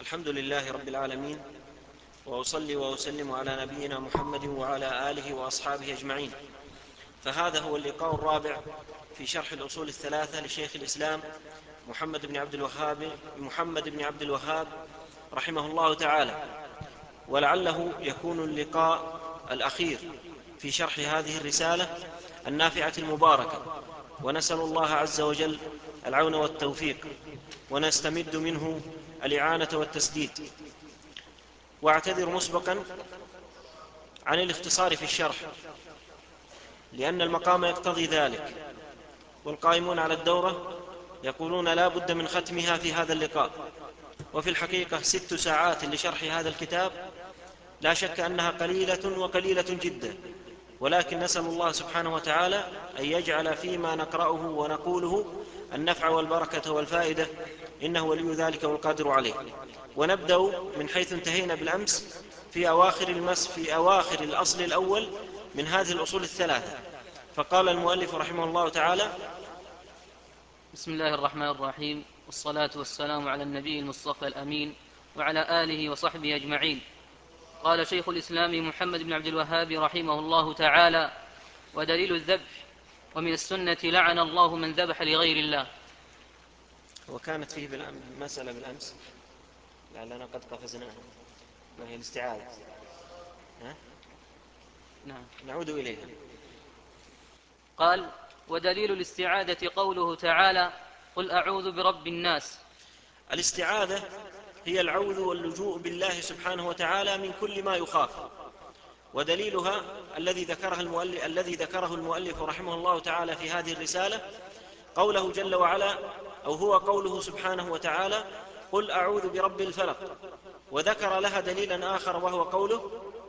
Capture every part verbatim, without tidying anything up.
الحمد لله رب العالمين، وأصلي وأسلم على نبينا محمد وعلى آله وأصحابه أجمعين. فهذا هو اللقاء الرابع في شرح الأصول الثلاثة لشيخ الإسلام محمد بن عبد الوهاب محمد بن عبد الوهاب رحمه الله تعالى، ولعله يكون اللقاء الأخير في شرح هذه الرسالة النافعة المباركة، ونسأل الله عز وجل العون والتوفيق، ونستمد منه الإعانة والتسديد. واعتذر مسبقا عن الاختصار في الشرح لأن المقام يقتضي ذلك، والقائمون على الدورة يقولون لا بد من ختمها في هذا اللقاء. وفي الحقيقة ست ساعات لشرح هذا الكتاب لا شك أنها قليلة وقليلة جدا، ولكن نسأل الله سبحانه وتعالى أن يجعل فيما نقرأه ونقوله النفع والبركة والفائدة، إنه ولي ذلك والقادر عليه. ونبدأ من حيث انتهينا بالأمس في أواخر, المس في أواخر الأصل الأول من هذه الأصول الثلاثة. فقال المؤلف رحمه الله تعالى: بسم الله الرحمن الرحيم، والصلاة والسلام على النبي المصطفى الأمين وعلى آله وصحبه أجمعين. قال شيخ الإسلام محمد بن عبد الوهاب رحمه الله تعالى: ودليل الذبح: ومن السنة لعن الله من ذبح لغير الله. وكانت فيه مسألة بالأمس لعلنا قد قفزناها، وهي الاستعاذة. ها؟ نعم. نعود إليها. قال: ودليل الاستعاذة قوله تعالى: قل أعوذ برب الناس. الاستعاذة هي العوذ واللجوء بالله سبحانه وتعالى من كل ما يخاف، ودليلها الذي ذكره المؤلف, الذي ذكره المؤلف رحمه الله تعالى في هذه الرسالة قوله جل وعلا، أو هو قوله سبحانه وتعالى: قل أعوذ برب الفلق. وذكر لها دليلا آخر وهو قوله: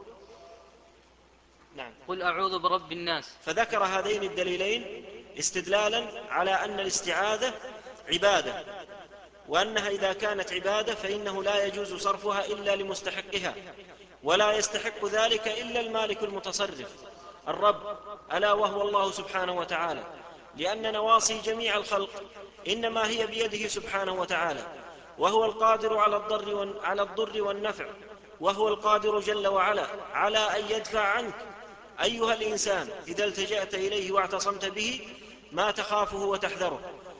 نعم، قل أعوذ برب الناس. فذكر هذين الدليلين استدلالا على أن الاستعاذة عبادة، وأنها إذا كانت عبادة فإنه لا يجوز صرفها إلا لمستحقها، ولا يستحق ذلك إلا المالك المتصرف الرب، ألا وهو الله سبحانه وتعالى، لأن نواصي جميع الخلق إنما هي بيده سبحانه وتعالى، وهو القادر على الضر على الضر والنفع، وهو القادر جل وعلا على أن يدفع عنك أيها الإنسان إذا التجأت إليه واعتصمت به ما تخافه وتحذره.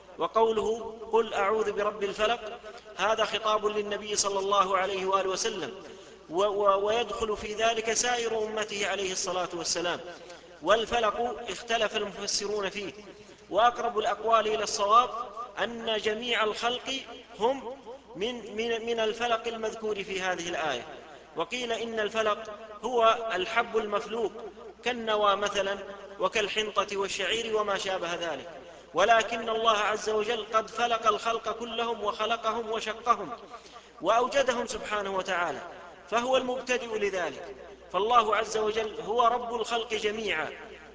وقوله قل أعوذ برب الفلق هذا خطاب للنبي صلى الله عليه وآله وسلم، ويدخل في ذلك سائر أمته عليه الصلاة والسلام. والفلق اختلف المفسرون فيه، وأقرب الأقوال إلى الصواب أن جميع الخلق هم من, من, من الفلق المذكور في هذه الآية. وقيل إن الفلق هو الحب المفلوق كالنوى مثلا، وكالحنطة والشعير وما شابه ذلك، ولكن الله عز وجل قد فلق الخلق كلهم وخلقهم وشقهم وأوجدهم سبحانه وتعالى، فهو المبتدئ لذلك، فالله عز وجل هو رب الخلق جميعا.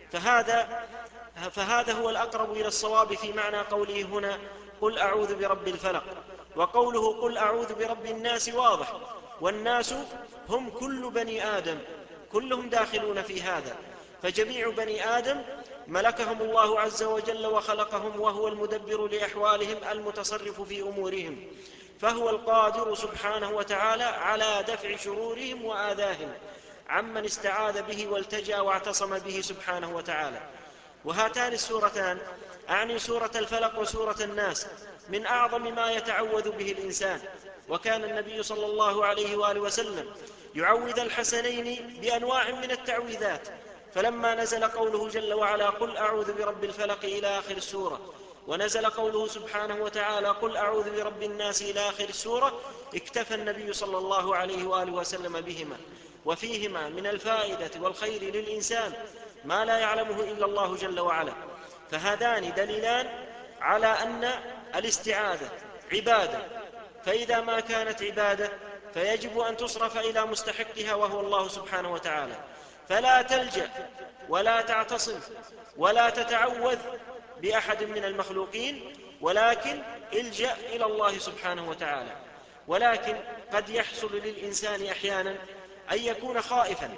فهذا, فهذا هو الأقرب إلى الصواب في معنى قوله هنا قل أعوذ برب الفلق. وقوله قل أعوذ برب الناس واضح، والناس هم كل بني آدم، كلهم داخلون في هذا، فجميع بني آدم ملكهم الله عز وجل وخلقهم، وهو المدبر لأحوالهم المتصرف في أمورهم، فهو القادر سبحانه وتعالى على دفع شرورهم وآذاهم عمن استعاذ به والتجأ واعتصم به سبحانه وتعالى. وهاتان السورتان، أعني سورة الفلق وسورة الناس، من أعظم ما يتعوذ به الإنسان، وكان النبي صلى الله عليه وآله وسلم يعوذ الحسنين بأنواع من التعويذات، فلما نزل قوله جل وعلا قل أعوذ برب الفلق إلى آخر السورة، ونزل قوله سبحانه وتعالى قل أعوذ برب الناس إلى آخر السورة، اكتفى النبي صلى الله عليه وآله وسلم بهما، وفيهما من الفائدة والخير للإنسان ما لا يعلمه إلا الله جل وعلا. فهذان دليلان على أن الاستعاذة عبادة، فإذا ما كانت عبادة فيجب أن تصرف إلى مستحقها وهو الله سبحانه وتعالى، فلا تلجأ ولا تعتصم ولا تتعوذ بأحد من المخلوقين، ولكن الجأ إلى الله سبحانه وتعالى. ولكن قد يحصل للإنسان أحيانا أن يكون خائفا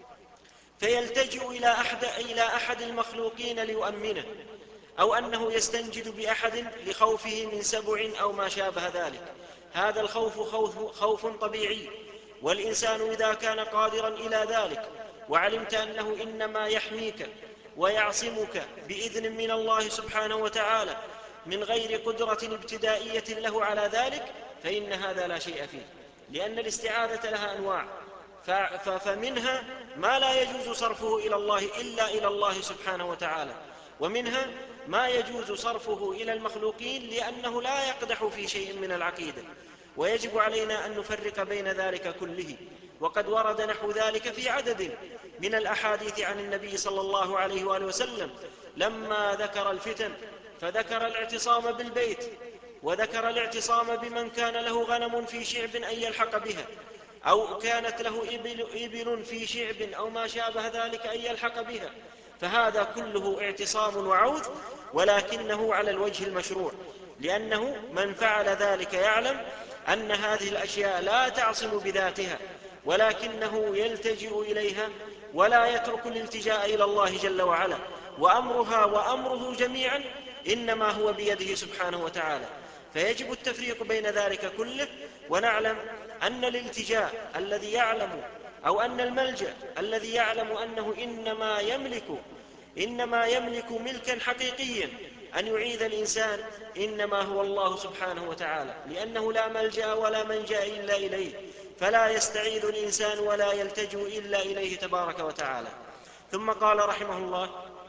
فيلتجئ إلى أحد, إلى أحد المخلوقين ليؤمنه، أو أنه يستنجد بأحد لخوفه من سبع أو ما شابه ذلك، هذا الخوف خوف, خوف طبيعي، والإنسان إذا كان قادرا إلى ذلك وعلمت أنه إنما يحميك ويعصمك بإذن من الله سبحانه وتعالى من غير قدرة ابتدائية له على ذلك، فإن هذا لا شيء فيه، لأن الاستعاذة لها أنواع، فمنها ما لا يجوز صرفه إلى الله إلا إلى الله سبحانه وتعالى، ومنها ما يجوز صرفه إلى المخلوقين لأنه لا يقدح في شيء من العقيدة، ويجب علينا أن نفرق بين ذلك كله. وقد ورد نحو ذلك في عدد من الأحاديث عن النبي صلى الله عليه وآله وسلم لما ذكر الفتن، فذكر الاعتصام بالبيت، وذكر الاعتصام بمن كان له غنم في شعب أن يلحق بها، أو كانت له إبل, إبل في شعب أو ما شابه ذلك أن يلحق بها، فهذا كله اعتصام وعوذ، ولكنه على الوجه المشروع، لأنه من فعل ذلك يعلم أن هذه الأشياء لا تعصم بذاتها، ولكنه يلتجئ إليها ولا يترك الالتجاء إلى الله جل وعلا، وأمرها وأمره جميعا إنما هو بيده سبحانه وتعالى. فيجب التفريق بين ذلك كله، ونعلم أن الالتجاء الذي يعلم أو أن الملجأ الذي يعلم أنه إنما يملك إنما يملك ملكا حقيقيا أن يعيذ الإنسان إنما هو الله سبحانه وتعالى، لأنه لا ملجأ ولا منجأ إلا إليه، فلا يستعيذ الإنسان ولا يلتجئ إلا إليه تبارك وتعالى. ثم قال رحمه الله: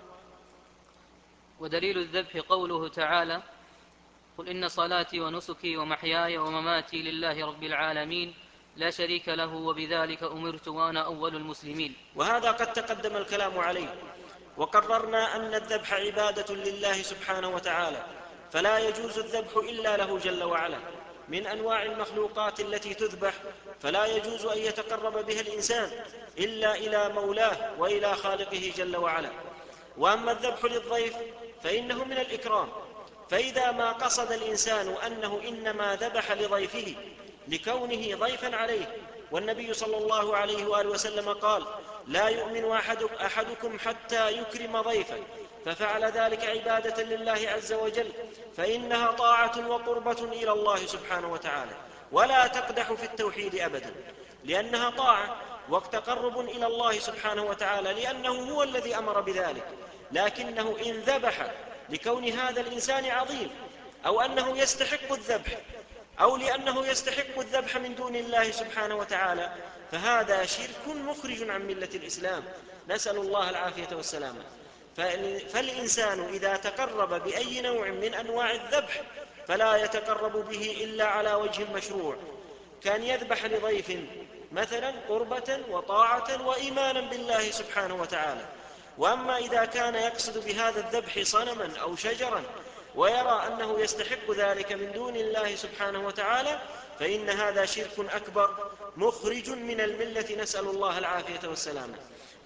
ودليل الذبح قوله تعالى: قل إن صلاتي ونسكي ومحياي ومماتي لله رب العالمين لا شريك له وبذلك أمرت وأنا أول المسلمين. وهذا قد تقدم الكلام عليه، وقررنا أن الذبح عبادة لله سبحانه وتعالى، فلا يجوز الذبح إلا له جل وعلا. من أنواع المخلوقات التي تذبح فلا يجوز أن يتقرب بها الإنسان إلا إلى مولاه وإلى خالقه جل وعلا. وأما الذبح للضيف فإنه من الإكرام، فإذا ما قصد الإنسان أنه إنما ذبح لضيفه لكونه ضيفا عليه، والنبي صلى الله عليه وآله وسلم قال: لا يؤمن أحدكم حتى يكرم ضيفه، ففعل ذلك عبادة لله عز وجل، فإنها طاعة وقربة إلى الله سبحانه وتعالى، ولا تقدح في التوحيد أبدا، لأنها طاعة وتقرب إلى الله سبحانه وتعالى، لأنه هو الذي أمر بذلك. لكنه إن ذبح لكون هذا الإنسان عظيم، أو أنه يستحق الذبح، أو لأنه يستحق الذبح من دون الله سبحانه وتعالى، فهذا شرك مخرج عن ملة الإسلام، نسأل الله العافية والسلامة. فالإنسان إذا تقرب بأي نوع من أنواع الذبح فلا يتقرب به إلا على وجه مشروع، كان يذبح لضيف مثلا قربة وطاعة وإيمانا بالله سبحانه وتعالى. وأما إذا كان يقصد بهذا الذبح صنما أو شجرا ويرى أنه يستحق ذلك من دون الله سبحانه وتعالى، فإن هذا شرك أكبر مخرج من الملة، نسأل الله العافية والسلامة.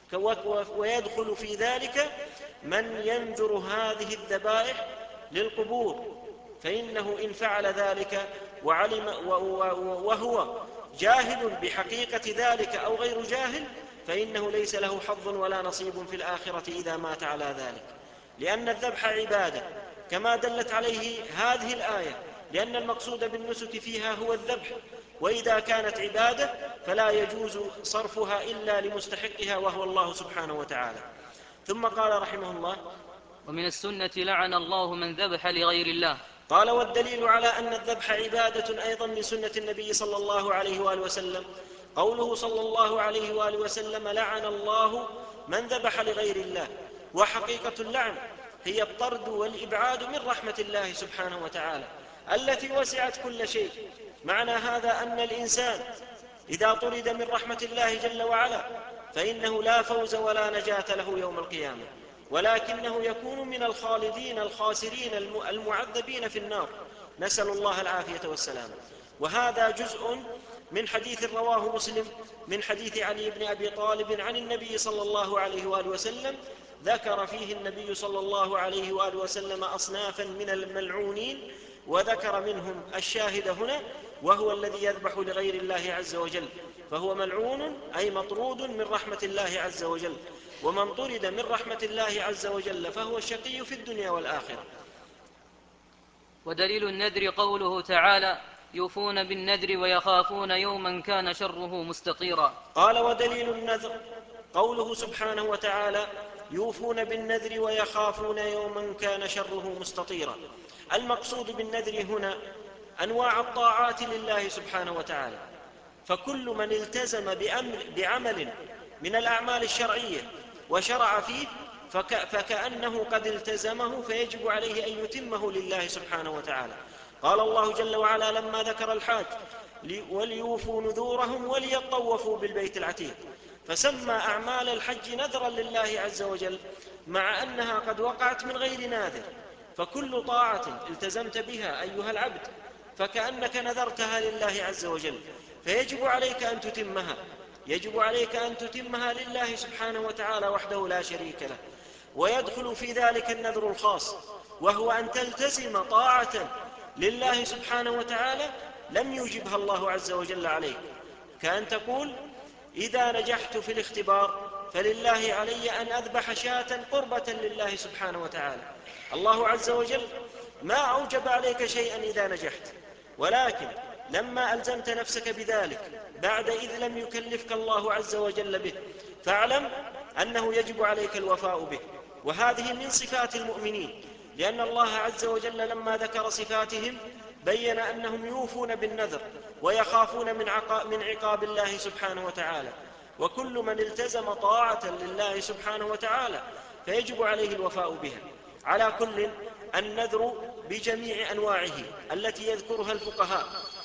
ويدخل في ذلك من ينذر هذه الذبائح للقبور، فإنه إن فعل ذلك وعلم وهو جاهل بحقيقة ذلك أو غير جاهل، فإنه ليس له حظ ولا نصيب في الآخرة إذا مات على ذلك، لأن الذبح عبادة كما دلت عليه هذه الآية، لأن المقصود بالنسك فيها هو الذبح، وإذا كانت عبادة فلا يجوز صرفها إلا لمستحقها وهو الله سبحانه وتعالى. ثم قال رحمه الله: ومن السنة لعن الله من ذبح لغير الله. قال: والدليل على أن الذبح عبادة أيضا من سنة النبي صلى الله عليه وآله وسلم قوله صلى الله عليه وآله وسلم: لعن الله من ذبح لغير الله. وحقيقة اللعن هي الطرد والإبعاد من رحمة الله سبحانه وتعالى التي وسعت كل شيء. معنى هذا أن الإنسان إذا طرد من رحمة الله جل وعلا فإنه لا فوز ولا نجاة له يوم القيامة، ولكنه يكون من الخالدين الخاسرين المعذبين في النار، نسأل الله العافية والسلام. وهذا جزء من حديث رواه مسلم من حديث علي بن أبي طالب عن النبي صلى الله عليه وآله وسلم، ذكر فيه النبي صلى الله عليه وآله وسلم أصنافا من الملعونين، وذكر منهم الشاهد هنا وهو الذي يذبح لغير الله عز وجل، فهو ملعون أي مطرود من رحمة الله عز وجل، ومن طرد من رحمة الله عز وجل فهو الشقي في الدنيا والآخرة. ودليل النذر قوله تعالى: يوفون بالنذر ويخافون يوما كان شره مستطيرا. قال: ودليل النذر قوله سبحانه وتعالى: يوفون بالنذر ويخافون يوما كان شره مستطيرا. المقصود بالنذر هنا أنواع الطاعات لله سبحانه وتعالى، فكل من التزم بعمل من الأعمال الشرعية وشرع فيه فك فكأنه قد التزمه، فيجب عليه أن يتمه لله سبحانه وتعالى. قال الله جل وعلا لما ذكر الحاج: وليوفوا نذورهم وليطوفوا بالبيت العتيق، فسمى أعمال الحج نذرا لله عز وجل، مع أنها قد وقعت من غير ناذر. فكل طاعة التزمت بها أيها العبد فكأنك نذرتها لله عز وجل، فيجب عليك أن تتمها، يجب عليك أن تتمها لله سبحانه وتعالى وحده لا شريك له. ويدخل في ذلك النذر الخاص، وهو أن تلتزم طاعة لله سبحانه وتعالى لم يوجبها الله عز وجل عليك، كأن تقول: إذا نجحت في الاختبار فلله علي أن أذبح شاة قربة لله سبحانه وتعالى. الله عز وجل ما أوجب عليك شيئا إذا نجحت، ولكن لما ألزمت نفسك بذلك بعد إذ لم يكلفك الله عز وجل به، فاعلم أنه يجب عليك الوفاء به. وهذه من صفات المؤمنين، لأن الله عز وجل لما ذكر صفاتهم بين أنهم يوفون بالنذر ويخافون من عقاب الله سبحانه وتعالى. وكل من التزم طاعة لله سبحانه وتعالى فيجب عليه الوفاء بها. على كل، النذر بجميع أنواعه التي يذكرها الفقهاء،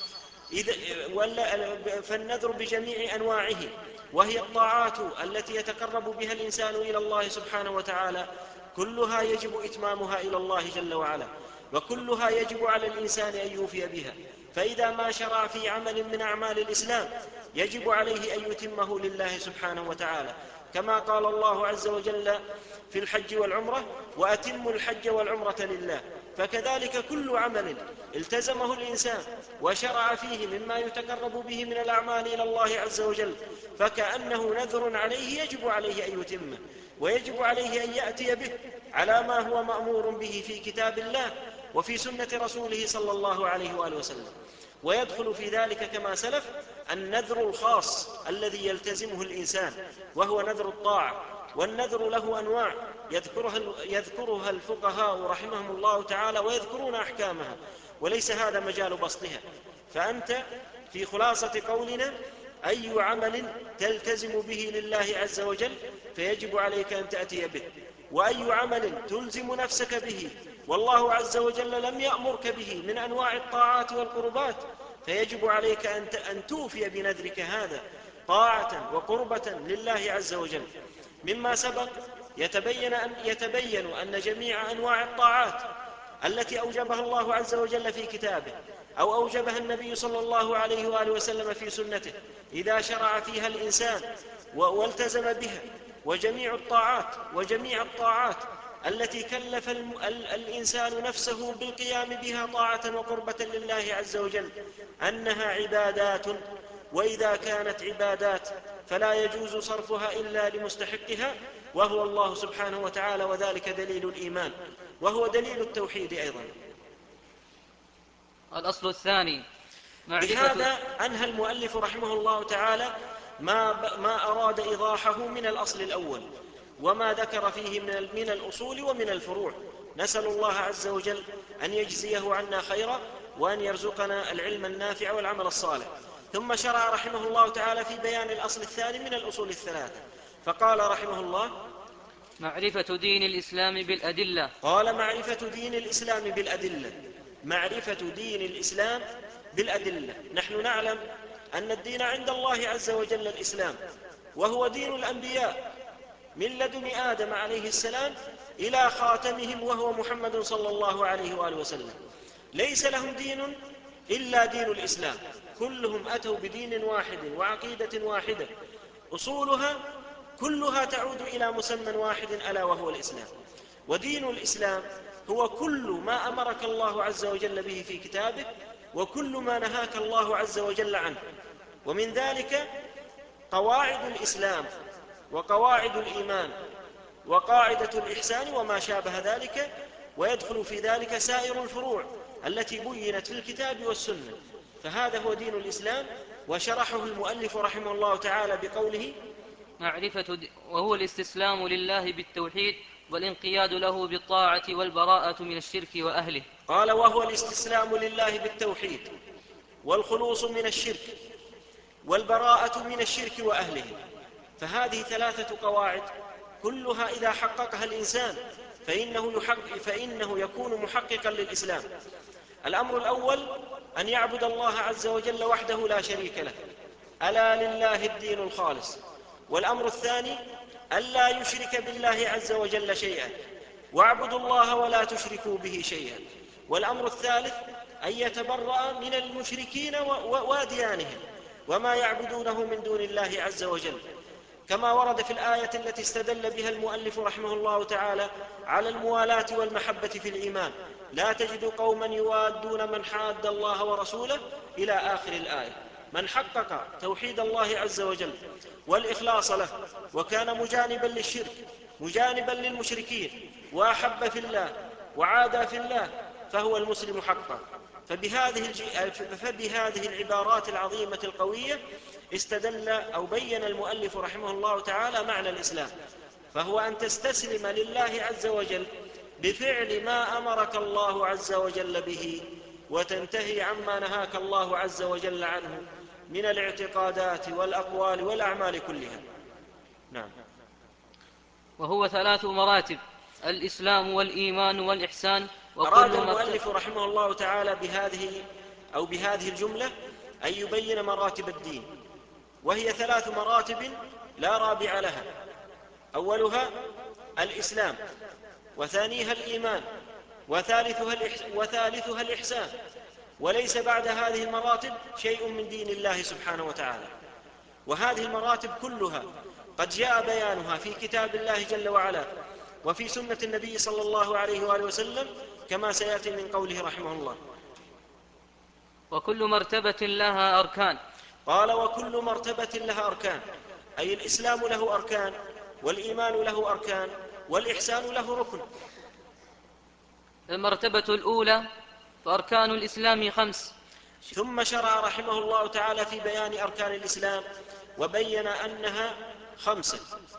فالنذر بجميع أنواعه وهي الطاعات التي يتقرب بها الإنسان إلى الله سبحانه وتعالى كلها يجب إتمامها إلى الله جل وعلا، وكلها يجب على الإنسان أن يوفي بها. فإذا ما شرع في عمل من أعمال الإسلام يجب عليه أن يتمه لله سبحانه وتعالى، كما قال الله عز وجل في الحج والعمرة: وأتموا الحج والعمرة لله. فكذلك كل عمل التزمه الإنسان وشرع فيه مما يتقرب به من الأعمال إلى الله عز وجل فكأنه نذر عليه يجب عليه أن يتمه، ويجب عليه أن يأتي به على ما هو مأمور به في كتاب الله وفي سنة رسوله صلى الله عليه وآله وسلم. ويدخل في ذلك كما سلف النذر الخاص الذي يلتزمه الإنسان، وهو نذر الطاعة. والنذر له أنواع يذكرها, يذكرها الفقهاء رحمهم الله تعالى ويذكرون أحكامها، وليس هذا مجال بسطها. فأنت في خلاصة قولنا: أي عمل تلتزم به لله عز وجل فيجب عليك أن تأتي به، وأي عمل تلزم نفسك به والله عز وجل لم يأمرك به من أنواع الطاعات والقربات فيجب عليك أن توفي بنذرك هذا طاعة وقربة لله عز وجل. مما سبق يتبين أن, يتبين أن جميع أنواع الطاعات التي أوجبها الله عز وجل في كتابه أو أوجبها النبي صلى الله عليه وآله وسلم في سنته إذا شرع فيها الإنسان والتزم بها، وجميع الطاعات وجميع الطاعات التي كلف الإنسان نفسه بالقيام بها طاعة وقربة لله عز وجل أنها عبادات، وإذا كانت عبادات فلا يجوز صرفها إلا لمستحقها وهو الله سبحانه وتعالى، وذلك دليل الإيمان وهو دليل التوحيد أيضا. الأصل الثاني بهذا أنهى المؤلف رحمه الله تعالى ما, ما أراد إيضاحه من الأصل الأول وما ذكر فيه من, من الأصول ومن الفروع. نسأل الله عز وجل أن يجزيه عنا خيرا وأن يرزقنا العلم النافع والعمل الصالح. ثم شرع رحمه الله تعالى في بيان الأصل الثاني من الأصول الثلاثة، فقال رحمه الله: معرفة دين الإسلام بالأدلة. قال: معرفة دين الإسلام بالأدلة. معرفة دين الإسلام بالأدلة. نحن نعلم أن الدين عند الله عز وجل الإسلام، وهو دين الأنبياء من لدن آدم عليه السلام إلى خاتمهم وهو محمد صلى الله عليه وآله وسلم. ليس لهم دين إلا دين الإسلام، كلهم أتوا بدين واحد وعقيدة واحدة أصولها كلها تعود إلى مسمى واحد ألا وهو الإسلام. ودين الإسلام هو كل ما أمرك الله عز وجل به في كتابه وكل ما نهاك الله عز وجل عنه، ومن ذلك قواعد الإسلام وقواعد الإيمان وقاعدة الإحسان وما شابه ذلك، ويدخل في ذلك سائر الفروع التي بينت في الكتاب والسنة. فهذا هو دين الإسلام. وشرحه المؤلف رحمه الله تعالى بقوله: معرفة وهو الاستسلام لله بالتوحيد والانقياد له بالطاعة والبراءة من الشرك وأهله. قال: وهو الاستسلام لله بالتوحيد والخلوص من الشرك والبراءة من الشرك وأهله. فهذه ثلاثة قواعد كلها إذا حققها الإنسان فإنه, يحقق فإنه يكون محققا للإسلام. الأمر الأول أن يعبد الله عز وجل وحده لا شريك له، ألا لله الدين الخالص. والأمر الثاني أن لا يشرك بالله عز وجل شيئا، واعبدوا الله ولا تشركوا به شيئا. والأمر الثالث أن يتبرأ من المشركين واديانهم وما يعبدونه من دون الله عز وجل، كما ورد في الآية التي استدل بها المؤلف رحمه الله تعالى على الموالاة والمحبة في الإيمان: لا تجد قوما يوادون من حاد الله ورسوله، إلى آخر الآية. من حقق توحيد الله عز وجل والإخلاص له وكان مجانبا للشرك مجانبا للمشركين وأحب في الله وعادى في الله فهو المسلم حقا. فبهذه, فبهذه العبارات العظيمة القوية استدل أو بين المؤلف رحمه الله تعالى معنى الإسلام، فهو أن تستسلم لله عز وجل بفعل ما أمرك الله عز وجل به، وتنتهي عما نهاك الله عز وجل عنه من الاعتقادات والأقوال والأعمال كلها. نعم. وهو ثلاث مراتب: الإسلام والإيمان والإحسان. أراد المؤلف رحمه الله تعالى بهذه أو بهذه الجملة أن يبين مراتب الدين، وهي ثلاث مراتب لا رابع لها: أولها الإسلام، وثانيها الإيمان، وثالثها, وثالثها الإحسان. وليس بعد هذه المراتب شيء من دين الله سبحانه وتعالى. وهذه المراتب كلها قد جاء بيانها في كتاب الله جل وعلا وفي سنة النبي صلى الله عليه وآله وسلم، كما سيأتي من قوله رحمه الله: وكل مرتبة لها أركان. قال: وكل مرتبة لها أركان، أي الإسلام له أركان، والإيمان له أركان، والإحسان له ركن. المرتبة الأولى: فأركان الإسلام خمس. ثم شرع رحمه الله تعالى في بيان أركان الإسلام وبين أنها خمسة.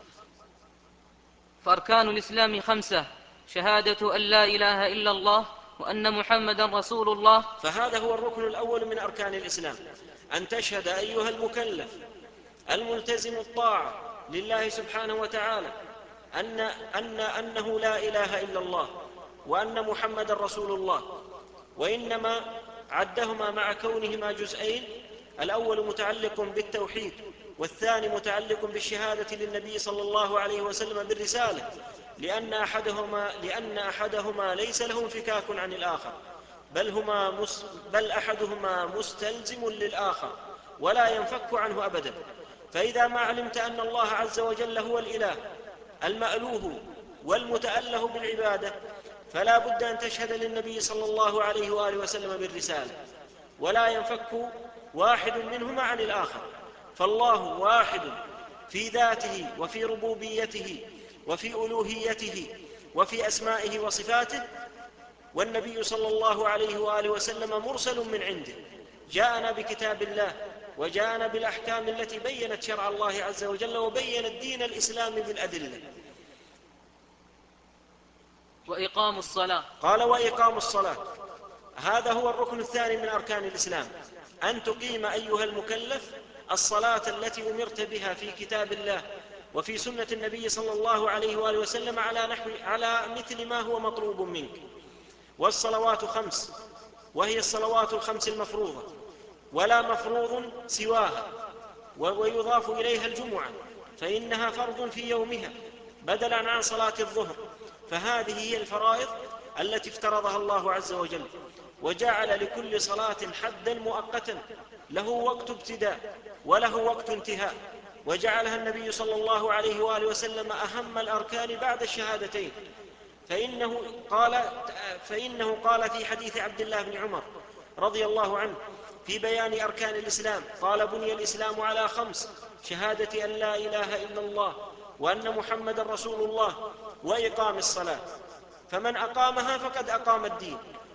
فأركان الإسلام خمسة: شهادة أن لا إله إلا الله وأن محمدا رسول الله. فهذا هو الركن الأول من أركان الإسلام، أن تشهد أيها المكلف الملتزم الطاعة لله سبحانه وتعالى أن, أن أنه لا إله إلا الله وأن محمدا رسول الله. وإنما عدهما مع كونهما جزئين: الأول متعلق بالتوحيد، والثاني متعلق بالشهادة للنبي صلى الله عليه وسلم بالرسالة، لأن أحدهما, لأن أحدهما ليس له انفكاك عن الآخر، بل, هما مس بل أحدهما مستلزم للآخر ولا ينفك عنه أبدا. فإذا ما علمت أن الله عز وجل هو الإله المألوه والمتأله بالعبادة، فلا بد أن تشهد للنبي صلى الله عليه وآله وسلم بالرسالة، ولا ينفك واحد منهما عن الآخر. فالله واحد في ذاته وفي ربوبيته وفي ألوهيته وفي أسمائه وصفاته، والنبي صلى الله عليه وآله وسلم مرسل من عنده، جاءنا بكتاب الله وجاءنا بالأحكام التي بينت شرع الله عز وجل وبين الدين الإسلامي بالأدلة. وإقام الصلاة. قال: وإقام الصلاة، هذا هو الركن الثاني من أركان الإسلام، أن تقيم أيها المكلف الصلاة التي أمرت بها في كتاب الله وفي سنة النبي صلى الله عليه وآله وسلم على, نحو على مثل ما هو مطلوب منك. والصلوات خمس، وهي الصلوات الخمس المفروضة، ولا مفروض سواها، ويضاف إليها الجمعة فإنها فرض في يومها بدلا عن صلاة الظهر. فهذه هي الفرائض التي افترضها الله عز وجل، وجعل لكل صلاة حدا مؤقتا له وقت ابتداء وله وقت انتهاء، وجعلها النبي صلى الله عليه وآله وسلم أهم الأركان بعد الشهادتين. فإنه قال, فإنه قال في حديث عبد الله بن عمر رضي الله عنه في بيان أركان الإسلام، قال: بني الإسلام على خمس: شهادة أن لا إله إلا الله وأن محمدا رسول الله وإقام الصلاة. فمن أقامها فقد أقام الدين،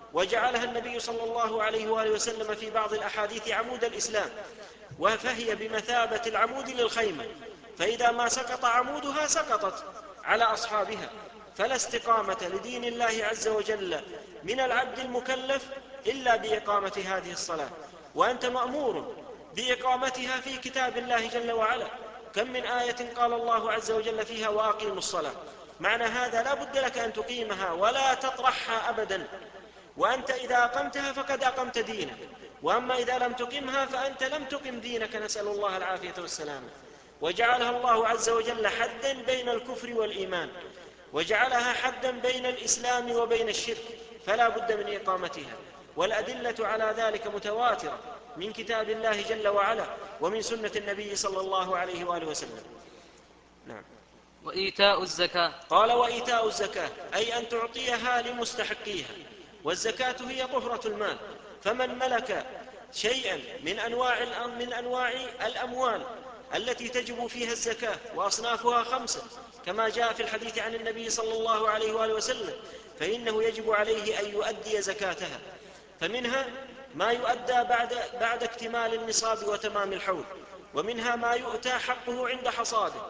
وجعلها النبي صلى الله عليه وآله وسلم في بعض الأحاديث عمود الإسلام، فهي بمثابة العمود للخيمة، فإذا ما سقط عمودها سقطت على أصحابها. فلا استقامة لدين الله عز وجل من العبد المكلف إلا بإقامة هذه الصلاة، وأنت مأمور بإقامتها في كتاب الله جل وعلا. كم من آية قال الله عز وجل فيها وأقيموا الصلاة. معنى هذا لا بد لك أن تقيمها ولا تطرحها أبدا، وأنت إذا أقمتها فقد أقمت دينك، وأما إذا لم تقمها فأنت لم تقم دينك، نسأل الله العافية والسلامة. وجعلها الله عز وجل حدا بين الكفر والإيمان، وجعلها حدا بين الإسلام وبين الشرك، فلا بد من إقامتها، والأدلة على ذلك متواترة من كتاب الله جل وعلا ومن سنة النبي صلى الله عليه وآله وسلم. نعم. وإيتاء الزكاة. قال وإيتاء الزكاة أي أن تعطيها لمستحقيها، والزكاة هي طهرة المال، فمن ملك شيئا من أنواع, من أنواع الأموال التي تجب فيها الزكاة، وأصنافها خمسة كما جاء في الحديث عن النبي صلى الله عليه وآله وسلم، فإنه يجب عليه أن يؤدي زكاتها. فمنها ما يؤدى بعد, بعد اكتمال النصاب وتمام الحول، ومنها ما يؤتى حقه عند حصاده،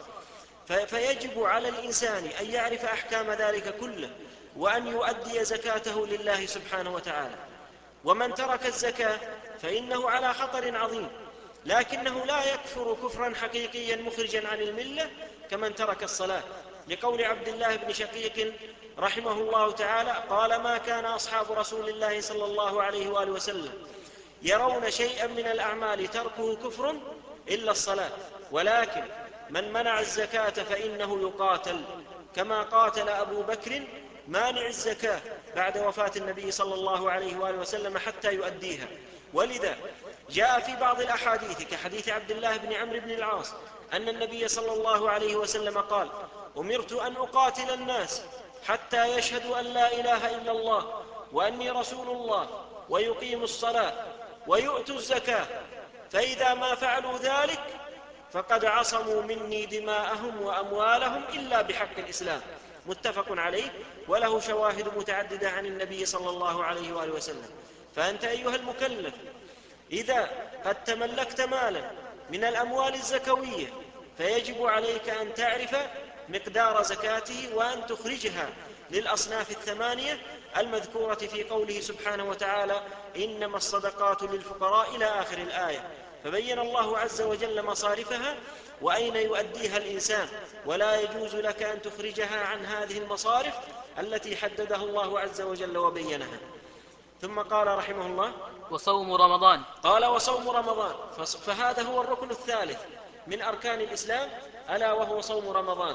فيجب على الإنسان أن يعرف أحكام ذلك كله وأن يؤدي زكاته لله سبحانه وتعالى. ومن ترك الزكاة فإنه على خطر عظيم، لكنه لا يكفر كفرا حقيقيا مخرجا عن الملة كمن ترك الصلاة، لقول عبد الله بن شقيق رحمه الله تعالى قال ما كان أصحاب رسول الله صلى الله عليه وآله وسلم يرون شيئا من الأعمال تركه كفر إلا الصلاة، ولكن من منع الزكاة فإنه يقاتل، كما قاتل أبو بكر مانع الزكاة بعد وفاة النبي صلى الله عليه وآله وسلم حتى يؤديها. ولذا جاء في بعض الأحاديث كحديث عبد الله بن عمرو بن العاص أن النبي صلى الله عليه وسلم قال أمرت أن أقاتل الناس حتى يشهدوا أن لا إله إلا الله وأني رسول الله ويقيموا الصلاة ويؤتوا الزكاة، فإذا ما فعلوا ذلك فقد عصموا مني دماءهم وأموالهم إلا بحق الإسلام. متفق عليه، وله شواهد متعددة عن النبي صلى الله عليه وآله وسلم. فأنت أيها المكلف إذا قد تملكت مالا من الأموال الزكوية فيجب عليك أن تعرف مقدار زكاته وأن تخرجها للأصناف الثمانية المذكورة في قوله سبحانه وتعالى إنما الصدقات للفقراء إلى آخر الآية. فبين الله عز وجل مصارفها وأين يؤديها الإنسان، ولا يجوز لك أن تخرجها عن هذه المصارف التي حددها الله عز وجل وبينها. ثم قال رحمه الله وصوم رمضان. قال وصوم رمضان، فهذا هو الركن الثالث من أركان الإسلام، ألا وهو صوم رمضان.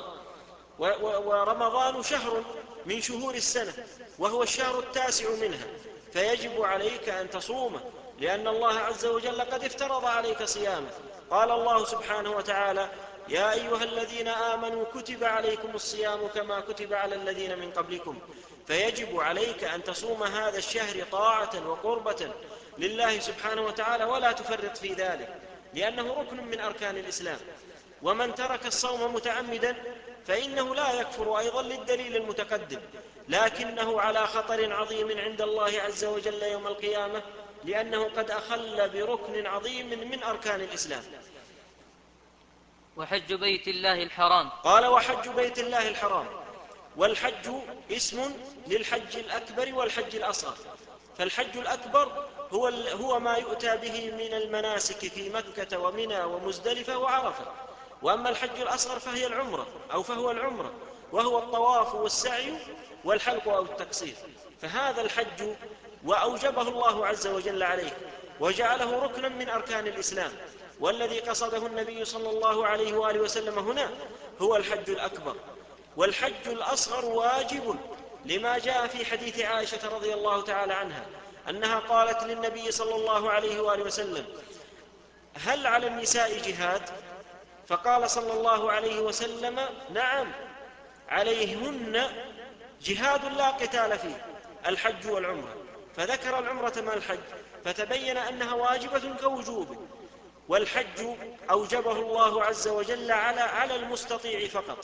ورمضان شهر من شهور السنة وهو الشهر التاسع منها، فيجب عليك أن تصومه لأن الله عز وجل قد افترض عليك صيامه. قال الله سبحانه وتعالى يا أيها الذين آمنوا كتب عليكم الصيام كما كتب على الذين من قبلكم، فيجب عليك أن تصوم هذا الشهر طاعة وقربة لله سبحانه وتعالى ولا تفرط في ذلك، لأنه ركن من أركان الإسلام. ومن ترك الصوم متعمدا فإنه لا يكفر أيضا للدليل المتقدم، لكنه على خطر عظيم عند الله عز وجل يوم القيامة، لأنه قد أخل بركن عظيم من أركان الإسلام. وحج بيت الله الحرام. قال وحج بيت الله الحرام، والحج اسم للحج الأكبر والحج الأصغر. فالحج الأكبر هو, هو ما يؤتى به من المناسك في مكة ومنى ومزدلفة وعرفة، وأما الحج الأصغر فهي العمرة أو فهو العمرة، وهو الطواف والسعي والحلق أو التقصير. فهذا الحج وأوجبه الله عز وجل عليه وجعله ركنا من أركان الإسلام، والذي قصده النبي صلى الله عليه وآله وسلم هنا هو الحج الأكبر. والحج الأصغر واجب لما جاء في حديث عائشة رضي الله تعالى عنها أنها قالت للنبي صلى الله عليه وآله وسلم هل على النساء جهاد؟ فقال صلى الله عليه وسلم نعم عليهن جهاد لا قتال فيه، الحج والعمرة، فذكر العمرة مع الحج فتبين أنها واجبة كوجوب. والحج أوجبه الله عز وجل على على المستطيع فقط،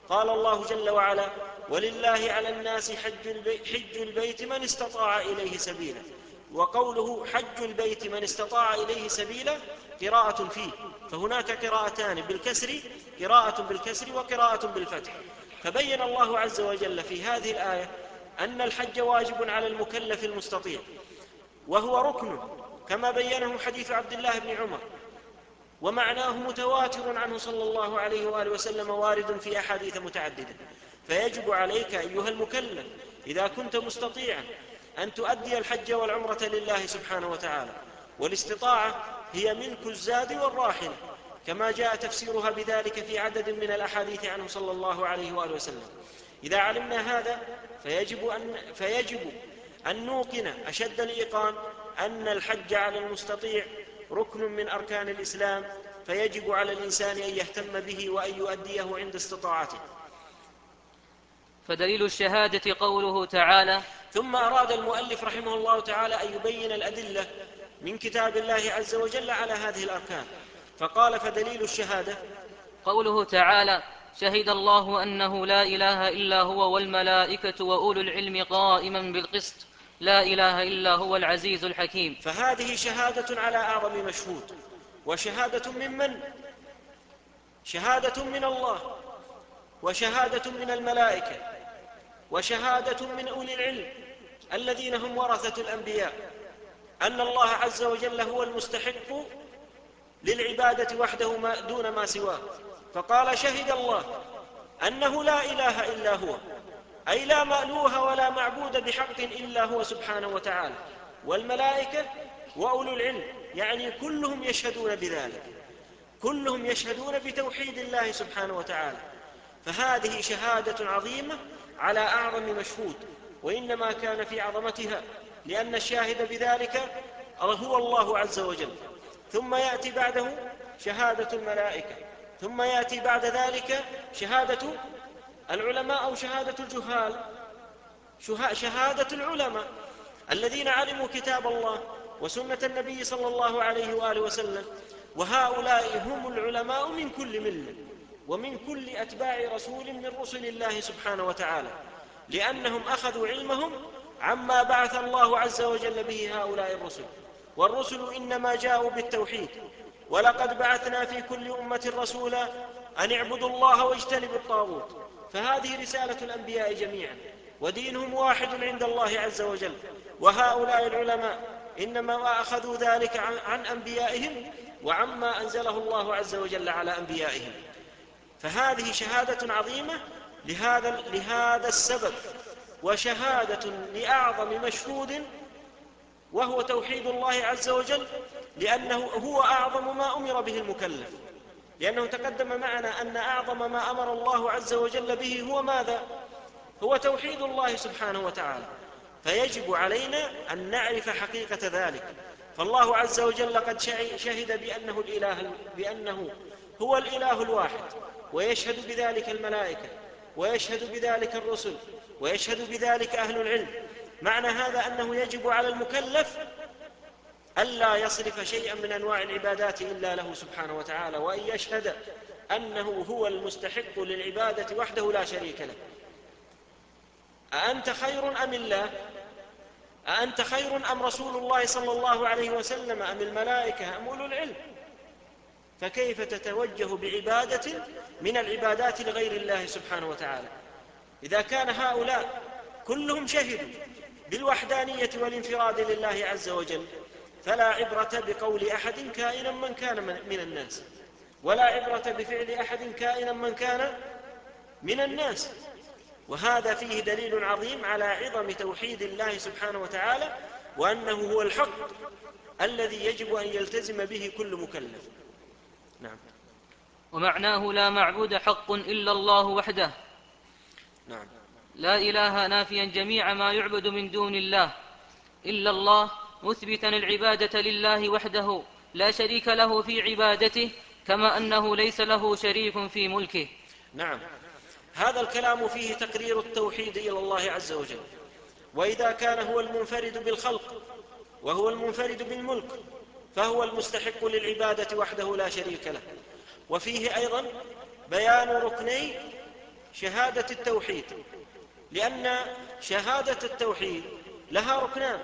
قال الله جل وعلا: ولله على الناس حج البيت, حج البيت من استطاع إليه سبيلا. وقوله حج البيت من استطاع إليه سبيلا قراءة فيه، فهناك قراءتان بالكسر، قراءة بالكسر وقراءة بالفتح. فبين الله عز وجل في هذه الآية أن الحج واجب على المكلف المستطيع، وهو ركن كما بينه حديث عبد الله بن عمر، ومعناه متواتر عنه صلى الله عليه وآله وسلم، وارد في أحاديث متعددة. فيجب عليك أيها المكلف إذا كنت مستطيعا أن تؤدي الحج والعمرة لله سبحانه وتعالى. والاستطاعة هي ملك الزاد والراحلة، كما جاء تفسيرها بذلك في عدد من الأحاديث عنه صلى الله عليه وآله وسلم. إذا علمنا هذا فيجب أن, فيجب أن نوقن أشد الإيقان أن الحج على المستطيع ركن من أركان الإسلام، فيجب على الإنسان أن يهتم به وأن يؤديه عند استطاعته. فدليل الشهادة قوله تعالى: ثم أراد المؤلف رحمه الله تعالى أن يبين الأدلة من كتاب الله عز وجل على هذه الأركان، فقال: فدليل الشهادة قوله تعالى: شهد الله أنه لا إله إلا هو والملائكة وأولو العلم قائما بالقسط لا إله إلا هو العزيز الحكيم. فهذه شهادة على أعظم مشهود، وشهادة ممن؟ شهادة من الله، وشهادة من الملائكة، وشهادة من أولي العلم الذين هم ورثة الأنبياء، أن الله عز وجل هو المستحق للعبادة وحده دون ما سواه. فقال: شهد الله أنه لا إله إلا هو، أي لا مألوه ولا معبود بحق إلا هو سبحانه وتعالى، والملائكة وأولو العلم، يعني كلهم يشهدون بذلك، كلهم يشهدون بتوحيد الله سبحانه وتعالى. فهذه شهادة عظيمة على أعظم مشهود، وإنما كان في عظمتها لأن الشاهد بذلك هو الله عز وجل. ثم يأتي بعده شهادة الملائكة، ثم يأتي بعد ذلك شهادة العلماء أو شهادة الجهال، شهادة العلماء الذين علموا كتاب الله وسنة النبي صلى الله عليه وآله وسلم، وهؤلاء هم العلماء من كل ملة ومن كل أتباع رسول من رسل الله سبحانه وتعالى، لأنهم أخذوا علمهم عما بعث الله عز وجل به هؤلاء الرسل. والرسل إنما جاءوا بالتوحيد، ولقد بعثنا في كل أمة رسولا أن اعبدوا الله واجتنبوا الطاغوت. فهذه رسالة الأنبياء جميعا، ودينهم واحد عند الله عز وجل. وهؤلاء العلماء إنما أخذوا ذلك عن أنبيائهم وعما أنزله الله عز وجل على أنبيائهم. فهذه شهادة عظيمة لهذا, لهذا السبب، وشهادة لأعظم مشهود وهو توحيد الله عز وجل، لأنه هو أعظم ما أمر به المكلف، لأنه تقدم معنا أن أعظم ما أمر الله عز وجل به هو ماذا؟ هو توحيد الله سبحانه وتعالى. فيجب علينا أن نعرف حقيقة ذلك. فالله عز وجل قد شهد بأنه, الإله بأنه هو الإله الواحد، ويشهد بذلك الملائكة، ويشهد بذلك الرسل، ويشهد بذلك أهل العلم. معنى هذا أنه يجب على المكلف ألا يصرف شيئا من أنواع العبادات إلا له سبحانه وتعالى، وأن يشهد أنه هو المستحق للعبادة وحده لا شريك له. أأنت خير أم الله؟ أأنت خير أم رسول الله صلى الله عليه وسلم أم الملائكة أم أولو العلم؟ فكيف تتوجه بعبادة من العبادات لغير الله سبحانه وتعالى؟ إذا كان هؤلاء كلهم شهدوا بالوحدانية والانفراد لله عز وجل، فلا عبرة بقول أحد كائنا من كان من الناس، ولا عبرة بفعل أحد كائنا من كان من الناس. وهذا فيه دليل عظيم على عظم توحيد الله سبحانه وتعالى، وأنه هو الحق الذي يجب أن يلتزم به كل مكلف. نعم. ومعناه لا معبود حق إلا الله وحده. نعم. لا إله نافيا جميع ما يعبد من دون الله، إلا الله مثبتا العبادة لله وحده لا شريك له في عبادته، كما أنه ليس له شريك في ملكه. نعم. هذا الكلام فيه تقرير التوحيد إلى الله عز وجل. وإذا كان هو المنفرد بالخلق وهو المنفرد بالملك فهو المستحق للعبادة وحده لا شريك له. وفيه أيضا بيان ركني شهادة التوحيد، لأن شهادة التوحيد لها ركنان،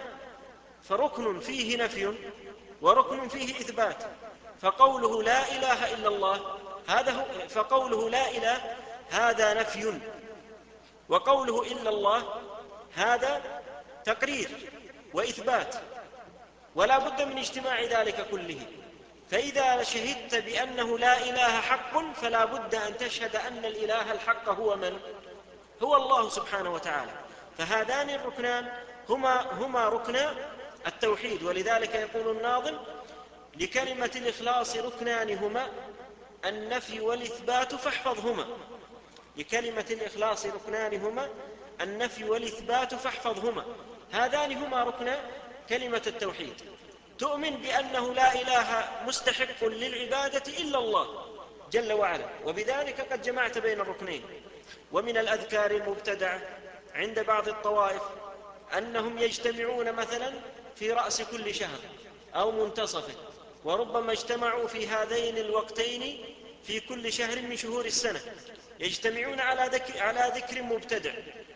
فركن فيه نفي وركن فيه إثبات. فقوله لا إله إلا الله هذا هو، فقوله لا إله هذا نفي، وقوله إلا الله هذا تقرير وإثبات، ولا بد من اجتماع ذلك كله. فإذا شهدت بأنه لا إله حق فلا بد أن تشهد أن الإله الحق هو من؟ هو الله سبحانه وتعالى. فهذان الركنان هما, هما ركنا التوحيد. ولذلك يقول الناظم: لكلمة الإخلاص ركنان هما النفي والإثبات فاحفظهما. لكلمة الإخلاص ركنان هما النفي والإثبات فاحفظهما. هذان هما ركنا كلمة التوحيد. تؤمن بأنه لا إله مستحق للعبادة إلا الله جل وعلا، وبذلك قد جمعت بين الركنين. ومن الأذكار المبتدعة عند بعض الطوائف أنهم يجتمعون مثلا في رأس كل شهر أو منتصفه، وربما اجتمعوا في هذين الوقتين في كل شهر من شهور السنة، يجتمعون على ذكر, على ذكر مبتدع،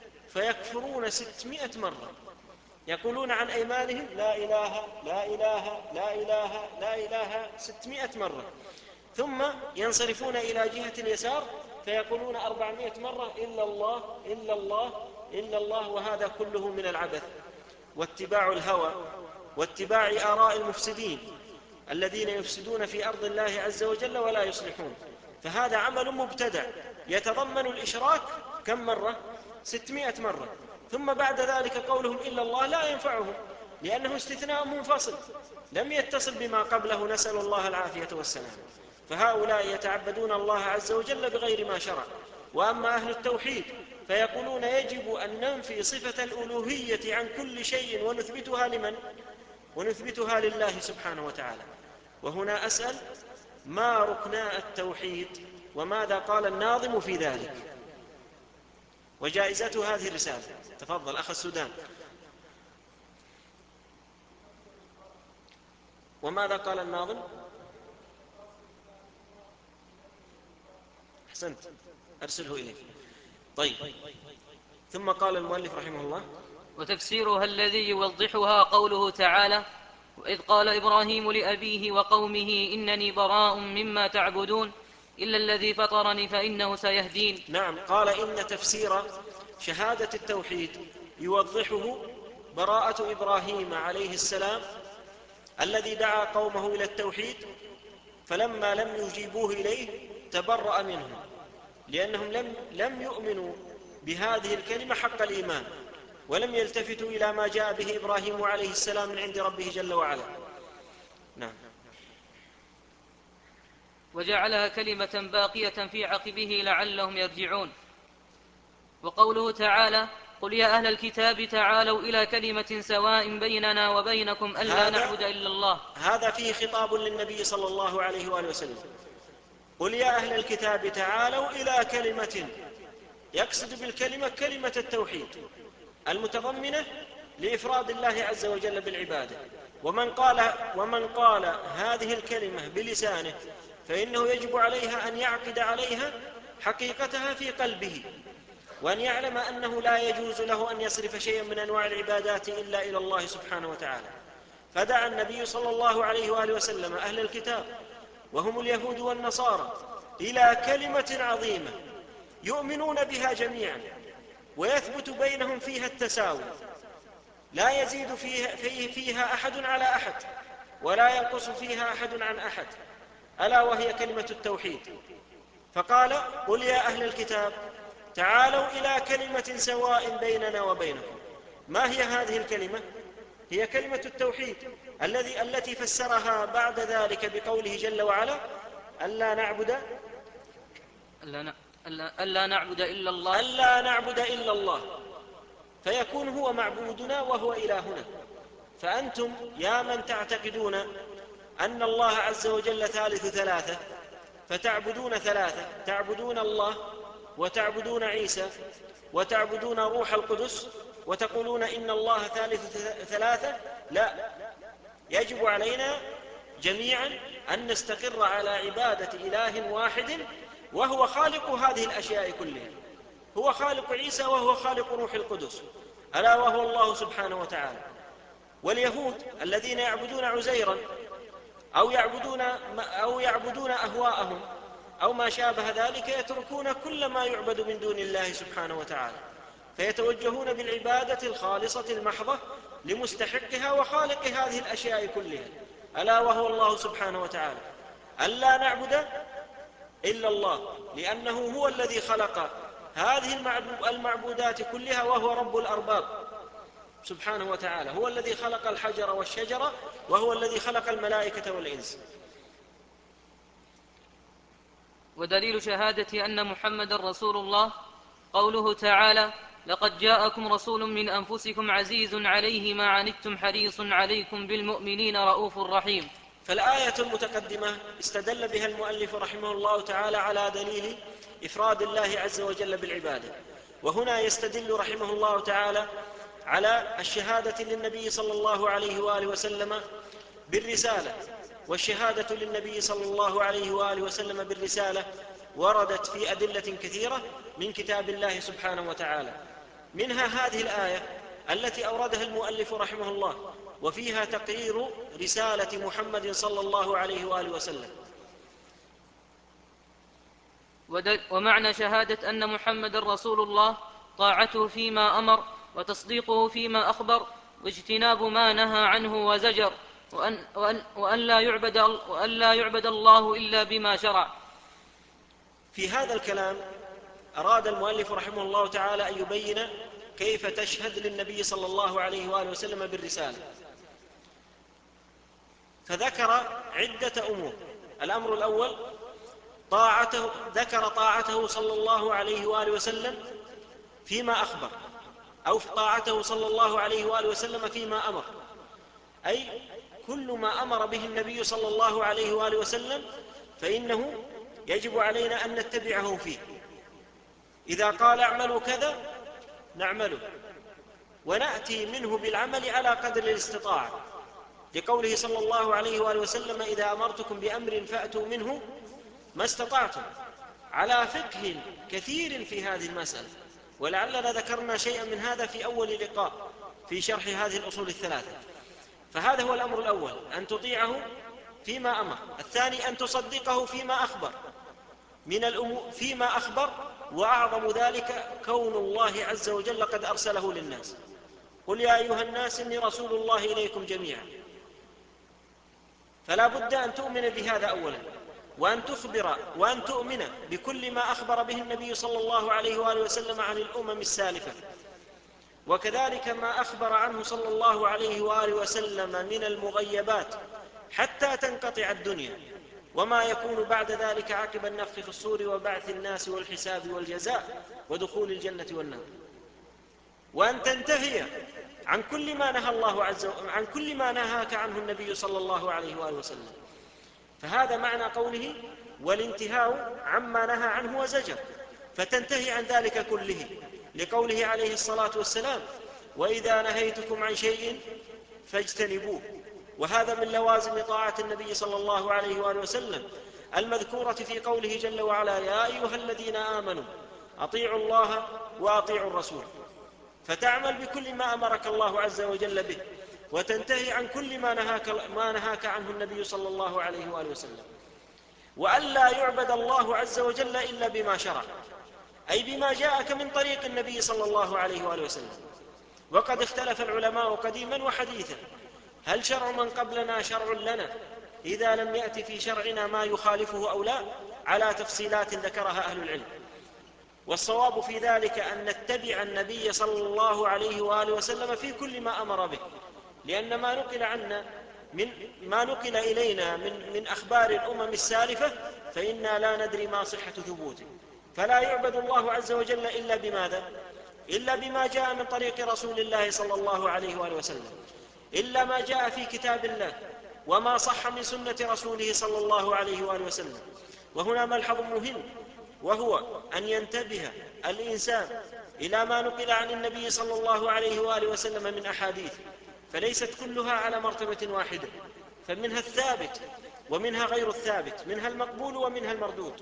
فيكفرون ستمائة مرة، يقولون عن أيمانهم لا إله لا إله لا إله لا إله ستمائة مرة، ثم ينصرفون إلى جهة اليسار فيقولون أربعمائة مرة إلا الله إلا الله إلا الله. وهذا كله من العبث واتباع الهوى واتباع آراء المفسدين الذين يفسدون في أرض الله عز وجل ولا يصلحون. فهذا عمل مبتدع يتضمن الإشراك كم مرة؟ ستمائة مرة. ثم بعد ذلك قولهم إلا الله لا ينفعهم، لأنه استثناء منفصل لم يتصل بما قبله، نسأل الله العافية والسلام. فهؤلاء يتعبدون الله عز وجل بغير ما شرع. وأما أهل التوحيد فيقولون يجب أن ننفي صفة الألوهية عن كل شيء ونثبتها لمن؟ ونثبتها لله سبحانه وتعالى. وهنا أسأل: ما ركنا التوحيد وماذا قال الناظم في ذلك؟ وجائزته هذه الرسالة. تفضل أخ السودان. وماذا قال الناظم؟ أحسنت، أرسله إليك. طيب، ثم قال المؤلف رحمه الله: وتفسيرها الذي يوضحها قوله تعالى: وإذ قال إبراهيم لأبيه وقومه إنني براء مما تعبدون إلا الذي فطرني فإنه سيهدين. نعم، قال إن تفسير شهادة التوحيد يوضحه براءة إبراهيم عليه السلام الذي دعا قومه إلى التوحيد، فلما لم يجيبوه إليه تبرأ منهم، لأنهم لم, لم يؤمنوا بهذه الكلمة حق الإيمان، ولم يلتفتوا إلى ما جاء به إبراهيم عليه السلام من عند ربه جل وعلا. نعم. وجعلها كلمة باقية في عقبه لعلهم يرجعون. وقوله تعالى: قل يا أهل الكتاب تعالوا إلى كلمة سواء بيننا وبينكم ألا نعبد إلا الله. هذا فيه خطاب للنبي صلى الله عليه وآله وسلم. قل يا أهل الكتاب تعالوا إلى كلمة، يقصد بالكلمة كلمة التوحيد المتضمنة لإفراد الله عز وجل بالعبادة. ومن قال, ومن قال هذه الكلمة بلسانه فإنه يجب عليها أن يعقد عليها حقيقتها في قلبه، وأن يعلم أنه لا يجوز له أن يصرف شيئا من أنواع العبادات إلا إلى الله سبحانه وتعالى. فدعا النبي صلى الله عليه وآله وسلم أهل الكتاب وهم اليهود والنصارى إلى كلمة عظيمة يؤمنون بها جميعا ويثبت بينهم فيها التساوي، لا يزيد فيها, فيها أحد على أحد ولا ينقص فيها أحد عن أحد، ألا وهي كلمة التوحيد. فقال: قل يا أهل الكتاب تعالوا إلى كلمة سواء بيننا وبينكم. ما هي هذه الكلمة؟ هي كلمة التوحيد الذي التي فسرها بعد ذلك بقوله جل وعلا: ألا نعبد ألا, ألا, ألا نعبد إلا الله ألا نعبد إلا الله، فيكون هو معبودنا وهو إلهنا. فأنتم يا من تعتقدون أن الله عز وجل ثالث ثلاثة فتعبدون ثلاثة، تعبدون الله وتعبدون عيسى وتعبدون روح القدس وتقولون إن الله ثالث ثلاثة، لا، يجب علينا جميعا أن نستقر على عبادة إله واحد وهو خالق هذه الأشياء كلها. هو خالق عيسى وهو خالق روح القدس، ألا وهو الله سبحانه وتعالى. واليهود الذين يعبدون عزيرا أو يعبدون, أو يعبدون أهواءهم أو ما شابه ذلك يتركون كل ما يعبد من دون الله سبحانه وتعالى، فيتوجهون بالعبادة الخالصة المحضة لمستحقها وخالق هذه الأشياء كلها، ألا وهو الله سبحانه وتعالى. ألا نعبد إلا الله، لأنه هو الذي خلق هذه المعبودات كلها، وهو رب الأرباب سبحانه وتعالى، هو الذي خلق الحجر والشجرة، وهو الذي خلق الملائكة والإنس. ودليل شهادة أن محمد رسول الله قوله تعالى: لقد جاءكم رسول من أنفسكم عزيز عليه ما عنتم حريص عليكم بالمؤمنين رؤوف رحيم. فالآية المتقدمة استدل بها المؤلف رحمه الله تعالى على دليل إفراد الله عز وجل بالعبادة، وهنا يستدل رحمه الله تعالى على الشهادة للنبي صلى الله عليه وآله وسلم بالرسالة. والشهادة للنبي صلى الله عليه وآله وسلم بالرسالة وردت في أدلة كثيرة من كتاب الله سبحانه وتعالى، منها هذه الآية التي أوردها المؤلف رحمه الله، وفيها تقرير رسالة محمد صلى الله عليه وآله وسلم. ومعنى شهادة أن محمد رسول الله طاعته فيما أمر، وتصديقه فيما أخبر، واجتناب ما نهى عنه وزجر، وأن, وأن, وأن, لا يعبد وأن لا يعبد الله إلا بما شرع. في هذا الكلام أراد المؤلف رحمه الله تعالى أن يبين كيف تشهد للنبي صلى الله عليه وآله وسلم بالرسالة، فذكر عدة أمور. الأمر الأول طاعته، ذكر طاعته صلى الله عليه وآله وسلم فيما أخبر، أو طاعته صلى الله عليه وآله وسلم فيما أمر، أي كل ما أمر به النبي صلى الله عليه وآله وسلم فإنه يجب علينا أن نتبعه فيه. إذا قال اعملوا كذا نعمله، ونأتي منه بالعمل على قدر الاستطاعة، لقوله صلى الله عليه وآله وسلم: إذا أمرتكم بأمر فأتوا منه ما استطعتم، على فقه كثير في هذه المسألة، ولعلنا ذكرنا شيئا من هذا في أول لقاء في شرح هذه الأصول الثلاثة. فهذا هو الأمر الأول، أن تطيعه فيما أمر. الثاني أن تصدقه فيما أخبر من الأمور فيما أخبر، وأعظم ذلك كون الله عز وجل قد أرسله للناس: قل يا أيها الناس إني رسول الله إليكم جميعا. فلا بد أن تؤمن بهذا أولا، وأن تخبر وأن تؤمن بكل ما أخبر به النبي صلى الله عليه وآله وسلم عن الأمم السالفة، وكذلك ما أخبر عنه صلى الله عليه وآله وسلم من المغيبات حتى تنقطع الدنيا، وما يكون بعد ذلك عقب النفخ في الصور وبعث الناس والحساب والجزاء ودخول الجنة والنار. وأن تنتهي عن كل ما نهى الله عز وجل عن كل ما نهاك عنه النبي صلى الله عليه وآله وسلم. فهذا معنى قوله: والانتهاء عما نهى عنه وزجر، فتنتهي عن ذلك كله، لقوله عليه الصلاة والسلام: وإذا نهيتكم عن شيء فاجتنبوه. وهذا من لوازم طاعة النبي صلى الله عليه وآله وسلم المذكورة في قوله جل وعلا: يا أيها الذين آمنوا أطيعوا الله وأطيعوا الرسول. فتعمل بكل ما أمرك الله عز وجل به، وتنتهي عن كل ما نهاك, ما نهاك عنه النبي صلى الله عليه وآله وسلم. وألا يعبد الله عز وجل إلا بما شرع، أي بما جاءك من طريق النبي صلى الله عليه وآله وسلم. وقد اختلف العلماء قديما وحديثا: هل شرع من قبلنا شرع لنا إذا لم يأتي في شرعنا ما يخالفه أو لا، على تفصيلات ذكرها أهل العلم. والصواب في ذلك أن نتبع النبي صلى الله عليه وآله وسلم في كل ما أمر به، لأن ما نقل عنا من ما نقل إلينا من, من أخبار الأمم السالفة فإنا لا ندري ما صحة ثبوته. فلا يعبد الله عز وجل إلا بماذا؟ إلا بما جاء من طريق رسول الله صلى الله عليه وآله وسلم، إلا ما جاء في كتاب الله وما صح من سنة رسوله صلى الله عليه وآله وسلم. وهنا ملحظ مهم، وهو أن ينتبه الإنسان إلى ما نقل عن النبي صلى الله عليه وآله وسلم من أحاديث، فليست كلها على مرتبة واحدة، فمنها الثابت ومنها غير الثابت، منها المقبول ومنها المردود.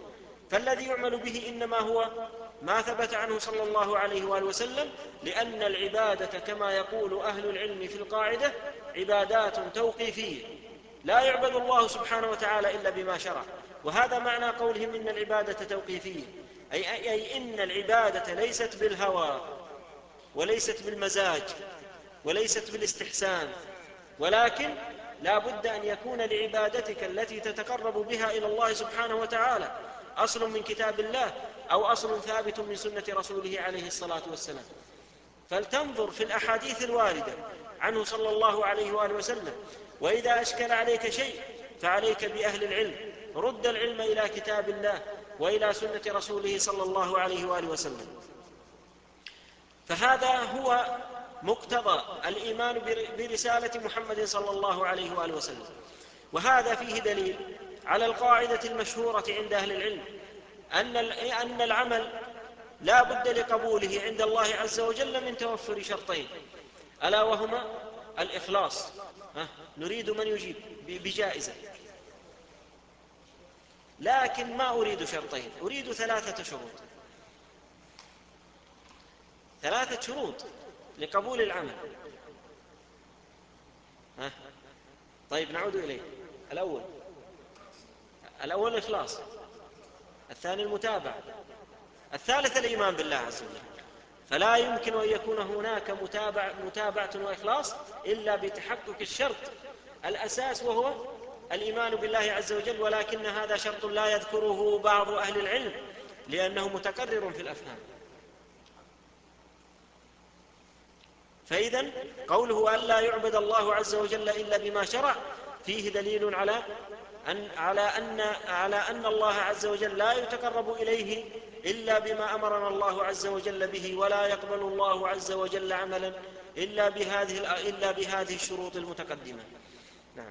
فالذي يعمل به إنما هو ما ثبت عنه صلى الله عليه وآله وسلم، لأن العبادة كما يقول أهل العلم في القاعدة عبادات توقيفية، لا يعبد الله سبحانه وتعالى إلا بما شرع. وهذا معنى قولهم إن العبادة توقيفية، أي, أي, أي إن العبادة ليست بالهوى وليست بالمزاج وليست بالاستحسان، ولكن لا بد أن يكون لعبادتك التي تتقرب بها إلى الله سبحانه وتعالى أصل من كتاب الله أو أصل ثابت من سنة رسوله عليه الصلاة والسلام. فلتنظر في الأحاديث الواردة عنه صلى الله عليه وآله وسلم، وإذا أشكل عليك شيء فعليك بأهل العلم، رد العلم إلى كتاب الله وإلى سنة رسوله صلى الله عليه وآله وسلم. فهذا هو مقتضى الإيمان برسالة محمد صلى الله عليه وآله وسلم. وهذا فيه دليل على القاعدة المشهورة عند أهل العلم أن العمل لا بد لقبوله عند الله عز وجل من توفر شرطين، ألا وهما الإخلاص. نريد من يجيب بجائزة، لكن ما أريد شرطين، أريد ثلاثة شروط. ثلاثة شروط لقبول العمل. ها. طيب نعود إليه. الأول الأول الإخلاص، الثاني المتابعة، الثالث الإيمان بالله عز وجل. فلا يمكن أن يكون هناك متابعة, متابعة وإخلاص إلا بتحقق الشرط الأساس وهو الإيمان بالله عز وجل، ولكن هذا شرط لا يذكره بعض أهل العلم لأنه متكرر في الأفهام. فإذن قوله أن لا يعبد الله عز وجل إلا بما شرع فيه دليل على أن, على أن, على أن الله عز وجل لا يتقرب إليه إلا بما أمرنا الله عز وجل به، ولا يقبل الله عز وجل عملا إلا بهذه, إلا بهذه الشروط المتقدمة. نعم.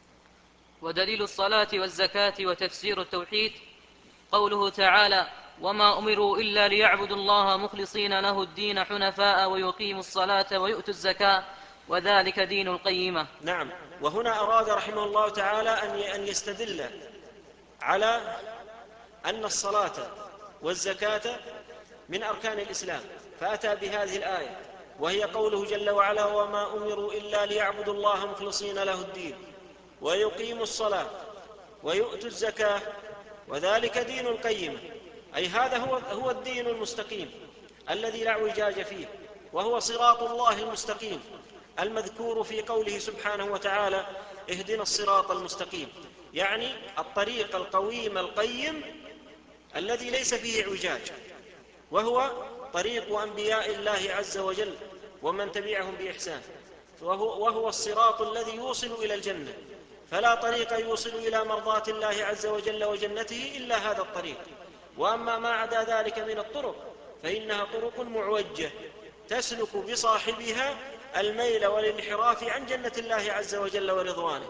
ودليل الصلاة والزكاة وتفسير التوحيد قوله تعالى: وما أمروا إلا ليعبدوا الله مخلصين له الدين حنفاء ويقيموا الصلاة ويؤتوا الزكاة وذلك دين القيمة. نعم. وهنا أراد رحمه الله تعالى أن يستدل على أن الصلاة والزكاة من أركان الإسلام، فأتى بهذه الآية وهي قوله جل وعلا: وما أمروا إلا ليعبدوا الله مخلصين له الدين ويقيموا الصلاة ويؤتوا الزكاة وذلك دين القيمة. أي هذا هو, هو الدين المستقيم الذي لا اعوجاج فيه، وهو صراط الله المستقيم المذكور في قوله سبحانه وتعالى: اهدنا الصراط المستقيم، يعني الطريق القويم القيم الذي ليس فيه اعوجاج، وهو طريق أنبياء الله عز وجل ومن تبعهم بإحسان، وهو, وهو الصراط الذي يوصل إلى الجنة، فلا طريق يوصل إلى مرضاة الله عز وجل وجنته إلا هذا الطريق. وأما ما عدا ذلك من الطرق فإنها طرق معوجة تسلك بصاحبها الميل والانحراف عن جنة الله عز وجل ورضوانه.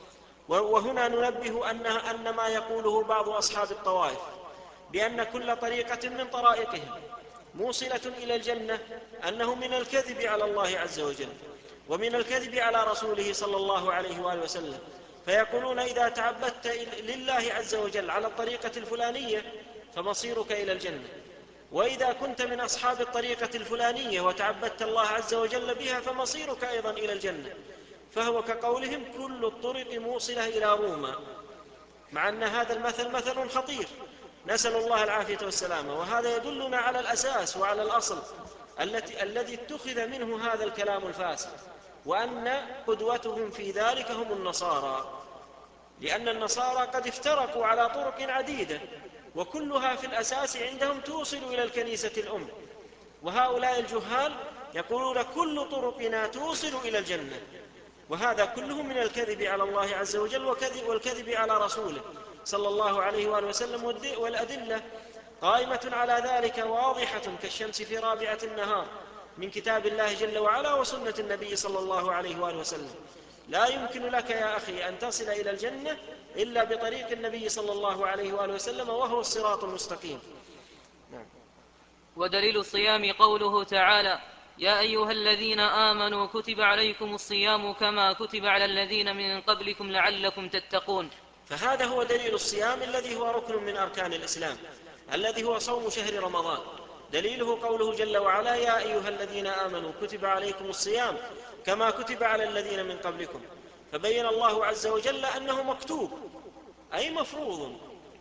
وهنا ننبه أن, أن ما يقوله بعض أصحاب الطوائف بأن كل طريقة من طرائقهم موصلة إلى الجنة أنه من الكذب على الله عز وجل ومن الكذب على رسوله صلى الله عليه وآله وسلم، فيقولون: إذا تعبدت لله عز وجل على الطريقة الفلانية فمصيرك إلى الجنة، وإذا كنت من أصحاب الطريقة الفلانية وتعبدت الله عز وجل بها فمصيرك أيضا إلى الجنة. فهو كقولهم: كل الطرق موصلة إلى روما، مع أن هذا المثل مثل خطير، نسأل الله العافية والسلامة. وهذا يدلنا على الأساس وعلى الأصل التي الذي اتخذ منه هذا الكلام الفاسد، وأن قدوتهم في ذلك هم النصارى، لأن النصارى قد افترقوا على طرق عديدة وكلها في الأساس عندهم توصل إلى الكنيسة الأم، وهؤلاء الجهال يقولون: كل طرقنا توصل إلى الجنة. وهذا كله من الكذب على الله عز وجل والكذب على رسوله صلى الله عليه وآله وسلم، والأدلة قائمة على ذلك واضحة كالشمس في رابعة النهار من كتاب الله جل وعلا وسنة النبي صلى الله عليه وآله وسلم. لا يمكن لك يا أخي أن تصل إلى الجنة إلا بطريق النبي صلى الله عليه وآله وسلم، وهو الصراط المستقيم. نعم. ودليل الصيام قوله تعالى: يا أيها الذين آمنوا كتب عليكم الصيام كما كتب على الذين من قبلكم لعلكم تتقون. فهذا هو دليل الصيام الذي هو ركن من أركان الإسلام، الذي هو صوم شهر رمضان. دليله قوله جل وعلا: يا أيها الذين آمنوا كتب عليكم الصيام كما كتب على الذين من قبلكم. فبين الله عز وجل أنه مكتوب، أي مفروض،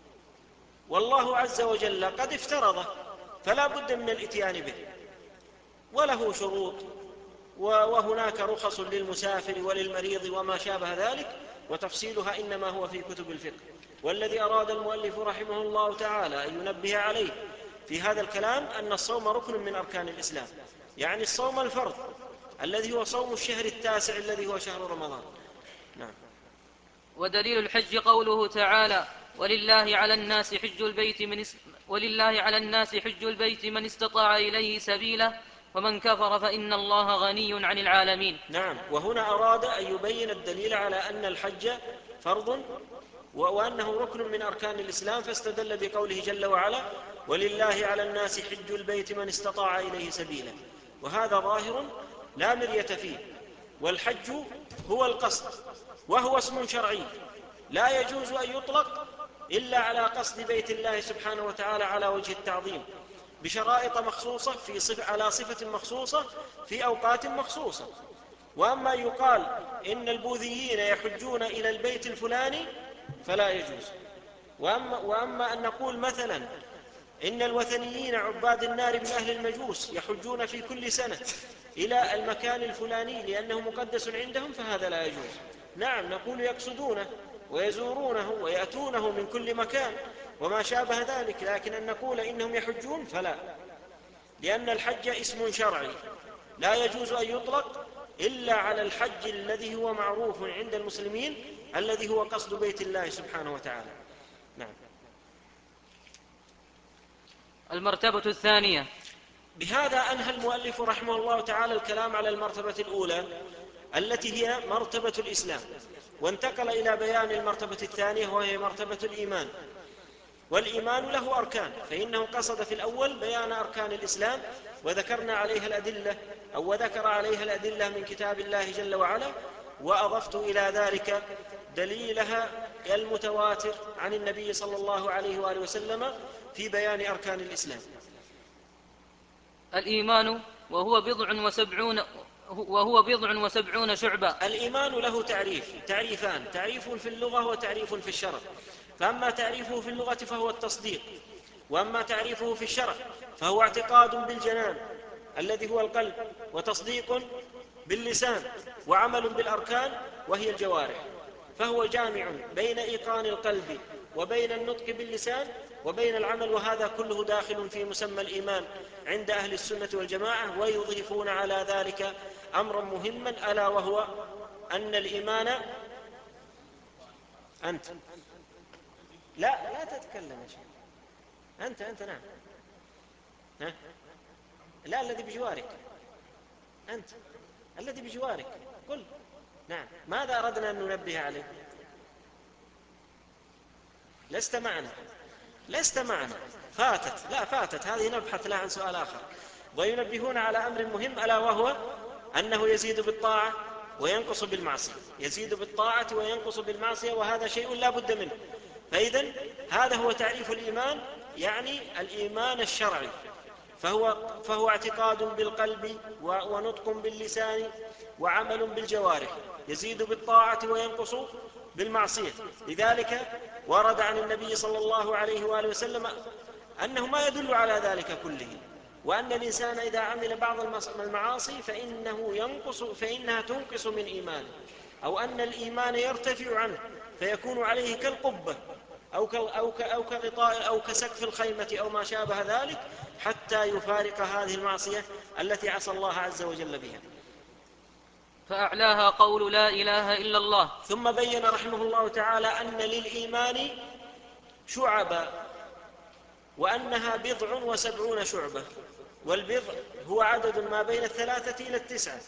والله عز وجل قد افترضه، فلا بد من الاتيان به، وله شروط، وهناك رخص للمسافر وللمريض وما شابه ذلك، وتفصيلها إنما هو في كتب الفقه. والذي أراد المؤلف رحمه الله تعالى أن ينبه عليه في هذا الكلام أن الصوم ركن من أركان الإسلام، يعني الصوم الفرض الذي هو صوم الشهر التاسع الذي هو شهر رمضان. نعم. ودليل الحج قوله تعالى: ولله على الناس حج البيت من است... ولله على الناس حج البيت من استطاع إليه سبيلا ومن كفر فإن الله غني عن العالمين. نعم. وهنا أراد أن يبين الدليل على أن الحج فرض وأنه ركن من أركان الإسلام، فاستدل بقوله جل وعلا: ولله على الناس حج البيت من استطاع إليه سبيلا. وهذا ظاهر لا مرية فيه. والحج هو القصد، وهو اسم شرعي لا يجوز أن يطلق إلا على قصد بيت الله سبحانه وتعالى على وجه التعظيم، بشرائط مخصوصة في صف على صفة مخصوصة في أوقات مخصوصة. وأما يقال إن البوذيين يحجون إلى البيت الفلاني فلا يجوز. وأما, وأما أن نقول مثلا إن الوثنيين عباد النار من أهل المجوس يحجون في كل سنة إلى المكان الفلاني لأنه مقدس عندهم، فهذا لا يجوز. نعم، نقول يقصدونه ويزورونه ويأتونه من كل مكان وما شابه ذلك، لكن أن نقول إنهم يحجون فلا، لأن الحج اسم شرعي لا يجوز أن يطلق إلا على الحج الذي هو معروف عند المسلمين، الذي هو قصد بيت الله سبحانه وتعالى. نعم. المرتبة الثانية. بهذا أنهى المؤلف رحمه الله تعالى الكلام على المرتبة الأولى التي هي مرتبة الإسلام، وانتقل إلى بيان المرتبة الثانية وهي مرتبة الإيمان. والإيمان له أركان، فإنه قصد في الأول بيان أركان الإسلام وذكرنا عليها الأدلة أو وذكر عليها الأدلة من كتاب الله جل وعلا، وأضفت إلى ذلك دليلها المتواتر عن النبي صلى الله عليه وآله وسلم في بيان أركان الإسلام. الإيمان وهو بضع وسبعون وهو بضع وسبعون شعبة. الإيمان له تعريف تعريفان: تعريف في اللغة وتعريف في الشرع. فأما تعريفه في اللغة فهو التصديق، وأما تعريفه في الشرع فهو اعتقاد بالجنان الذي هو القلب، وتصديق باللسان، وعمل بالأركان وهي الجوارح. فهو جامع بين إيقان القلب وبين النطق باللسان وبين العمل، وهذا كله داخل في مسمى الإيمان عند أهل السنة والجماعة. ويضيفون على ذلك أمرا مهما، ألا وهو أن الإيمان أنت لا لا تتكلم يا شيخ. أنت أنت نعم. ها؟ لا، الذي بجوارك. أنت الذي بجوارك قل. نعم. ماذا أردنا أن ننبه عليه؟ لست معنا لست معنا فاتت لا فاتت هذه، نبحث لها عن سؤال آخر. وينبهون على أمر مهم، ألا وهو أنه يزيد بالطاعة وينقص بالمعصية، يزيد بالطاعة وينقص بالمعصية، وهذا شيء لا بد منه. فإذن هذا هو تعريف الإيمان، يعني الإيمان الشرعي، فهو, فهو اعتقاد بالقلب ونطق باللسان وعمل بالجوارح، يزيد بالطاعة وينقص بالمعصية. لذلك ورد عن النبي صلى الله عليه وآله وسلم أنه ما يدل على ذلك كله، وأن الإنسان إذا عمل بعض المعاصي فإنه ينقص فإنها تنقص من إيمانه، أو أن الإيمان يرتفع عنه فيكون عليه كالقبة أو أو كغطاء أو كسقف الخيمة أو ما شابه ذلك، حتى يفارق هذه المعصية التي عصى الله عز وجل بها. فأعلاها قول لا إله إلا الله. ثم بين رحمه الله تعالى أن للإيمان شعبا، وأنها بضع وسبعون شعبة، والبضع هو عدد ما بين الثلاثة إلى التسعة،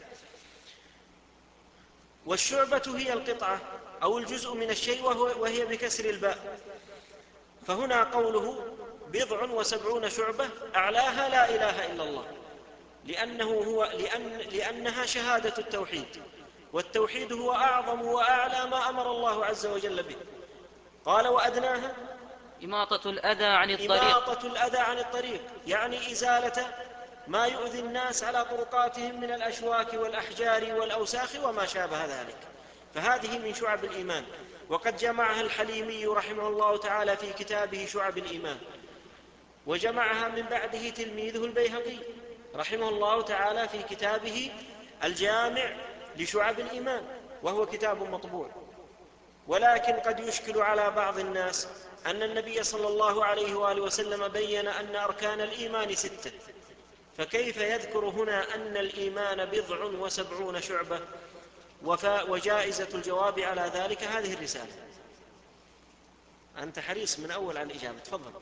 والشعبة هي القطعة أو الجزء من الشيء وهي بكسر الباء. فهنا قوله بضع وسبعون شعبة أعلاها لا إله إلا الله، لأنه هو لأن لأنها شهادة التوحيد، والتوحيد هو أعظم وأعلى ما أمر الله عز وجل به. قال وأدناها إماطة الأذى عن الطريق إماطة الأذى عن الطريق، يعني إزالة ما يؤذي الناس على طرقاتهم من الأشواك والأحجار والأوساخ وما شابه ذلك، فهذه من شعب الإيمان. وقد جمعها الحليمي رحمه الله تعالى في كتابه شعب الإيمان، وجمعها من بعده تلميذه البيهقي رحمه الله تعالى في كتابه الجامع لشعب الإيمان، وهو كتاب مطبوع. ولكن قد يشكل على بعض الناس أن النبي صلى الله عليه وآله وسلم بين أن أركان الإيمان ستة، فكيف يذكر هنا أن الإيمان بضع وسبعون شعبة؟ وجائزة الجواب على ذلك هذه الرسالة. أنت حريص من أول على الإجابة، تفضل.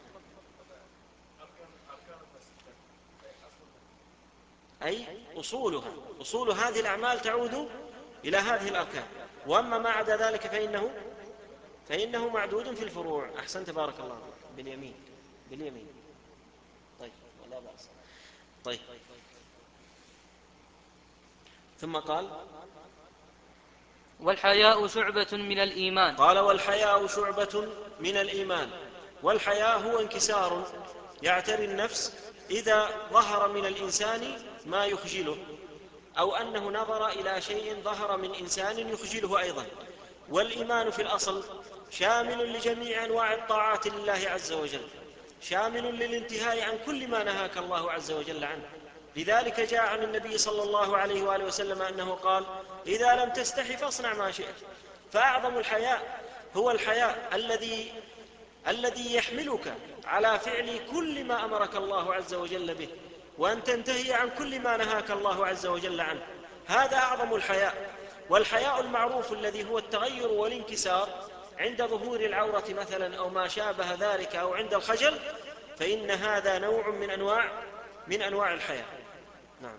أي أصولها، أصول هذه الأعمال تعود إلى هذه الأركان، وأما ما عدا ذلك فإنه فإنه معدود في الفروع. أحسنت، بارك الله فيك. باليمين باليمين. طيب، لا بأس. طيب، ثم قال والحياء شعبة من الإيمان. قال والحياء شعبة من الإيمان. والحياء هو انكسار يعتري النفس إذا ظهر من الإنسان ما يخجله، أو أنه نظر إلى شيء ظهر من إنسان يخجله أيضا. والإيمان في الأصل شامل لجميع أنواع الطاعات لله عز وجل، شامل للانتهاء عن كل ما نهاك الله عز وجل عنه. لذلك جاء عن النبي صلى الله عليه وآله وسلم أنه قال: إذا لم تستحي فاصنع ما شئت. فأعظم الحياء هو الحياء الذي الذي يحملك على فعل كل ما أمرك الله عز وجل به، وأن تنتهي عن كل ما نهاك الله عز وجل عنه. هذا أعظم الحياء. والحياء المعروف الذي هو التغير والانكسار عند ظهور العورة مثلا أو ما شابه ذلك، أو عند الخجل، فإن هذا نوع من أنواع من أنواع الحياء. نعم.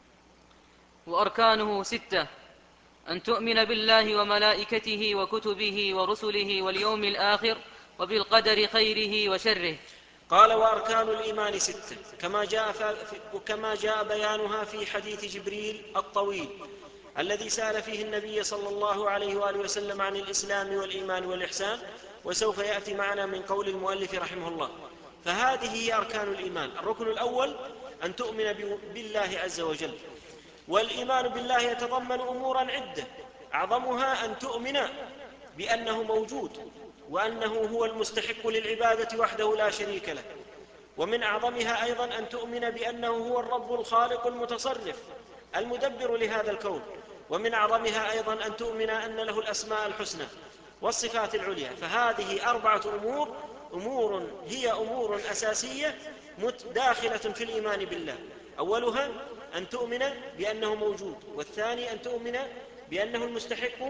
وأركانه ستة: أن تؤمن بالله وملائكته وكتبه ورسله واليوم الآخر وبالقدر خيره وشره. قال: وأركان الإيمان ستة، كما جاء, كما جاء بيانها في حديث جبريل الطويل الذي سأل فيه النبي صلى الله عليه وآله وسلم عن الإسلام والإيمان والإحسان، وسوف يأتي معنا من قول المؤلف رحمه الله. فهذه هي أركان الإيمان. الركن الأول أن تؤمن بالله عز وجل. والإيمان بالله يتضمن أمورا عدة، أعظمها أن تؤمن بأنه موجود، وأنه هو المستحق للعبادة وحده لا شريك له. ومن أعظمها أيضا أن تؤمن بأنه هو الرب الخالق المتصرف المدبر لهذا الكون. ومن أعظمها أيضا أن تؤمن أن له الأسماء الحسنى والصفات العليا. فهذه أربعة أمور أمور هي أمور أساسية داخلة في الإيمان بالله. أولها أن تؤمن بأنه موجود، والثاني أن تؤمن بأنه المستحق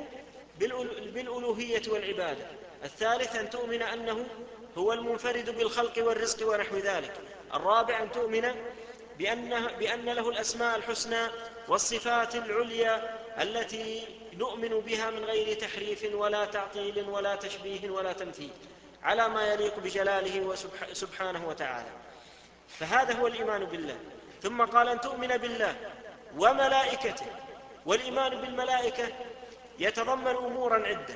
بالألوهية والعبادة، الثالث أن تؤمن أنه هو المنفرد بالخلق والرزق ونحو ذلك، الرابع أن تؤمن بأنه بأن له الأسماء الحسنى والصفات العليا التي نؤمن بها من غير تحريف ولا تعطيل ولا تشبيه ولا تمثيل، على ما يليق بجلاله سبحانه وتعالى. فهذا هو الإيمان بالله. ثم قال: أن تؤمن بالله وملائكته. والإيمان بالملائكة يتضمن أمورا عدة.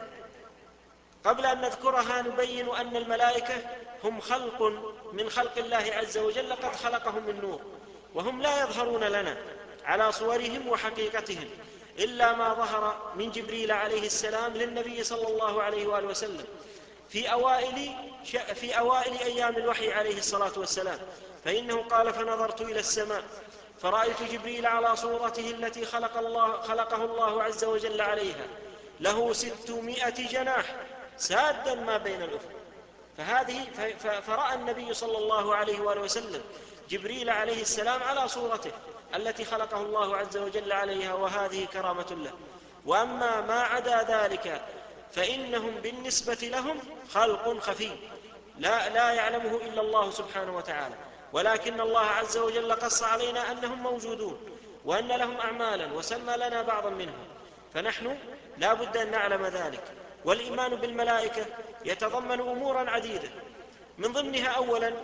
قبل أن نذكرها نبين أن الملائكة هم خلق من خلق الله عز وجل قد خلقهم من نور، وهم لا يظهرون لنا على صورهم وحقيقتهم إلا ما ظهر من جبريل عليه السلام للنبي صلى الله عليه وآله وسلم في أوائل, في أوائل أيام الوحي عليه الصلاة والسلام، فإنه قال: فنظرت إلى السماء فرأيت جبريل على صورته التي خلق الله خلقه الله عز وجل عليها، له ستمائة جناح سادا ما بين الأفق. فهذه فرأى النبي صلى الله عليه وآله وسلم جبريل عليه السلام على صورته التي خلقه الله عز وجل عليها، وهذه كرامة له. وأما ما عدا ذلك فإنهم بالنسبة لهم خلق خفي لا, لا يعلمه إلا الله سبحانه وتعالى، ولكن الله عز وجل قص علينا أنهم موجودون وأن لهم أعمالا وسمى لنا بعضا منهم، فنحن لا بد أن نعلم ذلك. والإيمان بالملائكة يتضمن أمورا عديدة، من ضمنها أولا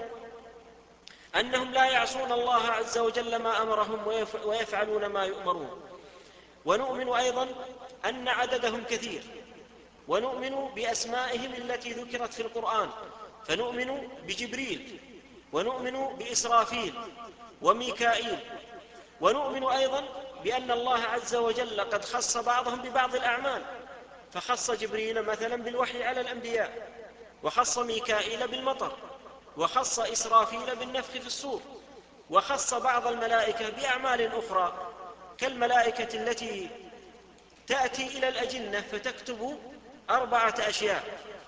أنهم لا يعصون الله عز وجل ما أمرهم ويفعلون ما يؤمرون. ونؤمن أيضا أن عددهم كثير، ونؤمن بأسمائهم التي ذكرت في القرآن، فنؤمن بجبريل، ونؤمن بإسرافيل وميكائيل، ونؤمن أيضا بأن الله عز وجل قد خص بعضهم ببعض الأعمال، فخص جبريل مثلا بالوحي على الأنبياء، وخص ميكائيل بالمطر، وخص إسرافيل بالنفخ في الصور، وخص بعض الملائكة بأعمال أخرى كالملائكة التي تأتي إلى الأجنة فتكتب أربعة أشياء: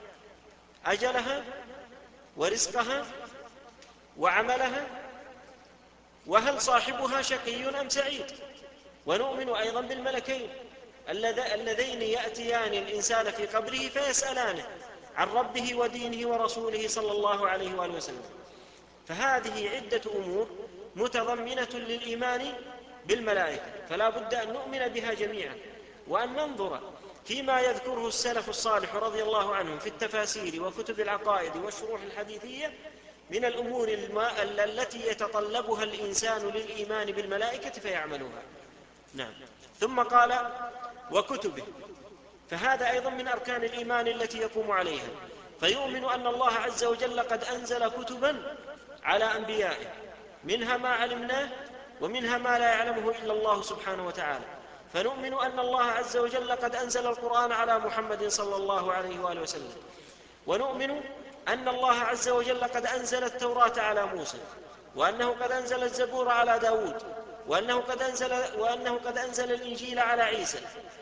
أجلها ورزقها وعملها وهل صاحبها شقي أم سعيد. ونؤمن أيضا بالملكين اللذين يأتيان الإنسان في قبره فيسألانه عن ربه ودينه ورسوله صلى الله عليه وآله وسلم. فهذه عدة أمور متضمنة للإيمان بالملائكة، فلا بد أن نؤمن بها جميعا، وأن ننظر فيما يذكره السلف الصالح رضي الله عنهم في التفاسير وكتب العقائد والشروح الحديثية من الأمور التي يتطلبها الإنسان للإيمان بالملائكة فيعملها. نعم. ثم قال: وكتبه، فهذا أيضا من أركان الإيمان التي يقوم عليها، فيؤمن أن الله عز وجل قد أنزل كتبا على أنبيائه، منها ما علمناه ومنها ما لا يعلمه إلا الله سبحانه وتعالى. فنؤمن أن الله عز وجل قد أنزل القرآن على محمد صلى الله عليه وآله وسلم. ونؤمن أن الله عز وجل قد أنزل التوراة على موسى، وأنه قد أنزل الزبور على داود، وأنه قد أنزل, وأنه قد أنزل الإنجيل على عيسى،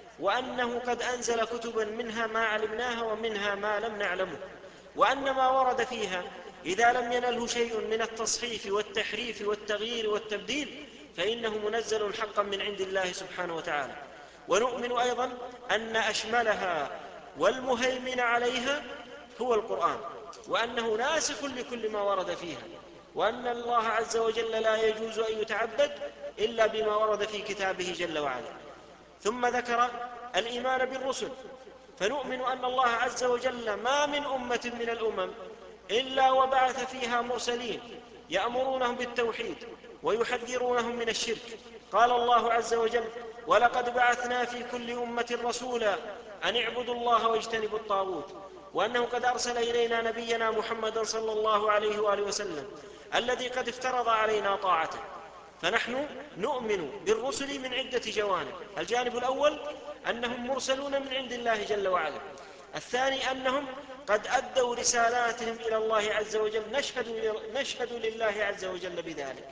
وأنه قد أنزل كتبا منها ما علمناها ومنها ما لم نعلمه، وأن ما ورد فيها إذا لم ينله شيء من التصحيف والتحريف والتغيير والتبديل فإنه منزل حقا من عند الله سبحانه وتعالى. ونؤمن أيضا أن أشملها والمهيمن عليها هو القرآن، وأنه ناسخ لكل ما ورد فيها، وأن الله عز وجل لا يجوز أن يتعبد إلا بما ورد في كتابه جل وعلا. ثم ذكر الإيمان بالرسل، فنؤمن أن الله عز وجل ما من أمة من الأمم إلا وبعث فيها مرسلين يأمرونهم بالتوحيد ويحذرونهم من الشرك. قال الله عز وجل: ولقد بعثنا في كل أمة رسولا أن اعبدوا الله واجتنبوا الطاغوت، وأنه قد أرسل إلينا نبينا محمدا صلى الله عليه وآله وسلم الذي قد افترض علينا طاعته. فنحن نؤمن بالرسل من عدة جوانب: الجانب الأول أنهم مرسلون من عند الله جل وعلا، الثاني أنهم قد أدوا رسالاتهم إلى الله عز وجل، نشهد, نشهد لله عز وجل بذلك.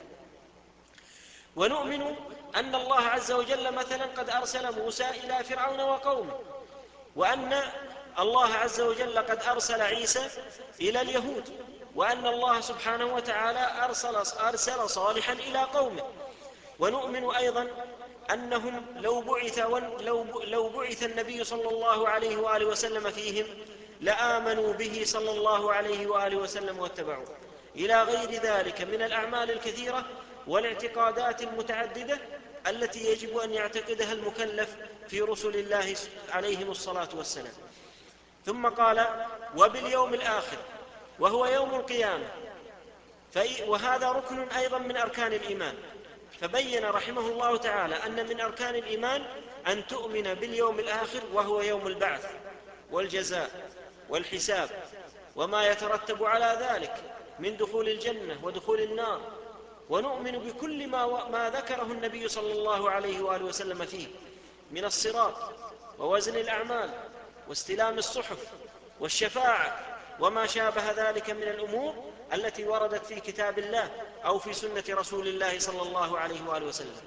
ونؤمن أن الله عز وجل مثلا قد أرسل موسى إلى فرعون وقومه، وأن الله عز وجل قد أرسل عيسى إلى اليهود، وأن الله سبحانه وتعالى أرسل, أرسل صالحا إلى قومه. ونؤمن أيضا أنهم لو بعث, لو, لو بعث النبي صلى الله عليه وآله وسلم فيهم لآمنوا به صلى الله عليه وآله وسلم واتبعوه، إلى غير ذلك من الأعمال الكثيرة والاعتقادات المتعددة التي يجب أن يعتقدها المكلف في رسل الله عليهم الصلاة والسلام. ثم قال: وباليوم الآخر، وهو يوم القيامة، وهذا ركن أيضا من أركان الإيمان. فبين رحمه الله تعالى أن من أركان الإيمان أن تؤمن باليوم الآخر، وهو يوم البعث والجزاء والحساب وما يترتب على ذلك من دخول الجنة ودخول النار. ونؤمن بكل ما, ما ذكره النبي صلى الله عليه وآله وسلم فيه من الصراط ووزن الأعمال واستلام الصحف والشفاعة وما شابه ذلك من الأمور التي وردت في كتاب الله أو في سنة رسول الله صلى الله عليه وآله وسلم.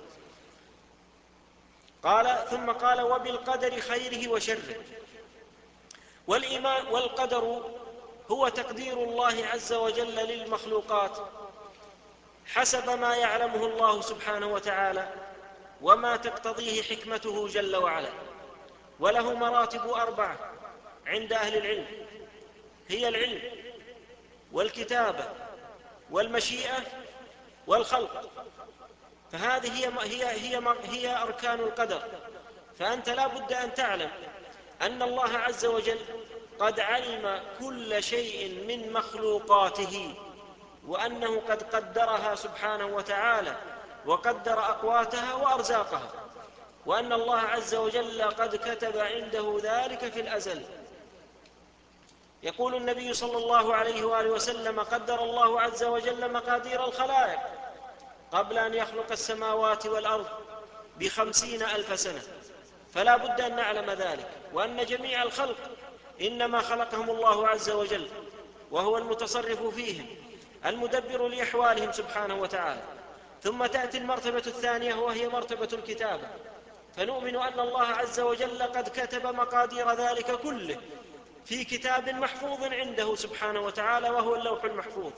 قال ثم قال: وبالقدر خيره وشره. والإيمان والقدر هو تقدير الله عز وجل للمخلوقات حسب ما يعلمه الله سبحانه وتعالى وما تقتضيه حكمته جل وعلا. وله مراتب أربعة عند أهل العلم، هي العلم والكتابة والمشيئة والخلق. فهذه هي, هي, هي, هي أركان القدر. فأنت لا بد أن تعلم أن الله عز وجل قد علم كل شيء من مخلوقاته، وأنه قد قدرها سبحانه وتعالى وقدر أقواتها وأرزاقها، وأن الله عز وجل قد كتب عنده ذلك في الأزل يقول النبي صلى الله عليه وآله وسلم: قدر الله عز وجل مقادير الخلائق قبل أن يخلق السماوات والأرض بخمسين ألف سنة، فلا بد أن نعلم ذلك، وأن جميع الخلق إنما خلقهم الله عز وجل، وهو المتصرف فيهم المدبر لأحوالهم سبحانه وتعالى. ثم تأتي المرتبة الثانية وهي مرتبة الكتابة، فنؤمن أن الله عز وجل قد كتب مقادير ذلك كله في كتاب محفوظ عنده سبحانه وتعالى وهو اللوح المحفوظ.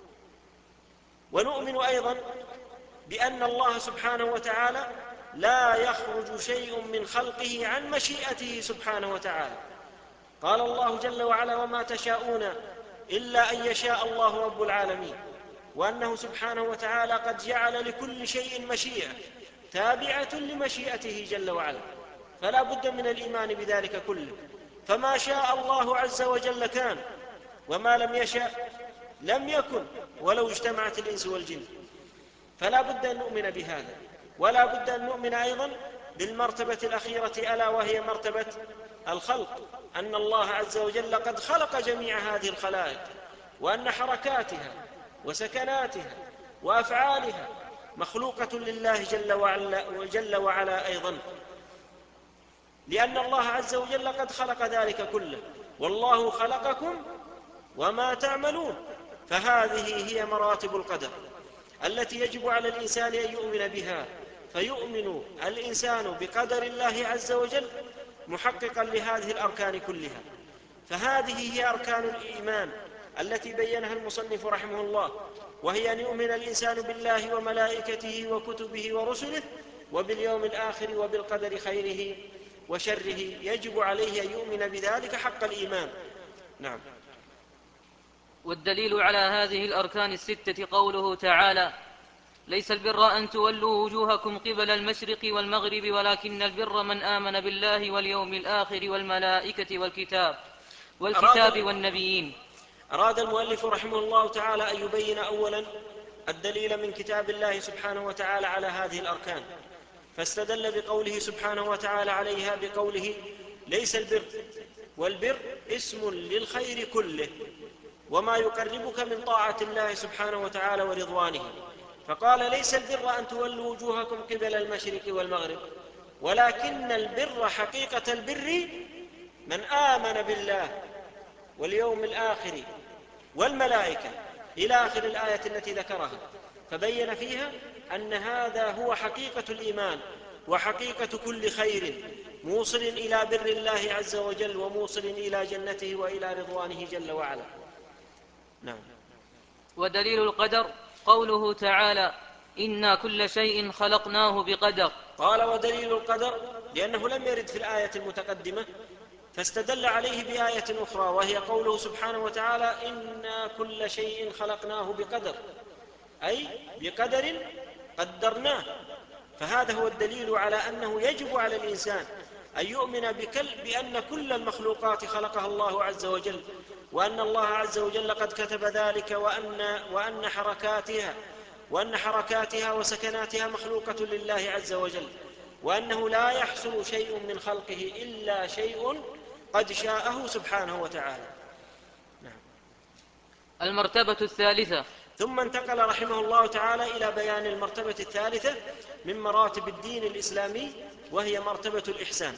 ونؤمن أيضا بأن الله سبحانه وتعالى لا يخرج شيء من خلقه عن مشيئته سبحانه وتعالى. قال الله جل وعلا: وما تشاءون إلا أن يشاء الله رب العالمين، وأنه سبحانه وتعالى قد جعل لكل شيء مشيئة تابعة لمشيئته جل وعلا، فلا بد من الإيمان بذلك كله. فما شاء الله عز وجل كان، وما لم يشاء لم يكن، ولو اجتمعت الإنس والجن. فلا بد أن نؤمن بهذا، ولا بد أن نؤمن أيضا بالمرتبة الأخيرة ألا وهي مرتبة الخلق، أن الله عز وجل قد خلق جميع هذه الخلائق، وأن حركاتها وسكناتها وأفعالها مخلوقة لله جل وعلا, جل وعلا أيضا، لأن الله عز وجل قد خلق ذلك كله. والله خلقكم وما تعملون. فهذه هي مراتب القدر التي يجب على الإنسان أن يؤمن بها، فيؤمن الإنسان بقدر الله عز وجل محققا لهذه الأركان كلها. فهذه هي أركان الإيمان التي بينها المصنف رحمه الله، وهي أن يؤمن الإنسان بالله وملائكته وكتبه ورسله وباليوم الآخر وبالقدر خيره وشره. يجب عليه أن يؤمن بذلك حق الإيمان. نعم. والدليل على هذه الأركان الستة قوله تعالى: ليس البر أن تولوا وجوهكم قبل المشرق والمغرب ولكن البر من آمن بالله واليوم الآخر والملائكة والكتاب والكتاب والنبيين. أراد المؤلف رحمه الله تعالى أن يبين أولا الدليل من كتاب الله سبحانه وتعالى على هذه الأركان، فاستدل بقوله سبحانه وتعالى عليها بقوله: ليس البر. والبر اسم للخير كله وما يقربك من طاعة الله سبحانه وتعالى ورضوانه. فقال: ليس البر أن تولوا وجوهكم قبل المشرق والمغرب، ولكن البر حقيقة البر من آمن بالله واليوم الآخر والملائكة إلى آخر الآية التي ذكرها، فبين فيها أن هذا هو حقيقة الإيمان وحقيقة كل خير موصل إلى بر الله عز وجل وموصل إلى جنته وإلى رضوانه جل وعلا. نعم. ودليل القدر قوله تعالى: إنا كل شيء خلقناه بقدر. قال: ودليل القدر لأنه لم يرد في الآية المتقدمة، فاستدل عليه بآية أخرى وهي قوله سبحانه وتعالى: إنا كل شيء خلقناه بقدر، أي بقدر قدرناه. فهذا هو الدليل على أنه يجب على الإنسان أن يؤمن بكل بأن كل المخلوقات خلقها الله عز وجل، وأن الله عز وجل قد كتب ذلك، وأن, وأن حركاتها وأن حركاتها وسكناتها مخلوقة لله عز وجل، وأنه لا يحصل شيء من خلقه إلا شيء قد شاءه سبحانه وتعالى. نعم. المرتبة الثالثة. ثم انتقل رحمه الله تعالى إلى بيان المرتبة الثالثة من مراتب الدين الإسلامي، وهي مرتبة الإحسان.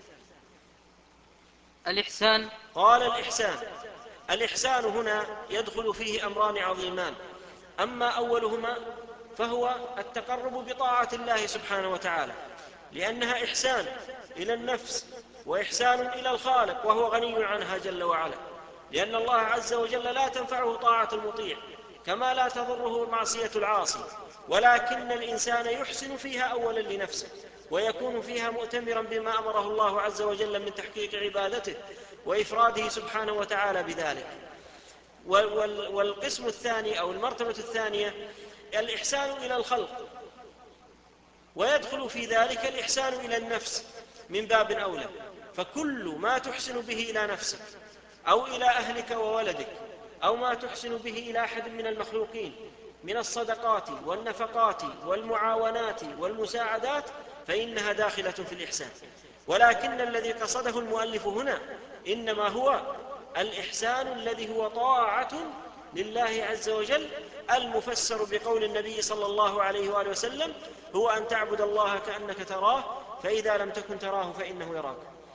الإحسان. قال: الإحسان الإحسان هنا يدخل فيه أمران عظيمان. أما أولهما فهو التقرب بطاعة الله سبحانه وتعالى، لأنها إحسان إلى النفس وإحسان إلى الخالق وهو غني عنها جل وعلا، لأن الله عز وجل لا تنفعه طاعة المطيع كما لا تضره معصية العاصي، ولكن الإنسان يحسن فيها أولا لنفسه، ويكون فيها مؤتمرا بما أمره الله عز وجل من تحقيق عبادته وإفراده سبحانه وتعالى بذلك. والقسم الثاني أو المرتبة الثانية الإحسان إلى الخلق، ويدخل في ذلك الإحسان إلى النفس من باب أولى، فكل ما تحسن به إلى نفسك أو إلى أهلك وولدك أو ما تحسن به إلى أحد من المخلوقين من الصدقات والنفقات والمعاونات والمساعدات فإنها داخلة في الإحسان. ولكن الذي قصده المؤلف هنا إنما هو الإحسان الذي هو طاعة لله عز وجل، المفسر بقول النبي صلى الله عليه وآله وسلم: هو أن تعبد الله كأنك تراه، فإذا لم تكن تراه فإنه يراك.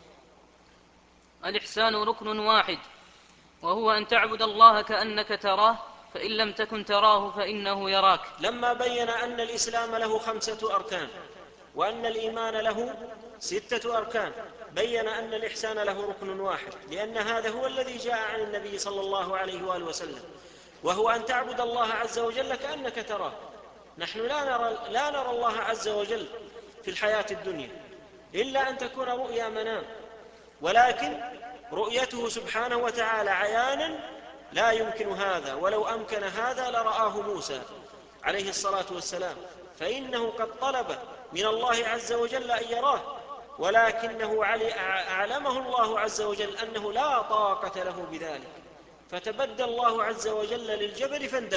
الإحسان ركن واحد، وهو أن تعبد الله كأنك تراه، فإن لم تكن تراه فإنه يراك. لما بين أن الإسلام له خمسة أركان وأن الإيمان له ستة أركان، بين أن الإحسان له ركن واحد، لأن هذا هو الذي جاء عن النبي صلى الله عليه وآله وسلم، وهو أن تعبد الله عز وجل كأنك تراه. نحن لا نرى, لا نرى الله عز وجل في الحياة الدنيا إلا أن تكون رؤيا منام، ولكن رؤيته سبحانه وتعالى عيانا لا يمكن هذا، ولو أمكن هذا لرآه موسى عليه الصلاة والسلام، فإنه قد طلب من الله عز وجل أن يراه، ولكنه أعلمه الله عز وجل أنه لا طاقة له بذلك، فتبدى الله عز وجل للجبل فاندك.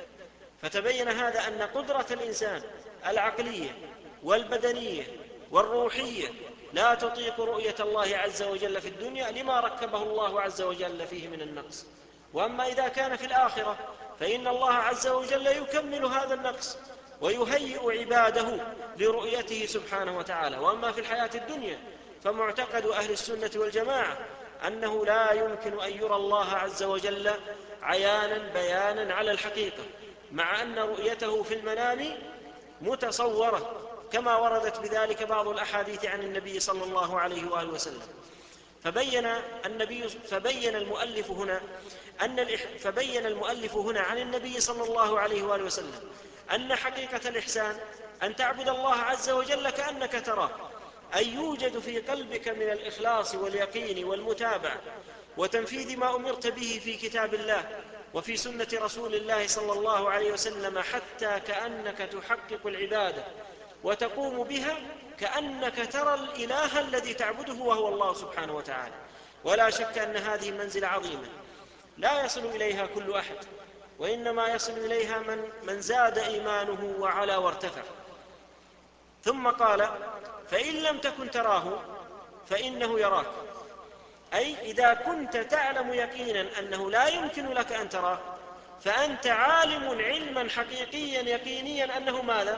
فتبين هذا أن قدرة الإنسان العقلية والبدنية والروحية لا تطيق رؤية الله عز وجل في الدنيا لما ركبه الله عز وجل فيه من النقص. وأما إذا كان في الآخرة فإن الله عز وجل يكمل هذا النقص ويهيئ عباده لرؤيته سبحانه وتعالى. وأما في الحياة الدنيا فمعتقد أهل السنة والجماعة أنه لا يمكن أن يرى الله عز وجل عيانا بيانا على الحقيقة، مع أن رؤيته في المنام متصورة، كما وردت بذلك بعض الأحاديث عن النبي صلى الله عليه وآله وسلم. فبين النبي فبين المؤلف هنا أن فبين المؤلف هنا عن النبي صلى الله عليه وآله وسلم أن حقيقة الإحسان أن تعبد الله عز وجل كأنك تراه، أي يوجد في قلبك من الإخلاص واليقين والمتابعة وتنفيذ ما أمرت به في كتاب الله وفي سنة رسول الله صلى الله عليه وسلم، حتى كأنك تحقق العبادة وتقوم بها كأنك ترى الإله الذي تعبده وهو الله سبحانه وتعالى. ولا شك أن هذه منزلة عظيمة لا يصل إليها كل أحد، وإنما يصل إليها من, من زاد إيمانه وعلى وارتفع. ثم قال: فإن لم تكن تراه فإنه يراك، أي إذا كنت تعلم يقينا أنه لا يمكن لك أن تراه فأنت عالم علما حقيقيا يقينيا أنه ماذا؟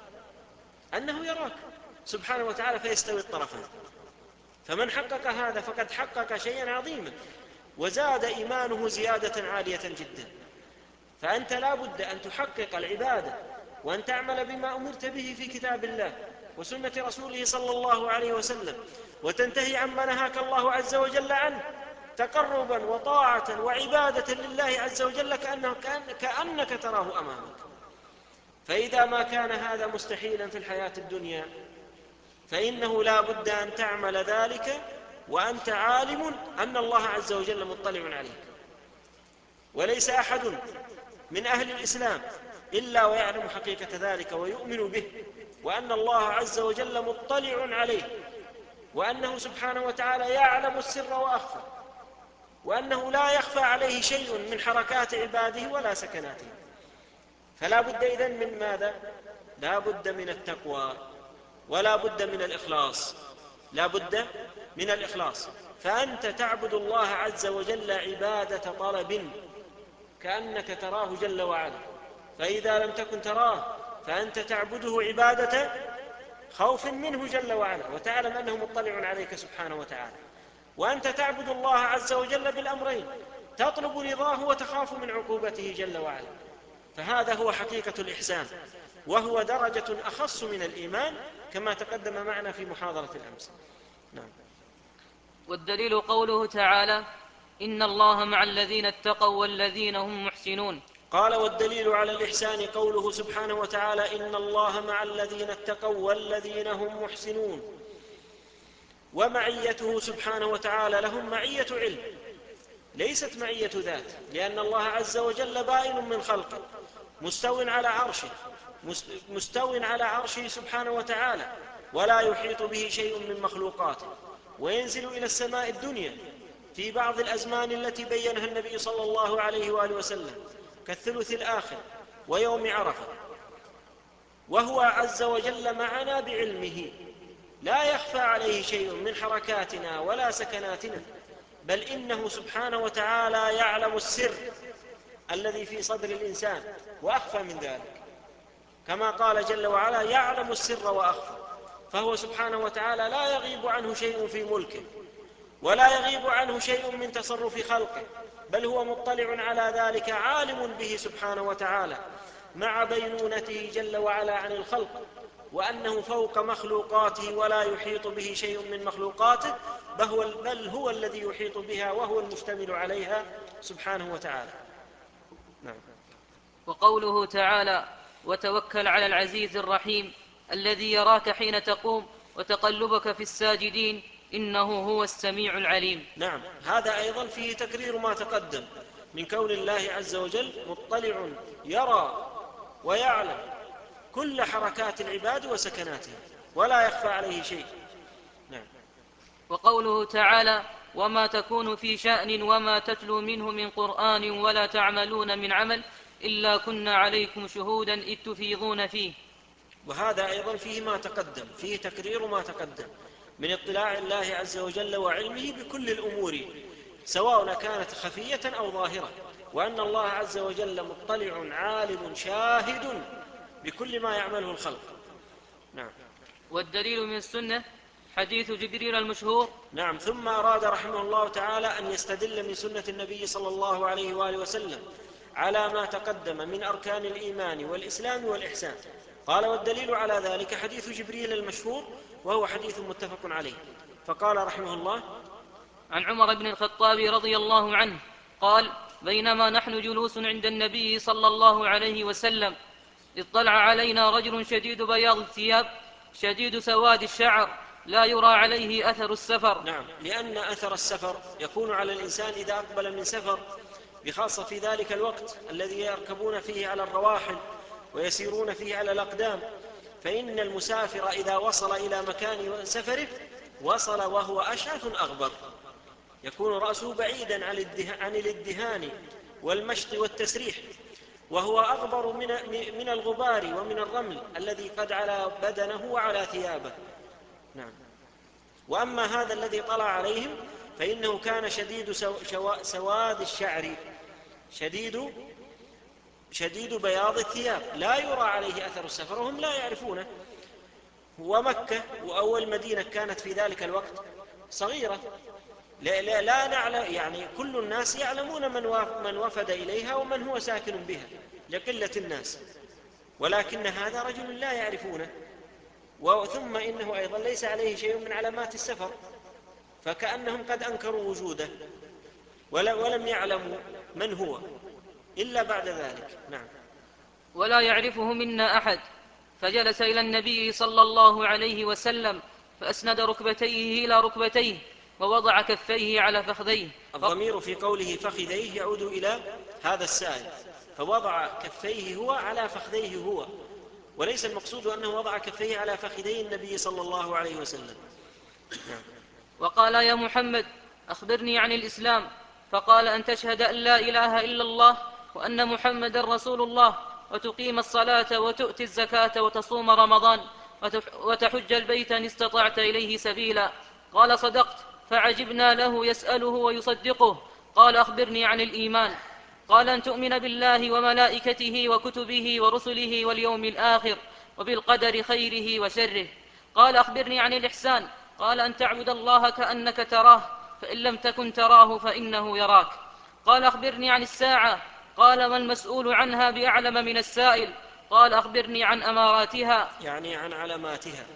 أنه يراك سبحانه وتعالى، فيستوي الطرفان. فمن حقق هذا فقد حقق شيئا عظيما وزاد إيمانه زيادة عالية جدا. فأنت لا بد أن تحقق العبادة وأن تعمل بما أمرت به في كتاب الله وسنة رسوله صلى الله عليه وسلم، وتنتهي عما نهاك الله عز وجل عنه تقربا وطاعة وعبادة لله عز وجل كأنه كأنك تراه أمامك. فإذا ما كان هذا مستحيلا في الحياة الدنيا فإنه لا بد أن تعمل ذلك وأنت عالم أن الله عز وجل مطلع عليك. وليس أحد من أهل الإسلام إلا ويعلم حقيقة ذلك ويؤمن به، وأن الله عز وجل مطلع عليه، وأنه سبحانه وتعالى يعلم السر وأخفى، وأنه لا يخفى عليه شيء من حركات عباده ولا سكناتهم. فلا بد إذن من ماذا؟ لا بد من التقوى ولا بد من الإخلاص، لا بد من الإخلاص. فأنت تعبد الله عز وجل عبادة طلب كأنك تراه جل وعلا، فإذا لم تكن تراه فأنت تعبده عبادة خوف منه جل وعلا، وتعلم أنه مطلع عليك سبحانه وتعالى. وأنت تعبد الله عز وجل بالأمرين، تطلب رضاه وتخاف من عقوبته جل وعلا. فهذا هو حقيقة الإحسان، وهو درجة أخص من الإيمان كما تقدم معنا في محاضرة الأمس. نعم. والدليل قوله تعالى: إن الله مع الذين اتقوا والذين هم محسنون. قال: والدليل على الإحسان قوله سبحانه وتعالى: إن الله مع الذين اتقوا والذين هم محسنون. ومعيته سبحانه وتعالى لهم معية علم، ليست معية ذات، لأن الله عز وجل بائن من خلقه مستو على عرشه مستو على عرشه سبحانه وتعالى، ولا يحيط به شيء من مخلوقاته، وينزل إلى السماء الدنيا في بعض الأزمان التي بينها النبي صلى الله عليه وآله وسلم كالثلث الآخر ويوم عرفة، وهو عز وجل معنا بعلمه، لا يخفى عليه شيء من حركاتنا ولا سكناتنا، بل إنه سبحانه وتعالى يعلم السر الذي في صدر الإنسان وأخفى من ذلك، كما قال جل وعلا يعلم السر وأخفى. فهو سبحانه وتعالى لا يغيب عنه شيء في ملكه، ولا يغيب عنه شيء من تصرف خلقه، بل هو مطلع على ذلك، عالم به سبحانه وتعالى، مع بينونته جل وعلا عن الخلق، وأنه فوق مخلوقاته ولا يحيط به شيء من مخلوقاته، بل هو الذي يحيط بها وهو المشتمل عليها سبحانه وتعالى. نعم. وقوله تعالى وتوكل على العزيز الرحيم الذي يراك حين تقوم وتقلبك في الساجدين إنه هو السميع العليم. نعم، هذا أيضا فيه تكرير ما تقدم من كون الله عز وجل مطلع يرى ويعلم كل حركات العباد وسكناتهم ولا يخفى عليه شيء. نعم. وقوله تعالى وما تكون في شأن وما تتلو منه من قرآن ولا تعملون من عمل إلا كنا عليكم شهودا إذ تفيضون فيه. وهذا أيضا فيه ما تقدم، فيه تكرير ما تقدم من اطلاع الله عز وجل وعلمه بكل الأمور سواء كانت خفية أو ظاهرة، وأن الله عز وجل مطلع عالم شاهد بكل ما يعمله الخلق. نعم. والدليل من السنة حديث جبريل المشهور. نعم. ثم أراد رحمه الله تعالى أن يستدل من سنة النبي صلى الله عليه وآله وسلم على ما تقدم من أركان الإيمان والإسلام والإحسان. قال والدليل على ذلك حديث جبريل المشهور، وهو حديث متفق عليه. فقال رحمه الله عن عمر بن الخطاب رضي الله عنه قال بينما نحن جلوس عند النبي صلى الله عليه وسلم اطلع علينا رجل شديد بياض الثياب شديد سواد الشعر لا يرى عليه أثر السفر. نعم، لأن أثر السفر يكون على الإنسان إذا أقبل من سفر، بخاصة في ذلك الوقت الذي يركبون فيه على الرواحل ويسيرون فيه على الأقدام، فإن المسافر إذا وصل إلى مكان سفره وصل وهو أشعث أغبر، يكون رأسه بعيدا عن الادهان والمشط والتسريح، وهو أغبر من الغبار ومن الرمل الذي قد على بدنه وعلى ثيابه. نعم. وأما هذا الذي طلع عليهم فإنه كان شديد سواد الشعر شديد شديد بياض الثياب لا يرى عليه أثر السفر، وهم لا يعرفونه. ومكة وأول مدينة كانت في ذلك الوقت صغيرة، لا, لا, لا نعلم، يعني كل الناس يعلمون من وفد إليها ومن هو ساكن بها لقلة الناس، ولكن هذا رجل لا يعرفونه، وثم إنه أيضا ليس عليه شيء من علامات السفر، فكأنهم قد أنكروا وجوده ولم يعلموا من هو إلا بعد ذلك. نعم. ولا يعرفه منا أحد، فجلس إلى النبي صلى الله عليه وسلم فأسند ركبتيه إلى ركبتيه ووضع كفيه على فخذيه. الضمير في قوله فخذيه يعود إلى هذا السائل، فوضع كفيه هو على فخذيه هو، وليس المقصود أنه وضع كفيه على فخذي النبي صلى الله عليه وسلم. نعم. وقال يا محمد أخبرني عن الإسلام، فقال أن تشهد أن لا إله إلا الله وأن محمد رسول الله وتقيم الصلاة وتؤتي الزكاة وتصوم رمضان وتحج البيت إن استطعت إليه سبيلا. قال صدقت، فعجبنا له يسأله ويصدقه. قال أخبرني عن الإيمان. قال أن تؤمن بالله وملائكته وكتبه ورسله واليوم الآخر وبالقدر خيره وشره. قال أخبرني عن الإحسان. قال أن تعبد الله كأنك تراه فإن لم تكن تراه فإنه يراك. قال أخبرني عن الساعة. قال ما المسؤول عنها بأعلم من السائل. قال أخبرني عن أماراتها، يعني عن علاماتها.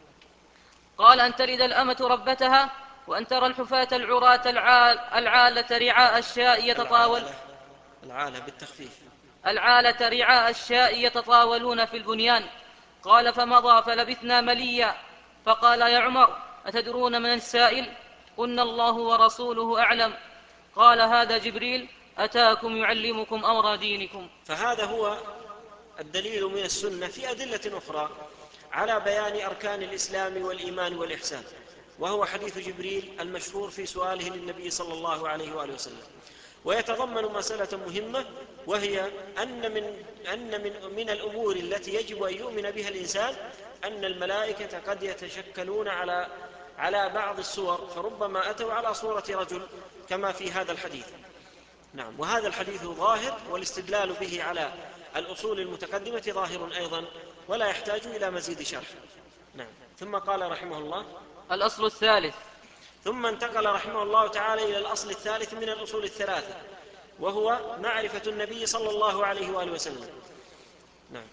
قال أن تلد الأمة ربتها وأن ترى الحفاة العراة العالة رعاء الشاء يتطاول العالة بالتخفيف العالة رعاء الشاء يتطاولون في البنيان. قال فمضى فلبثنا مليا. فقال يا عمر أتدرون من السائل؟ قلنا الله ورسوله أعلم. قال هذا جبريل أتاكم يعلمكم أمر دينكم. فهذا هو الدليل من السنة في أدلة أخرى على بيان أركان الإسلام والإيمان والإحسان، وهو حديث جبريل المشهور في سؤاله للنبي صلى الله عليه وآله وسلم، ويتضمن مسألة مهمة، وهي أن من, أن من, من الأمور التي يجب أن يؤمن بها الإنسان أن الملائكة قد يتشكلون على على بعض الصور، فربما أتوا على صورة رجل كما في هذا الحديث. نعم. وهذا الحديث ظاهر، والاستدلال به على الأصول المتقدمة ظاهر أيضا، ولا يحتاج إلى مزيد شرح. نعم. ثم قال رحمه الله: الأصل الثالث. ثم انتقل رحمه الله تعالى إلى الأصل الثالث من الأصول الثلاثة، وهو معرفة النبي صلى الله عليه وآله وسلم. نعم.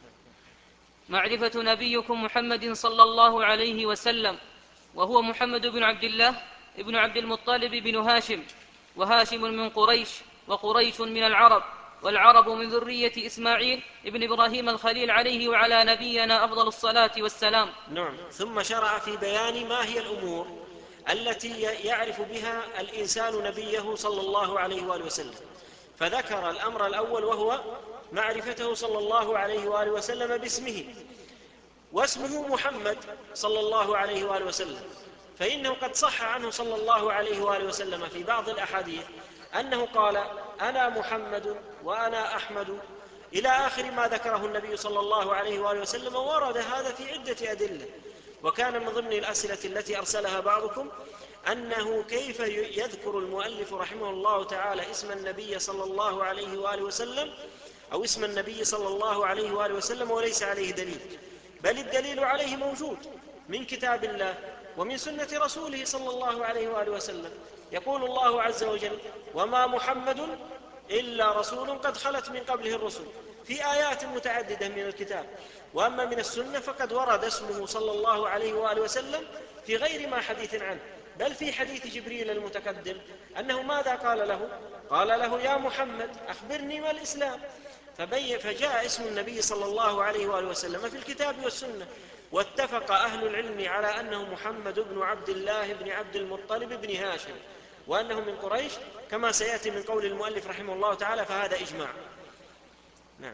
معرفة نبيكم محمد صلى الله عليه وسلم، وهو محمد بن عبد الله ابن عبد المطلب بن هاشم، وهاشم من قريش، وقريش من العرب، والعرب من ذرية إسماعيل ابن إبراهيم الخليل عليه وعلى نبينا أفضل الصلاة والسلام. نعم. ثم شرع في بيان ما هي الأمور التي يعرف بها الإنسان نبيه صلى الله عليه وآله وسلم، فذكر الأمر الأول وهو معرفته صلى الله عليه وآله وسلم باسمه، واسمه محمد صلى الله عليه وآله وسلم، فإنه قد صح عنه صلى الله عليه وآله وسلم في بعض الأحاديث أنه قال: أنا محمد وأنا أحمد، إلى آخر ما ذكره النبي صلى الله عليه وآله وسلم. ورد هذا في عدة أدلة، وكان من ضمن الأسئلة التي أرسلها بعضكم أنه كيف يذكر المؤلف رحمه الله تعالى اسم النبي صلى الله عليه وآله وسلم أو اسم النبي صلى الله عليه وآله وسلم وليس عليه دليل، بل الدليل عليه موجود من كتاب الله ومن سنة رسوله صلى الله عليه وآله وسلم. يقول الله عز وجل: وما محمد إلا رسول قد خلت من قبله الرسل، في آيات متعددة من الكتاب. وأما من السنة فقد ورد اسمه صلى الله عليه وآله وسلم في غير ما حديث عنه، بل في حديث جبريل المتقدم أنه ماذا قال له؟ قال له: يا محمد أخبرني ما الإسلام. فجاء اسم النبي صلى الله عليه وآله وسلم في الكتاب والسنة، واتفق أهل العلم على أنه محمد بن عبد الله بن عبد المطلب بن هاشم، وأنه من قريش، كما سيأتي من قول المؤلف رحمه الله تعالى، فهذا إجماع. نعم.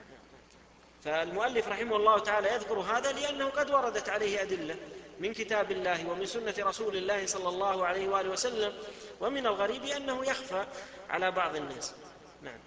فالمؤلف رحمه الله تعالى يذكر هذا لأنه قد وردت عليه أدلة من كتاب الله ومن سنة رسول الله صلى الله عليه وآله وسلم، ومن الغريب أنه يخفى على بعض الناس. نعم.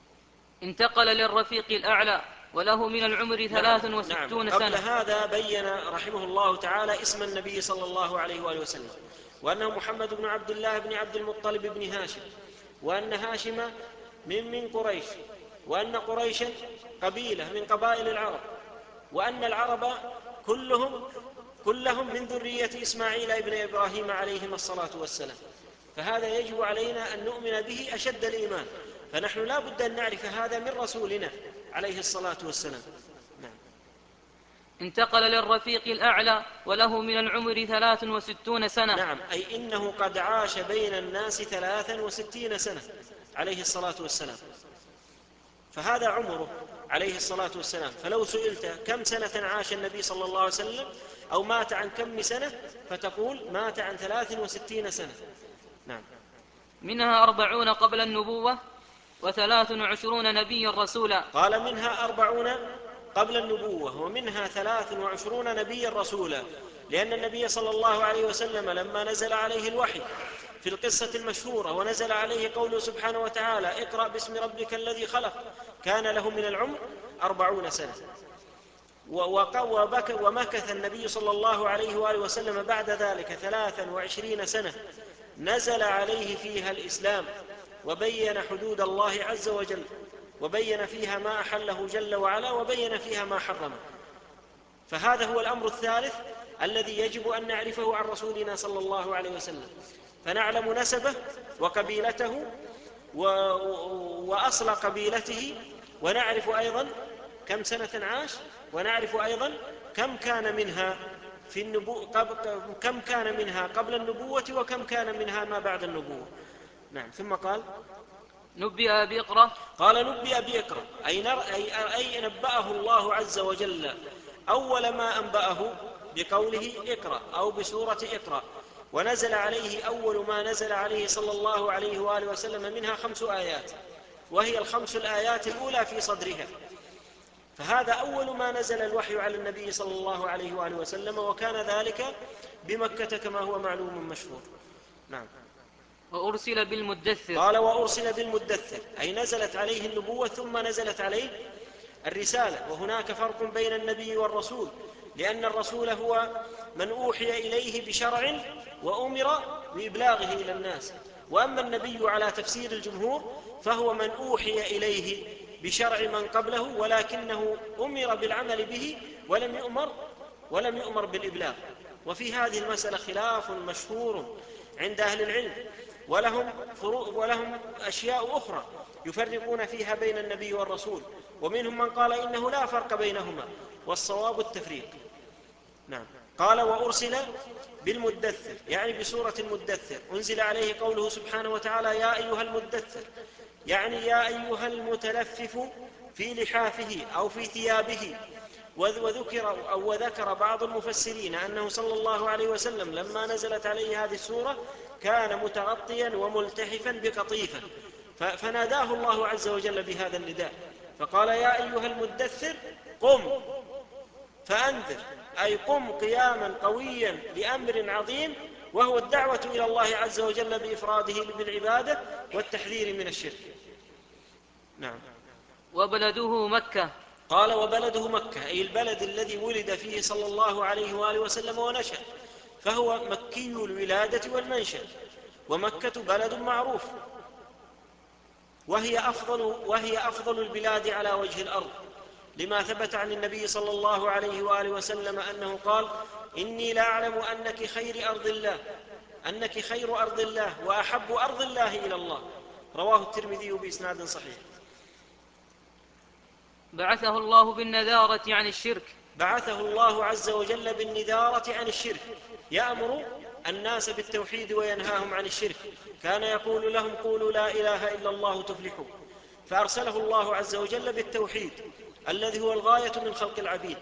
انتقل للرفيق الأعلى، وله من العمر ثلاث وستون نعم. قبل سنة. هذا بين رحمه الله تعالى اسم النبي صلى الله عليه وآله وسلم، وأنه محمد بن عبد الله بن عبد المطلب بن هاشم، وأن هاشم من من قريش، وأن قريشا قبيلة من قبائل العرب، وأن العرب كلهم كلهم من ذرية إسماعيل ابن إبراهيم عليهم الصلاة والسلام. فهذا يجب علينا أن نؤمن به أشد الإيمان، فنحن لا بد أن نعرف هذا من رسولنا عليه الصلاة والسلام. نعم. انتقل للرفيق الأعلى، وله من العمر ثلاث وستون سنة. نعم. أي إنه قد عاش بين الناس ثلاثا وستين سنة عليه الصلاة والسلام، فهذا عمره عليه الصلاة والسلام. فلو سئلت كم سنة عاش النبي صلى الله عليه وسلم أو مات عن كم سنة، فتقول مات عن ثلاث وستين سنة. نعم. منها أربعون قبل النبوة، وثلاث وعشرون نبيا رسولا. قال: منها أربعون قبل النبوة، ومنها ثلاث وعشرون نبيا رسولا، لأن النبي صلى الله عليه وسلم لما نزل عليه الوحي في القصة المشهورة ونزل عليه قوله سبحانه وتعالى: اقرأ باسم ربك الذي خلق، كان له من العمر أربعون سنة. ومكث النبي صلى الله عليه وآله وسلم بعد ذلك ثلاثا وعشرين سنة نزل عليه فيها الإسلام، وبين حدود الله عز وجل، وبين فيها ما أحله جل وعلا، وبين فيها ما حرمه. فهذا هو الأمر الثالث الذي يجب أن نعرفه عن رسولنا صلى الله عليه وسلم، فنعلم نسبه وقبيلته وأصل قبيلته، ونعرف أيضا كم سنة عاش، ونعرف أيضا كم كان منها في النبو... كم كان منها قبل النبوة، وكم كان منها ما بعد النبوة. نعم. ثم قال: نبئ بإقرأ. قال: نبئ بإقرأ، أي, نر... أي... أي نبأه الله عز وجل أول ما أنبأه بقوله اقرأ أو بسورة اقرأ، ونزل عليه أول ما نزل عليه صلى الله عليه وآله وسلم منها خمس آيات، وهي الخمس الآيات الأولى في صدرها. فهذا أول ما نزل الوحي على النبي صلى الله عليه وآله وسلم، وكان ذلك بمكة كما هو معلوم مشهور. نعم. وأرسل بالمدثر. قال: وأرسل بالمدثر، أي نزلت عليه النبوة ثم نزلت عليه الرسالة. وهناك فرق بين النبي والرسول، لأن الرسول هو من أوحي إليه بشرع وأمر بإبلاغه إلى الناس، وأما النبي على تفسير الجمهور فهو من أوحي إليه بشرع من قبله، ولكنه أمر بالعمل به ولم يؤمر ولم يؤمر بالإبلاغ. وفي هذه المسألة خلاف مشهور عند أهل العلم، ولهم, ولهم أشياء أخرى يفرقون فيها بين النبي والرسول، ومنهم من قال إنه لا فرق بينهما، والصواب التفريق. نعم. قال وأرسل بالمدثر، يعني بسورة المدثر، أنزل عليه قوله سبحانه وتعالى يا أيها المدثر، يعني يا أيها المتلفف في لحافه أو في ثيابه. وذكر, أو وذكر بعض المفسرين أنه صلى الله عليه وسلم لما نزلت عليه هذه السورة كان متغطيا وملتحفا بقطيفة، فناداه الله عز وجل بهذا النداء فقال يا أيها المدثر قم فأنذر، أي قم قياما قويا لأمر عظيم، وهو الدعوة إلى الله عز وجل بإفراده بالعبادة والتحذير من الشرك. نعم. وبلده مكة. قال وبلده مكة، أي البلد الذي ولد فيه صلى الله عليه وآله وسلم ونشأ، فهو مكي الولادة والمنشأ، ومكة بلد معروف، وهي أفضل, وهي أفضل البلاد على وجه الأرض، لما ثبت عن النبي صلى الله عليه وآله وسلم أنه قال إني لأعلم أنك خير أرض الله أنك خير أرض الله وأحب أرض الله إلى الله. رواه الترمذي بإسناد صحيح. بعثه الله بالنذارة عن الشرك. بعثه الله عز وجل بالنذارة عن الشرك، يأمر الناس بالتوحيد وينهاهم عن الشرك، كان يقول لهم قولوا لا إله إلا الله تفلحوا، فأرسله الله عز وجل بالتوحيد الذي هو الغاية من خلق العبيد.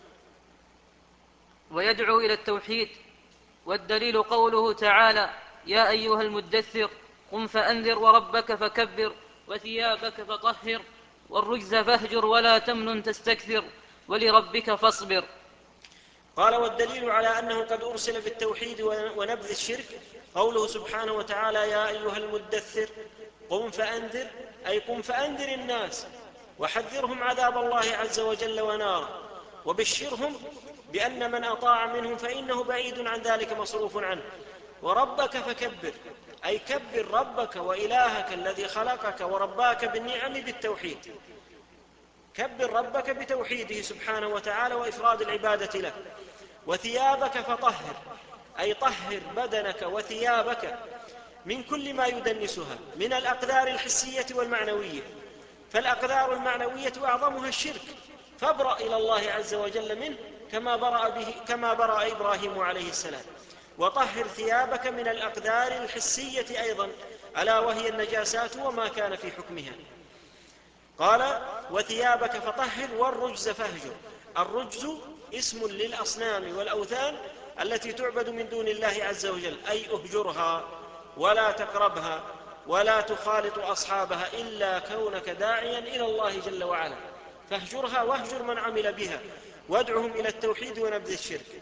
ويدعو إلى التوحيد، والدليل قوله تعالى يا أيها المدثر قم فأنذر وربك فكبر وثيابك فطهر والرجز فاهجر ولا تمنن تستكثر ولربك فاصبر. قال والدليل على أنه قد أرسل بالتوحيد ونبذ الشرك قوله سبحانه وتعالى يا أيها المدثر قم فأنذر، أي قم فأنذر الناس وحذرهم عذاب الله عز وجل وناره، وبشرهم بأن من أطاع منهم فإنه بعيد عن ذلك مصروف عنه. وربك فكبر، أي كبر ربك وإلهك الذي خلقك ورباك بالنعم بالتوحيد، كبر ربك بتوحيده سبحانه وتعالى وإفراد العبادة له. وثيابك فطهر، أي طهر بدنك وثيابك من كل ما يدنسها من الأقدار الحسية والمعنوية، فالأقدار المعنوية أعظمها الشرك، فابرأ إلى الله عز وجل منه كما برأ, به كما برأ إبراهيم عليه السلام. وطهر ثيابك من الأقدار الحسية أيضا، ألا وهي النجاسات وما كان في حكمها. قال وثيابك فطهر والرجز فاهجر. الرجز اسم للأصنام والأوثان التي تعبد من دون الله عز وجل، أي أهجرها ولا تقربها ولا تخالط أصحابها إلا كونك داعيا إلى الله جل وعلا، فاهجرها واهجر من عمل بها وادعهم إلى التوحيد ونبذ الشرك.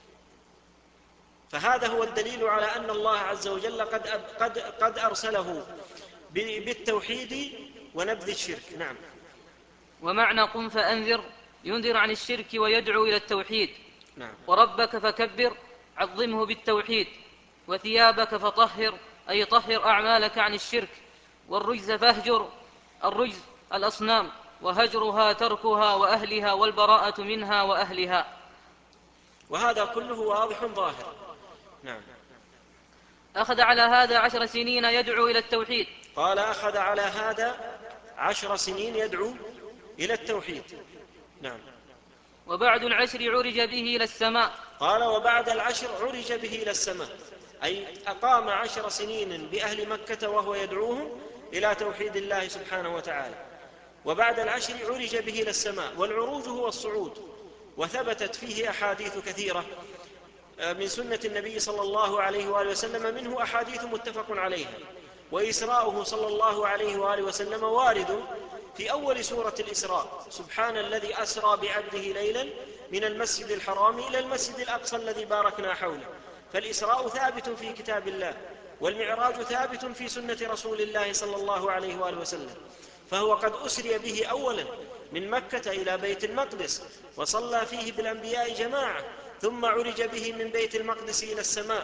فهذا هو الدليل على أن الله عز وجل قد, قد, قد أرسله بالتوحيد ونبذ الشرك. نعم. ومعنى قم فأنذر ينذر عن الشرك ويدعو إلى التوحيد. نعم. وربك فكبر عظمه بالتوحيد. وثيابك فطهر، أي طهر أعمالك عن الشرك. والرجز فاهجر، الرجز الأصنام، وهجرها تركها وأهلها والبراءة منها وأهلها. وهذا كله واضح ظاهر. نعم. أخذ على هذا عشر سنين يدعو إلى التوحيد. قال أخذ على هذا عشر سنين يدعو إلى التوحيد. نعم. وبعد العشر عرج به إلى السماء. قال وبعد العشر عرج به إلى السماء، أي أقام عشر سنين بأهل مكة وهو يدعوهم إلى توحيد الله سبحانه وتعالى، وبعد العشر عرج به إلى السماء. والعروج هو الصعود، وثبتت فيه أحاديث كثيرة من سنة النبي صلى الله عليه وآله وسلم، منه أحاديث متفق عليها. وإسراؤه صلى الله عليه وآله وسلم وارد في أول سورة الإسراء: سبحان الذي أسرى بعبده ليلا من المسجد الحرام إلى المسجد الأقصى الذي باركنا حوله. فالإسراء ثابت في كتاب الله، والمعراج ثابت في سنة رسول الله صلى الله عليه وآله وسلم، فهو قد أسري به أولا من مكة إلى بيت المقدس وصلى فيه بالأنبياء جماعة، ثم عرج به من بيت المقدس إلى السماء،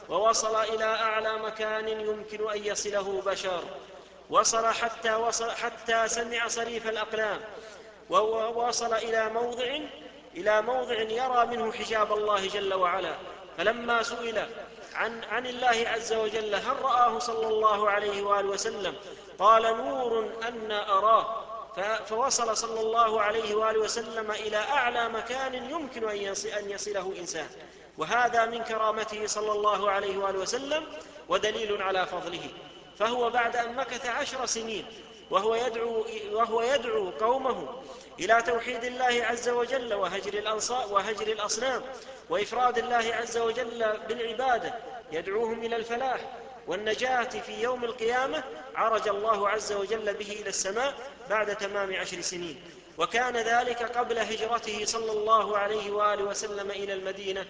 ووصل إلى أعلى مكان يمكن أن يصله بشر، وصل حتى, وصل حتى سمع صريف الأقلام، ووصل إلى موضع, إلى موضع يرى منه حجاب الله جل وعلا. فلما سئل عن, عن الله عز وجل هل رآه صلى الله عليه وآله وسلم قال نور أن أراه، فوصل صلى الله عليه وآله وسلم إلى أعلى مكان يمكن أن يصله إنسان، وهذا من كرامته صلى الله عليه وآله وسلم ودليل على فضله. فهو بعد أن مكث عشر سنين وهو يدعو, وهو يدعو قومه إلى توحيد الله عز وجل وهجر, وهجر الأصنام وإفراد الله عز وجل بالعبادة، يدعوهم إلى الفلاح والنجاة في يوم القيامة، عرج الله عز وجل به إلى السماء بعد تمام عشر سنين. وكان ذلك قبل هجرته صلى الله عليه وآله وسلم إلى المدينة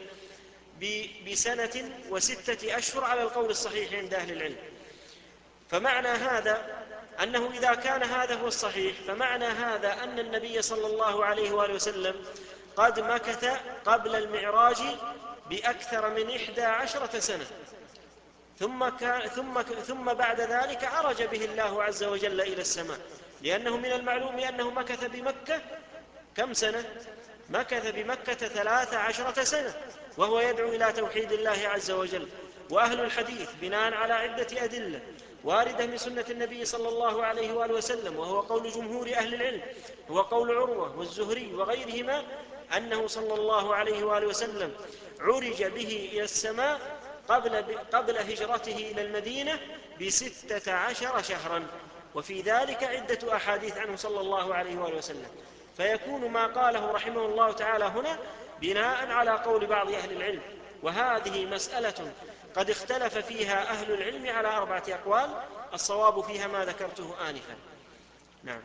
بسنة وستة أشهر على القول الصحيح عند أهل العلم. فمعنى هذا أنه إذا كان هذا هو الصحيح، فمعنى هذا أن النبي صلى الله عليه وآله وسلم قد مكث قبل المعراج بأكثر من إحدى عشرة سنة، ثم, ثم, ثم بعد ذلك عرج به الله عز وجل إلى السماء، لأنه من المعلوم أنه مكث بمكة كم سنة؟ مكث بمكة ثلاث عشرة سنة وهو يدعو إلى توحيد الله عز وجل. وأهل الحديث بناء على عدة أدلة واردة من سنة النبي صلى الله عليه وآله وسلم، وهو قول جمهور أهل العلم، هو قول عروة والزهري وغيرهما، أنه صلى الله عليه وآله وسلم عرج به إلى السماء قبل, قبل هجرته إلى المدينة بستة عشر شهرا، وفي ذلك عدة أحاديث عنه صلى الله عليه وآله وسلم. فيكون ما قاله رحمه الله تعالى هنا بناء على قول بعض أهل العلم، وهذه مسألة قد اختلف فيها أهل العلم على أربعة أقوال، الصواب فيها ما ذكرته آنفا. نعم.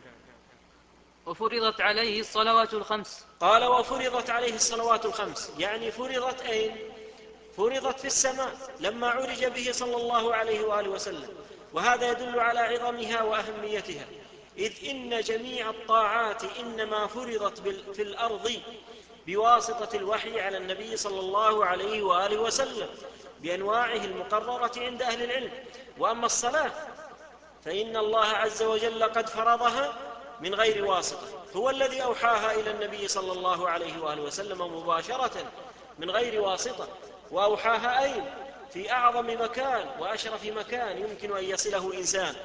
وفرضت عليه الصلوات الخمس. قال وفرضت عليه الصلوات الخمس، يعني فرضت أين؟ فرضت في السماء لما عرج به صلى الله عليه وآله وسلم، وهذا يدل على عظمها وأهميتها، إذ إن جميع الطاعات إنما فرضت في الأرض بواسطة الوحي على النبي صلى الله عليه وآله وسلم بأنواعه المقررة عند أهل العلم. وأما الصلاة فإن الله عز وجل قد فرضها من غير واسطة، هو الذي أوحاها إلى النبي صلى الله عليه وآله وسلم مباشرة من غير واسطة، وأوحاها أين؟ في أعظم مكان وأشرف مكان يمكن أن يصله إنسان،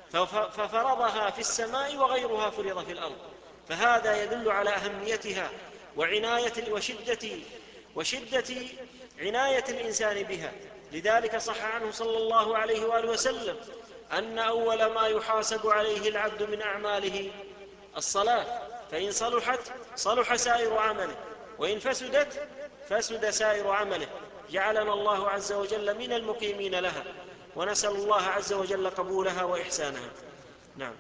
ففرضها في السماء وغيرها فرض في الأرض. فهذا يدل على أهميتها وعناية وشدة, وشدة عناية الإنسان بها. لذلك صح عنه صلى الله عليه وآله وسلم أن أول ما يحاسب عليه العبد من أعماله الصلاة، فإن صلحت صلح سائر عمله، وإن فسدت فسد سائر عمله. جعلنا الله عز وجل من المقيمين لها، ونسأل الله عز وجل قبولها وإحسانها. نعم.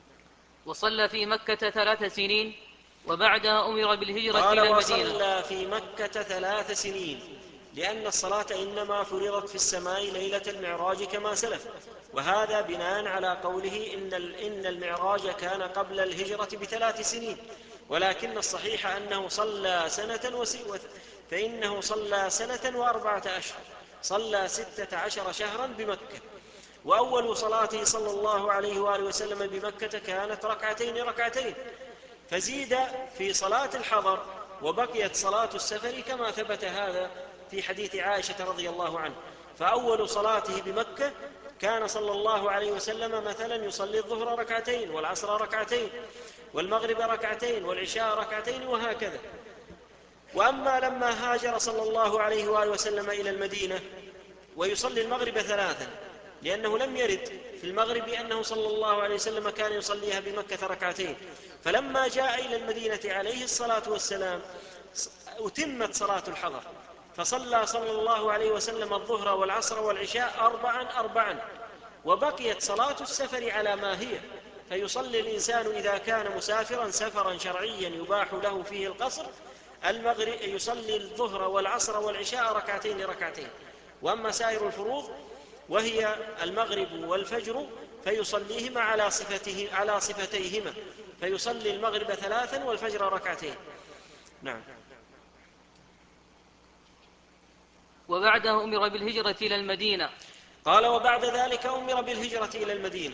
وصلى في مكة ثلاث سنين وبعدها أمر بالهجرة إلى المدينة. قال وصلى في مكة ثلاث سنين، لأن الصلاة إنما فرضت في السماء ليلة المعراج كما سلف، وهذا بناء على قوله إن, إن المعراج كان قبل الهجرة بثلاث سنين، ولكن الصحيح أنه صلى سنة وسوة، فإنه صلى سنة وأربعة أشهر، صلى ستة عشر شهرا بمكة. وأول صلاته صلى الله عليه وآله وسلم بمكة كانت ركعتين ركعتين، فزيد في صلاة الحضر وبقيت صلاة السفر كما ثبت هذا في حديث عائشة رضي الله عنه. فأول صلاته بمكة كان صلى الله عليه وسلم مثلا يصلي الظهر ركعتين والعصر ركعتين والمغرب ركعتين والعشاء ركعتين وهكذا. وأما لما هاجر صلى الله عليه وآله وسلم إلى المدينة ويصلي المغرب ثلاثا، لأنه لم يرد في المغرب أنه صلى الله عليه وسلم كان يصليها بمكة ركعتين، فلما جاء إلى المدينة عليه الصلاة والسلام أتمت صلاة الحضر، فصلى صلى الله عليه وسلم الظهر والعصر والعشاء أربعا أربعا، وبقيت صلاة السفر على ما هي. فيصلي الإنسان إذا كان مسافرا سفرا شرعيا يباح له فيه القصر المغرب يصلي الظهر والعصر والعشاء ركعتين ركعتين. وأما سائر الفروض وهي المغرب والفجر فيصليهما على صفته على صفتيهما، فيصلي المغرب ثلاثا والفجر ركعتين. نعم. وبعده أمر بالهجرة إلى المدينة. قال وبعد ذلك أمر بالهجرة إلى المدينة.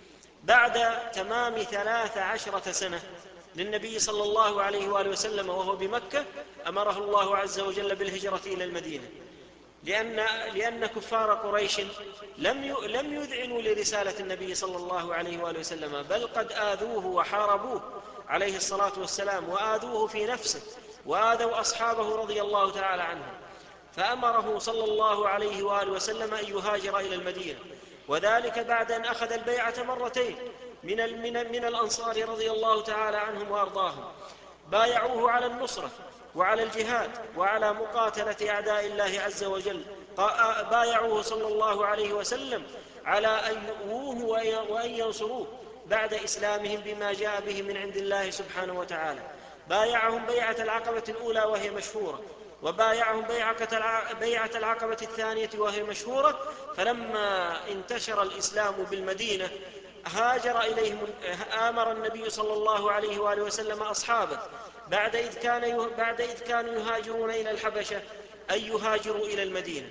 بعد تمام ثلاث عشرة سنة للنبي صلى الله عليه وآله وسلم وهو بمكة أمره الله عز وجل بالهجرة إلى المدينة، لأن, لأن كفار قريش لم لم يذعنوا لرسالة النبي صلى الله عليه وآله وسلم، بل قد آذوه وحاربوه عليه الصلاة والسلام، وآذوه في نفسه، وآذوا أصحابه رضي الله تعالى عنهم، فأمره صلى الله عليه وآله وسلم أن يهاجر إلى المدينة، وذلك بعد أن أخذ البيعة مرتين من, من, من الأنصار رضي الله تعالى عنهم وأرضاهم، بايعوه على النصرة وعلى الجهاد وعلى مقاتلة أعداء الله عز وجل، بايعوه صلى الله عليه وسلم على أن يؤوه وأن ينصروه بعد إسلامهم بما جاء به من عند الله سبحانه وتعالى. بايعهم بيعة العقبة الأولى وهي مشهورة، وبايعهم بيعة العقبة الثانية وهي مشهورة. فلما انتشر الإسلام بالمدينة هاجر إليهم، آمر النبي صلى الله عليه وآله وسلم أصحابه بعد إذ, كان بعد إذ كانوا يهاجرون إلى الحبشة أن يهاجروا إلى المدينة.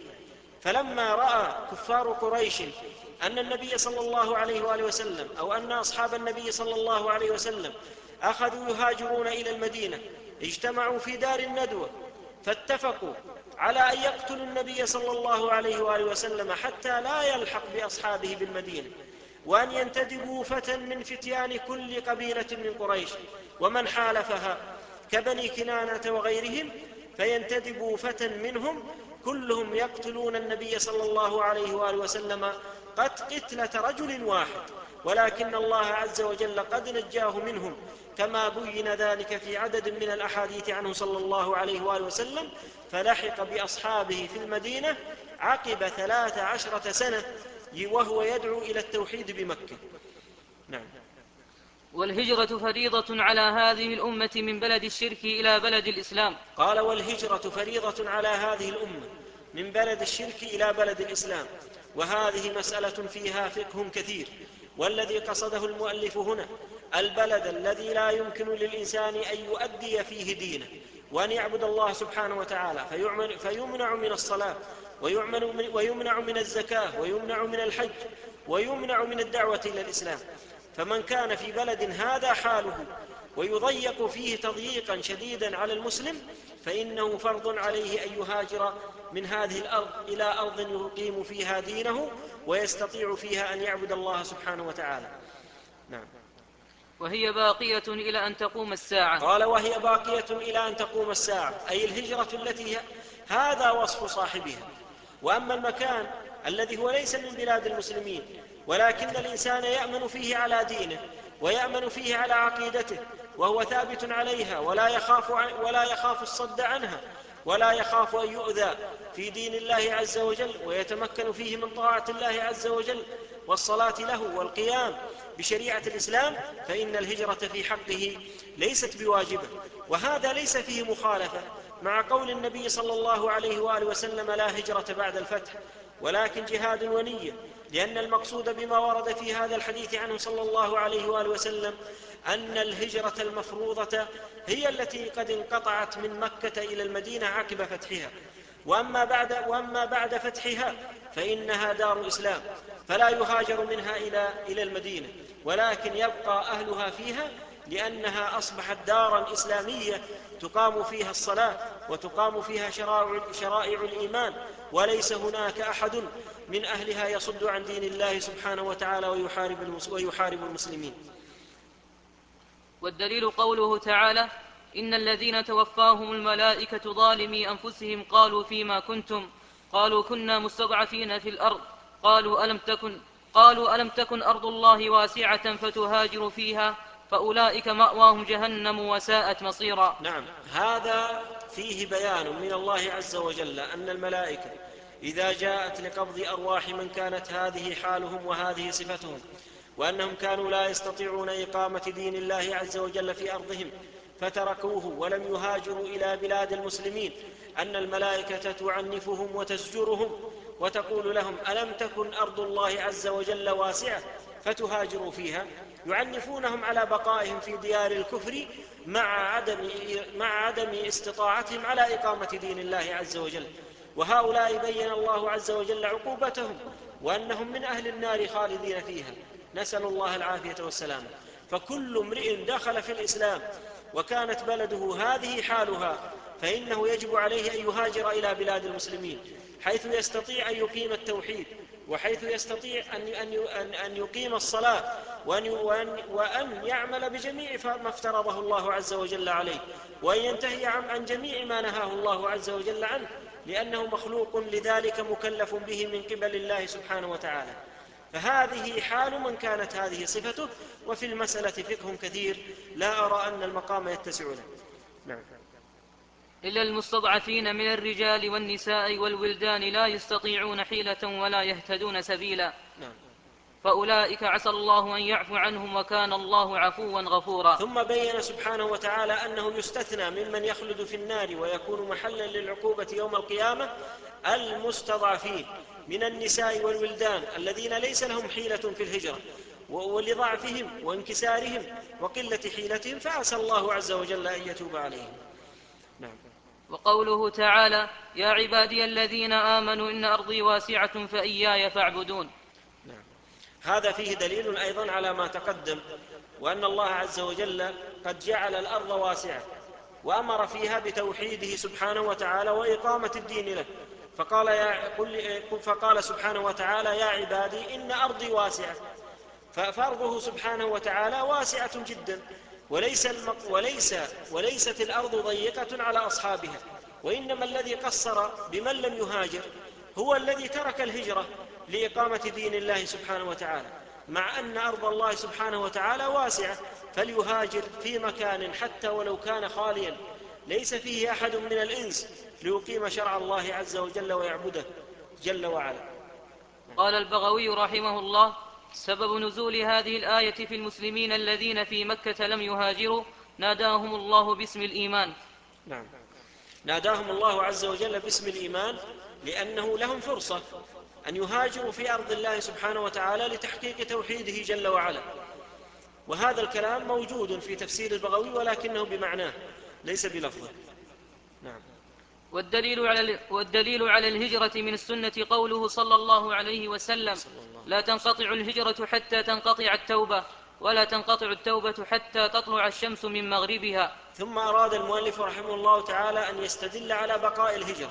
فلما رأى كفار قريش أن النبي صلى الله عليه وآله وسلم أو أن أصحاب النبي صلى الله عليه وسلم أخذوا يهاجرون إلى المدينة، اجتمعوا في دار الندوة فاتفقوا على أن يقتلوا النبي صلى الله عليه وآله وسلم حتى لا يلحق بأصحابه بالمدينة، وأن ينتدبوا فتى من فتيان كل قبيلة من قريش ومن حالفها كبني كنانة وغيرهم، فينتدبوا فتى منهم كلهم يقتلون النبي صلى الله عليه وآله وسلم قد قتلة رجل واحد، ولكن الله عز وجل قد نجاه منهم، كما بين ذلك في عدد من الأحاديث عنه صلى الله عليه وآله وسلم. فلحق بأصحابه في المدينة عقب ثلاث عشرة سنة وهو يدعو إلى التوحيد بمكة. نعم. والهجرة فريضة على هذه الأمة من بلد الشرك إلى بلد الإسلام. قال والهجرة فريضة على هذه الأمة من بلد الشرك إلى بلد الإسلام، وهذه مسألة فيها فقه كثير، والذي قصده المؤلف هنا البلد الذي لا يمكن للإنسان أن يؤدي فيه دينه وأن يعبد الله سبحانه وتعالى، فيمنع من الصلاة ويمنع من الزكاة ويمنع من الحج ويمنع من الدعوة إلى الإسلام. فمن كان في بلد هذا حاله ويضيق فيه تضييقا شديدا على المسلم، فإنه فرض عليه أن يهاجر من هذه الأرض إلى أرض يقيم فيها دينه ويستطيع فيها أن يعبد الله سبحانه وتعالى. نعم. وهي باقية إلى أن تقوم الساعة. قال وهي باقية إلى أن تقوم الساعة، أي الهجرة التي هذا وصف صاحبها. وأما المكان الذي هو ليس من بلاد المسلمين ولكن الإنسان يأمن فيه على دينه ويأمن فيه على عقيدته وهو ثابت عليها ولا يخاف, ولا يخاف الصد عنها ولا يخاف أن يؤذى في دين الله عز وجل، ويتمكن فيه من طاعة الله عز وجل والصلاة له والقيام بشريعة الإسلام، فإن الهجرة في حقه ليست بواجبة. وهذا ليس فيه مخالفة مع قول النبي صلى الله عليه وآله وسلم لا هجرة بعد الفتح، ولكن جهاد ونية، لأن المقصود بما ورد في هذا الحديث عنه صلى الله عليه وآله وسلم أن الهجرة المفروضة هي التي قد انقطعت من مكة إلى المدينة عقب فتحها، وأما بعد, وأما بعد فتحها فإنها دار إسلام، فلا يهاجر منها إلى, إلى المدينة، ولكن يبقى أهلها فيها لأنها أصبحت دارا إسلامية تقام فيها الصلاة وتقام فيها شرائع, شرائع الإيمان، وليس هناك أحد من أهلها يصد عن دين الله سبحانه وتعالى ويحارب, ويحارب المسلمين. والدليل قوله تعالى إن الذين توفاهم الملائكة ظالمي أنفسهم قالوا فيما كنتم قالوا كنا مستضعفين في الأرض قالوا ألم تكن, قالوا ألم تكن أرض الله واسعة فتهاجروا فيها فأولئك مأواهم جهنم وساءت مصيرا. نعم. هذا فيه بيان من الله عز وجل أن الملائكة إذا جاءت لقبض أرواح من كانت هذه حالهم وهذه صفتهم، وأنهم كانوا لا يستطيعون إقامة دين الله عز وجل في أرضهم فتركوه ولم يهاجروا إلى بلاد المسلمين، أن الملائكة تعنفهم وتزجرهم وتقول لهم ألم تكن أرض الله عز وجل واسعة فتهاجروا فيها، يعنفونهم على بقائهم في ديار الكفر مع عدم, مع عدم استطاعتهم على إقامة دين الله عز وجل. وهؤلاء بين الله عز وجل عقوبتهم وأنهم من أهل النار خالدين فيها، نسأل الله العافية والسلامة. فكل امرئ دخل في الإسلام وكانت بلده هذه حالها فإنه يجب عليه أن يهاجر إلى بلاد المسلمين حيث يستطيع أن يقيم التوحيد، وحيث يستطيع أن يقيم الصلاة، وأن يعمل بجميع ما افترضه الله عز وجل عليه، وأن ينتهي عن جميع ما نهاه الله عز وجل عنه، لأنه مخلوق لذلك مكلف به من قبل الله سبحانه وتعالى. فهذه حال من كانت هذه صفته. وفي المسألة فقه كثير لا أرى أن المقام يتسع له. نعم. إلا المستضعفين من الرجال والنساء والولدان لا يستطيعون حيلة ولا يهتدون سبيلا. نعم. فأولئك عسى الله أن يعفو عنهم وكان الله عفوا غفورا. ثم بين سبحانه وتعالى أنه يستثنى ممن يخلد في النار ويكون محلا للعقوبة يوم القيامة المستضعفين من النساء والولدان الذين ليس لهم حيلة في الهجرة، ولضعفهم وانكسارهم وقلة حيلتهم، فعسى الله عز وجل أن يتوب عليهم. نعم. وقوله تعالى: يا عبادي الذين آمنوا إن أرضي واسعة فإياي فاعبدون. نعم. هذا فيه دليل أيضا على ما تقدم، وأن الله عز وجل قد جعل الأرض واسعة وأمر فيها بتوحيده سبحانه وتعالى وإقامة الدين له، فقال, يا فقال سبحانه وتعالى: يا عبادي إن أرضي واسعة. فأرضه سبحانه وتعالى واسعة جدا، وليس وليس وليست الأرض ضيقة على أصحابها، وإنما الذي قصر بمن لم يهاجر هو الذي ترك الهجرة لإقامة دين الله سبحانه وتعالى، مع أن أرض الله سبحانه وتعالى واسعة. فليهاجر في مكان حتى ولو كان خاليا ليس فيه أحد من الإنس ليقيم شرع الله عز وجل ويعبده جل وعلا. قال البغوي رحمه الله: سبب نزول هذه الآية في المسلمين الذين في مكة لم يهاجروا ناداهم الله باسم الإيمان. نعم. ناداهم الله عز وجل باسم الإيمان لأنه لهم فرصة أن يهاجروا في أرض الله سبحانه وتعالى لتحقيق توحيده جل وعلا. وهذا الكلام موجود في تفسير البغوي ولكنه بمعناه ليس بلفظه. نعم. والدليل على, والدليل على الهجرة من السنة قوله صلى الله عليه وسلم: لا تنقطع الهجرة حتى تنقطع التوبة، ولا تنقطع التوبة حتى تطلع الشمس من مغربها. ثم أراد المؤلف رحمه الله تعالى أن يستدل على بقاء الهجرة،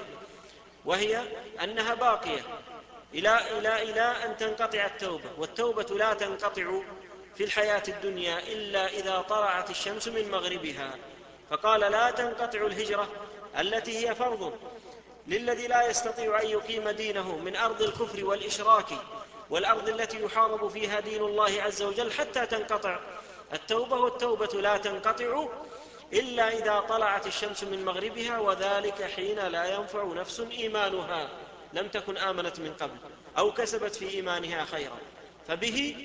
وهي أنها باقية إلى, إلى, إلى أن تنقطع التوبة، والتوبة لا تنقطع في الحياة الدنيا إلا إذا طلعت الشمس من مغربها. فقال: لا تنقطع الهجرة التي هي فرض للذي لا يستطيع أن يقيم دينه من أرض الكفر والإشراك والأرض التي يحارب فيها دين الله عز وجل حتى تنقطع التوبة، والتوبة لا تنقطع إلا إذا طلعت الشمس من مغربها، وذلك حين لا ينفع نفس إيمانها لم تكن آمنت من قبل أو كسبت في إيمانها خيرا، فبه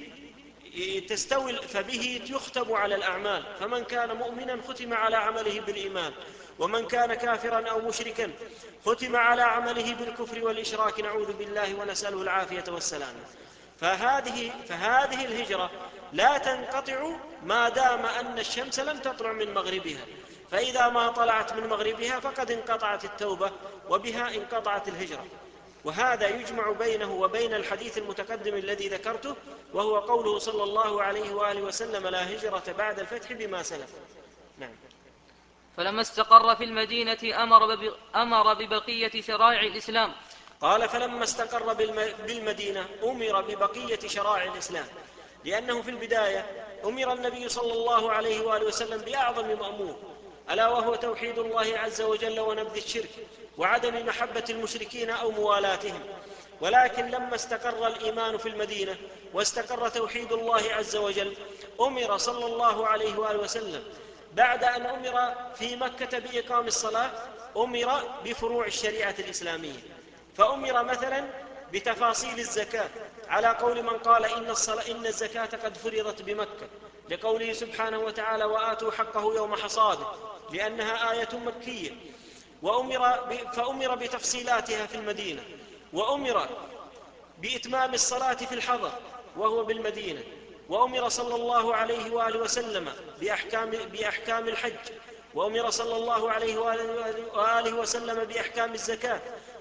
تستوي فبه يختم على الأعمال. فمن كان مؤمنا ختم على عمله بالإيمان، ومن كان كافرا أو مشركا ختم على عمله بالكفر والإشراك، نعوذ بالله ونسأله العافية والسلامة. فهذه, فهذه الهجرة لا تنقطع ما دام أن الشمس لم تطلع من مغربها، فإذا ما طلعت من مغربها فقد انقطعت التوبة وبها انقطعت الهجرة. وهذا يجمع بينه وبين الحديث المتقدم الذي ذكرته، وهو قوله صلى الله عليه وآله وسلم: لا هجرة بعد الفتح بما سلف. نعم. فلما استقر في المدينة أمر, أمر ببقية شرائع الإسلام. قال: فلما استقر بالمدينة أمر ببقية شرائع الإسلام، لأنه في البداية أمر النبي صلى الله عليه وآله وسلم بأعظم مأمور، ألا وهو توحيد الله عز وجل ونبذ الشرك وعدم محبة المشركين أو موالاتهم. ولكن لما استقر الإيمان في المدينة واستقر توحيد الله عز وجل أمر صلى الله عليه وآله وسلم بعد أن أمر في مكة بإقام الصلاة أمر بفروع الشريعة الإسلامية، فأمر مثلا بتفاصيل الزكاة على قول من قال إن, إن الزكاة قد فرضت بمكة، لقوله سبحانه وتعالى: وآتوا حقه يوم حصاده، لأنها آية مكية. وأمر فأمر بتفصيلاتها في المدينة، وأمر بإتمام الصلاة في الحضر وهو بالمدينة، وأمر صلى الله عليه وآله وسلم بأحكام, بأحكام الحج، وأمر صلى الله عليه وآله وسلم بأحكام الزكاة،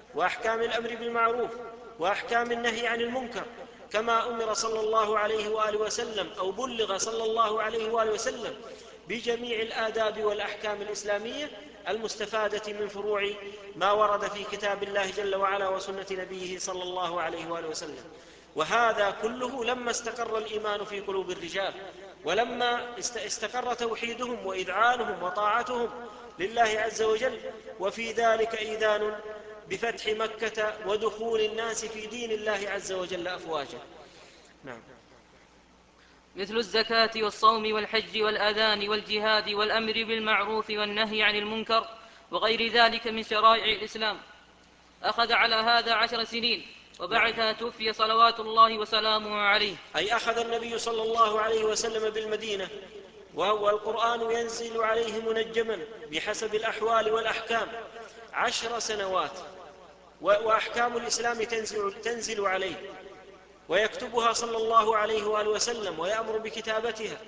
وأحكام الأمر بالمعروف وأحكام النهي عن المنكر، كما أمر صلى الله عليه وآله وسلم أو بلغ صلى الله عليه وآله وسلم بجميع الآداب والأحكام الإسلامية المستفادة من فروع ما ورد في كتاب الله جل وعلا وسنة نبيه صلى الله عليه وآله وسلم. وهذا كله لما استقر الإيمان في قلوب الرجال، ولما استقر توحيدهم وإذعانهم وطاعتهم لله عز وجل. وفي ذلك إيذان بفتح مكة ودخول الناس في دين الله عز وجل أفواجا. نعم. مثل الزكاة والصوم والحج والأذان والجهاد والأمر بالمعروف والنهي عن المنكر وغير ذلك من شرائع الإسلام. أخذ على هذا عشر سنين، وبعدها توفي صلوات الله وسلامه عليه. أي أخذ النبي صلى الله عليه وسلم بالمدينة، وهو القرآن ينزل عليه منجما بحسب الأحوال والأحكام عشر سنوات، وأحكام الإسلام تنزل, تنزل عليه، ويكتبها صلى الله عليه وآله وسلم ويأمر بكتابتها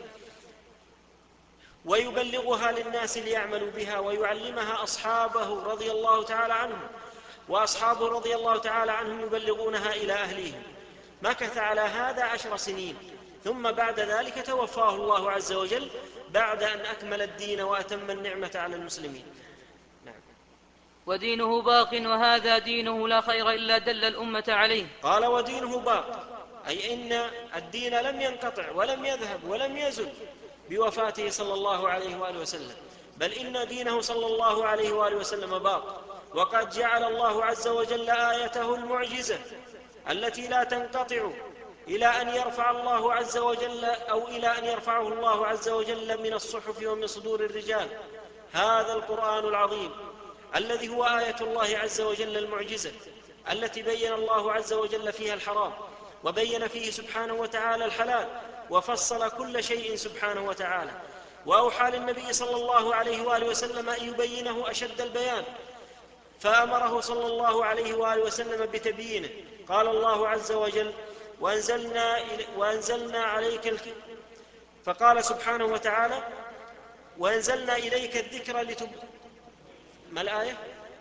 ويبلغها للناس ليعملوا بها ويعلمها أصحابه رضي الله تعالى عنهم، وأصحابه رضي الله تعالى عنهم يبلغونها إلى أهليهم. مكث على هذا عشر سنين، ثم بعد ذلك توفاه الله عز وجل بعد أن أكمل الدين وأتم النعمة على المسلمين. نعم. ودينه باق، وهذا دينه لا خير إلا دل الأمة عليه. قال ودينه باق، أي إن الدين لم ينقطع ولم يذهب ولم يزل بوفاته صلى الله عليه وآله وسلم، بل إن دينه صلى الله عليه وآله وسلم باق. وقد جعل الله عز وجل آيته المعجزة التي لا تنقطع إلى أن يرفع الله عز وجل أو إلى أن يرفعه الله عز وجل من الصحف ومن صدور الرجال هذا القرآن العظيم الذي هو آية الله عز وجل المعجزة، التي بين الله عز وجل فيها الحرام وبين فيه سبحانه وتعالى الحلال، وفصل كل شيء سبحانه وتعالى. وأوحى للنبي صلى الله عليه وآله وسلم أن يبينه أشد البيان، فأمره صلى الله عليه وآله وسلم بتبيينه. قال الله عز وجل وأنزلنا, وأنزلنا عليك الك... فقال سبحانه وتعالى وأنزلنا إليك الذكر لتب... ما الآية؟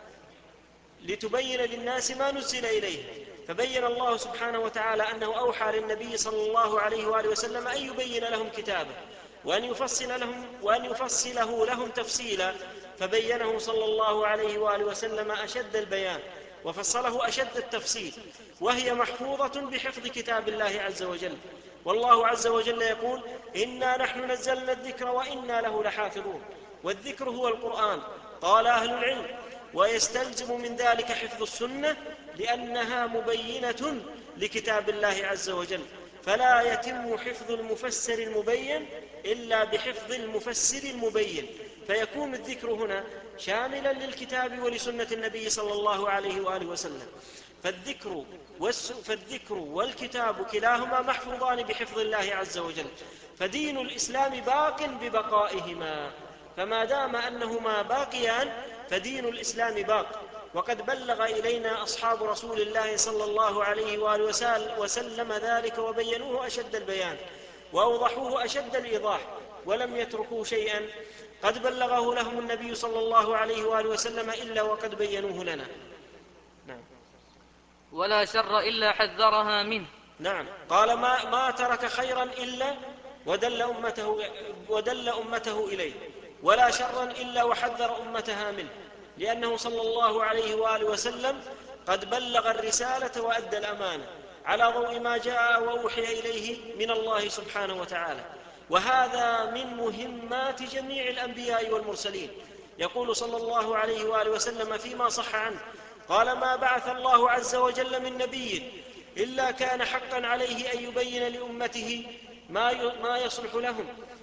لتبين للناس ما نزل إليه. فبين الله سبحانه وتعالى أنه أوحى للنبي صلى الله عليه وآله وسلم أن يبين لهم كتابه وأن يفصل لهم وأن يفصله لهم تفصيلا، فبينه صلى الله عليه وآله وسلم أشد البيان وفصله أشد التفصيل، وهي محفوظة بحفظ كتاب الله عز وجل. والله عز وجل يقول إنا نحن نزلنا الذكر وإنا له لحافظون. والذكر هو القرآن، قال أهل العلم، ويستلزم من ذلك حفظ السنة لأنها مبينة لكتاب الله عز وجل، فلا يتم حفظ المفسر المبين إلا بحفظ المفسر المبين، فيكون الذكر هنا شاملا للكتاب ولسنة النبي صلى الله عليه وآله وسلم. فالذكر, فالذكر والكتاب كلاهما محفوظان بحفظ الله عز وجل، فدين الإسلام باق ببقائهما، فما دام أنهما باقيان فدين الإسلام باق. وقد بلغ إلينا أصحاب رسول الله صلى الله عليه وآله وسلم ذلك وبينوه أشد البيان وأوضحوه أشد الإيضاح، ولم يتركوا شيئا قد بلغه لهم النبي صلى الله عليه وآله وسلم إلا وقد بينوه لنا. نعم. ولا شر إلا حذرها منه. نعم. قال ما, ما ترك خيرا إلا ودل أمته, ودل أمته إليه، ولا شرا إلا وحذر أمتها منه، لأنه صلى الله عليه وآله وسلم قد بلغ الرسالة وأدى الأمانة على ضوء ما جاء وأوحي إليه من الله سبحانه وتعالى. وهذا من مهمات جميع الأنبياء والمرسلين. يقول صلى الله عليه وآله وسلم فيما صح عنه قال ما بعث الله عز وجل من نبي إلا كان حقا عليه أن يبين لأمته ما يصلح لهم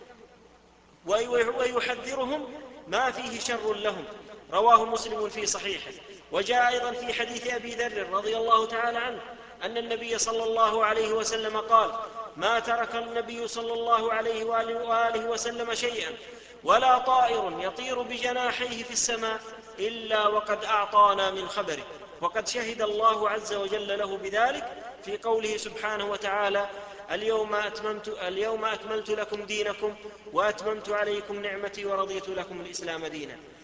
ويحذرهم ما فيه شر لهم. رواه مسلم في صحيحه. وجاء أيضا في حديث أبي ذر رضي الله تعالى عنه أن النبي صلى الله عليه وسلم قال ما ترك النبي صلى الله عليه وآله وسلم شيئا ولا طائر يطير بجناحيه في السماء إلا وقد أعطانا من خبره. وقد شهد الله عز وجل له بذلك في قوله سبحانه وتعالى اليوم أتممت, اليوم أكملت لكم دينكم وأتممت عليكم نعمتي ورضيت لكم الإسلام دينا.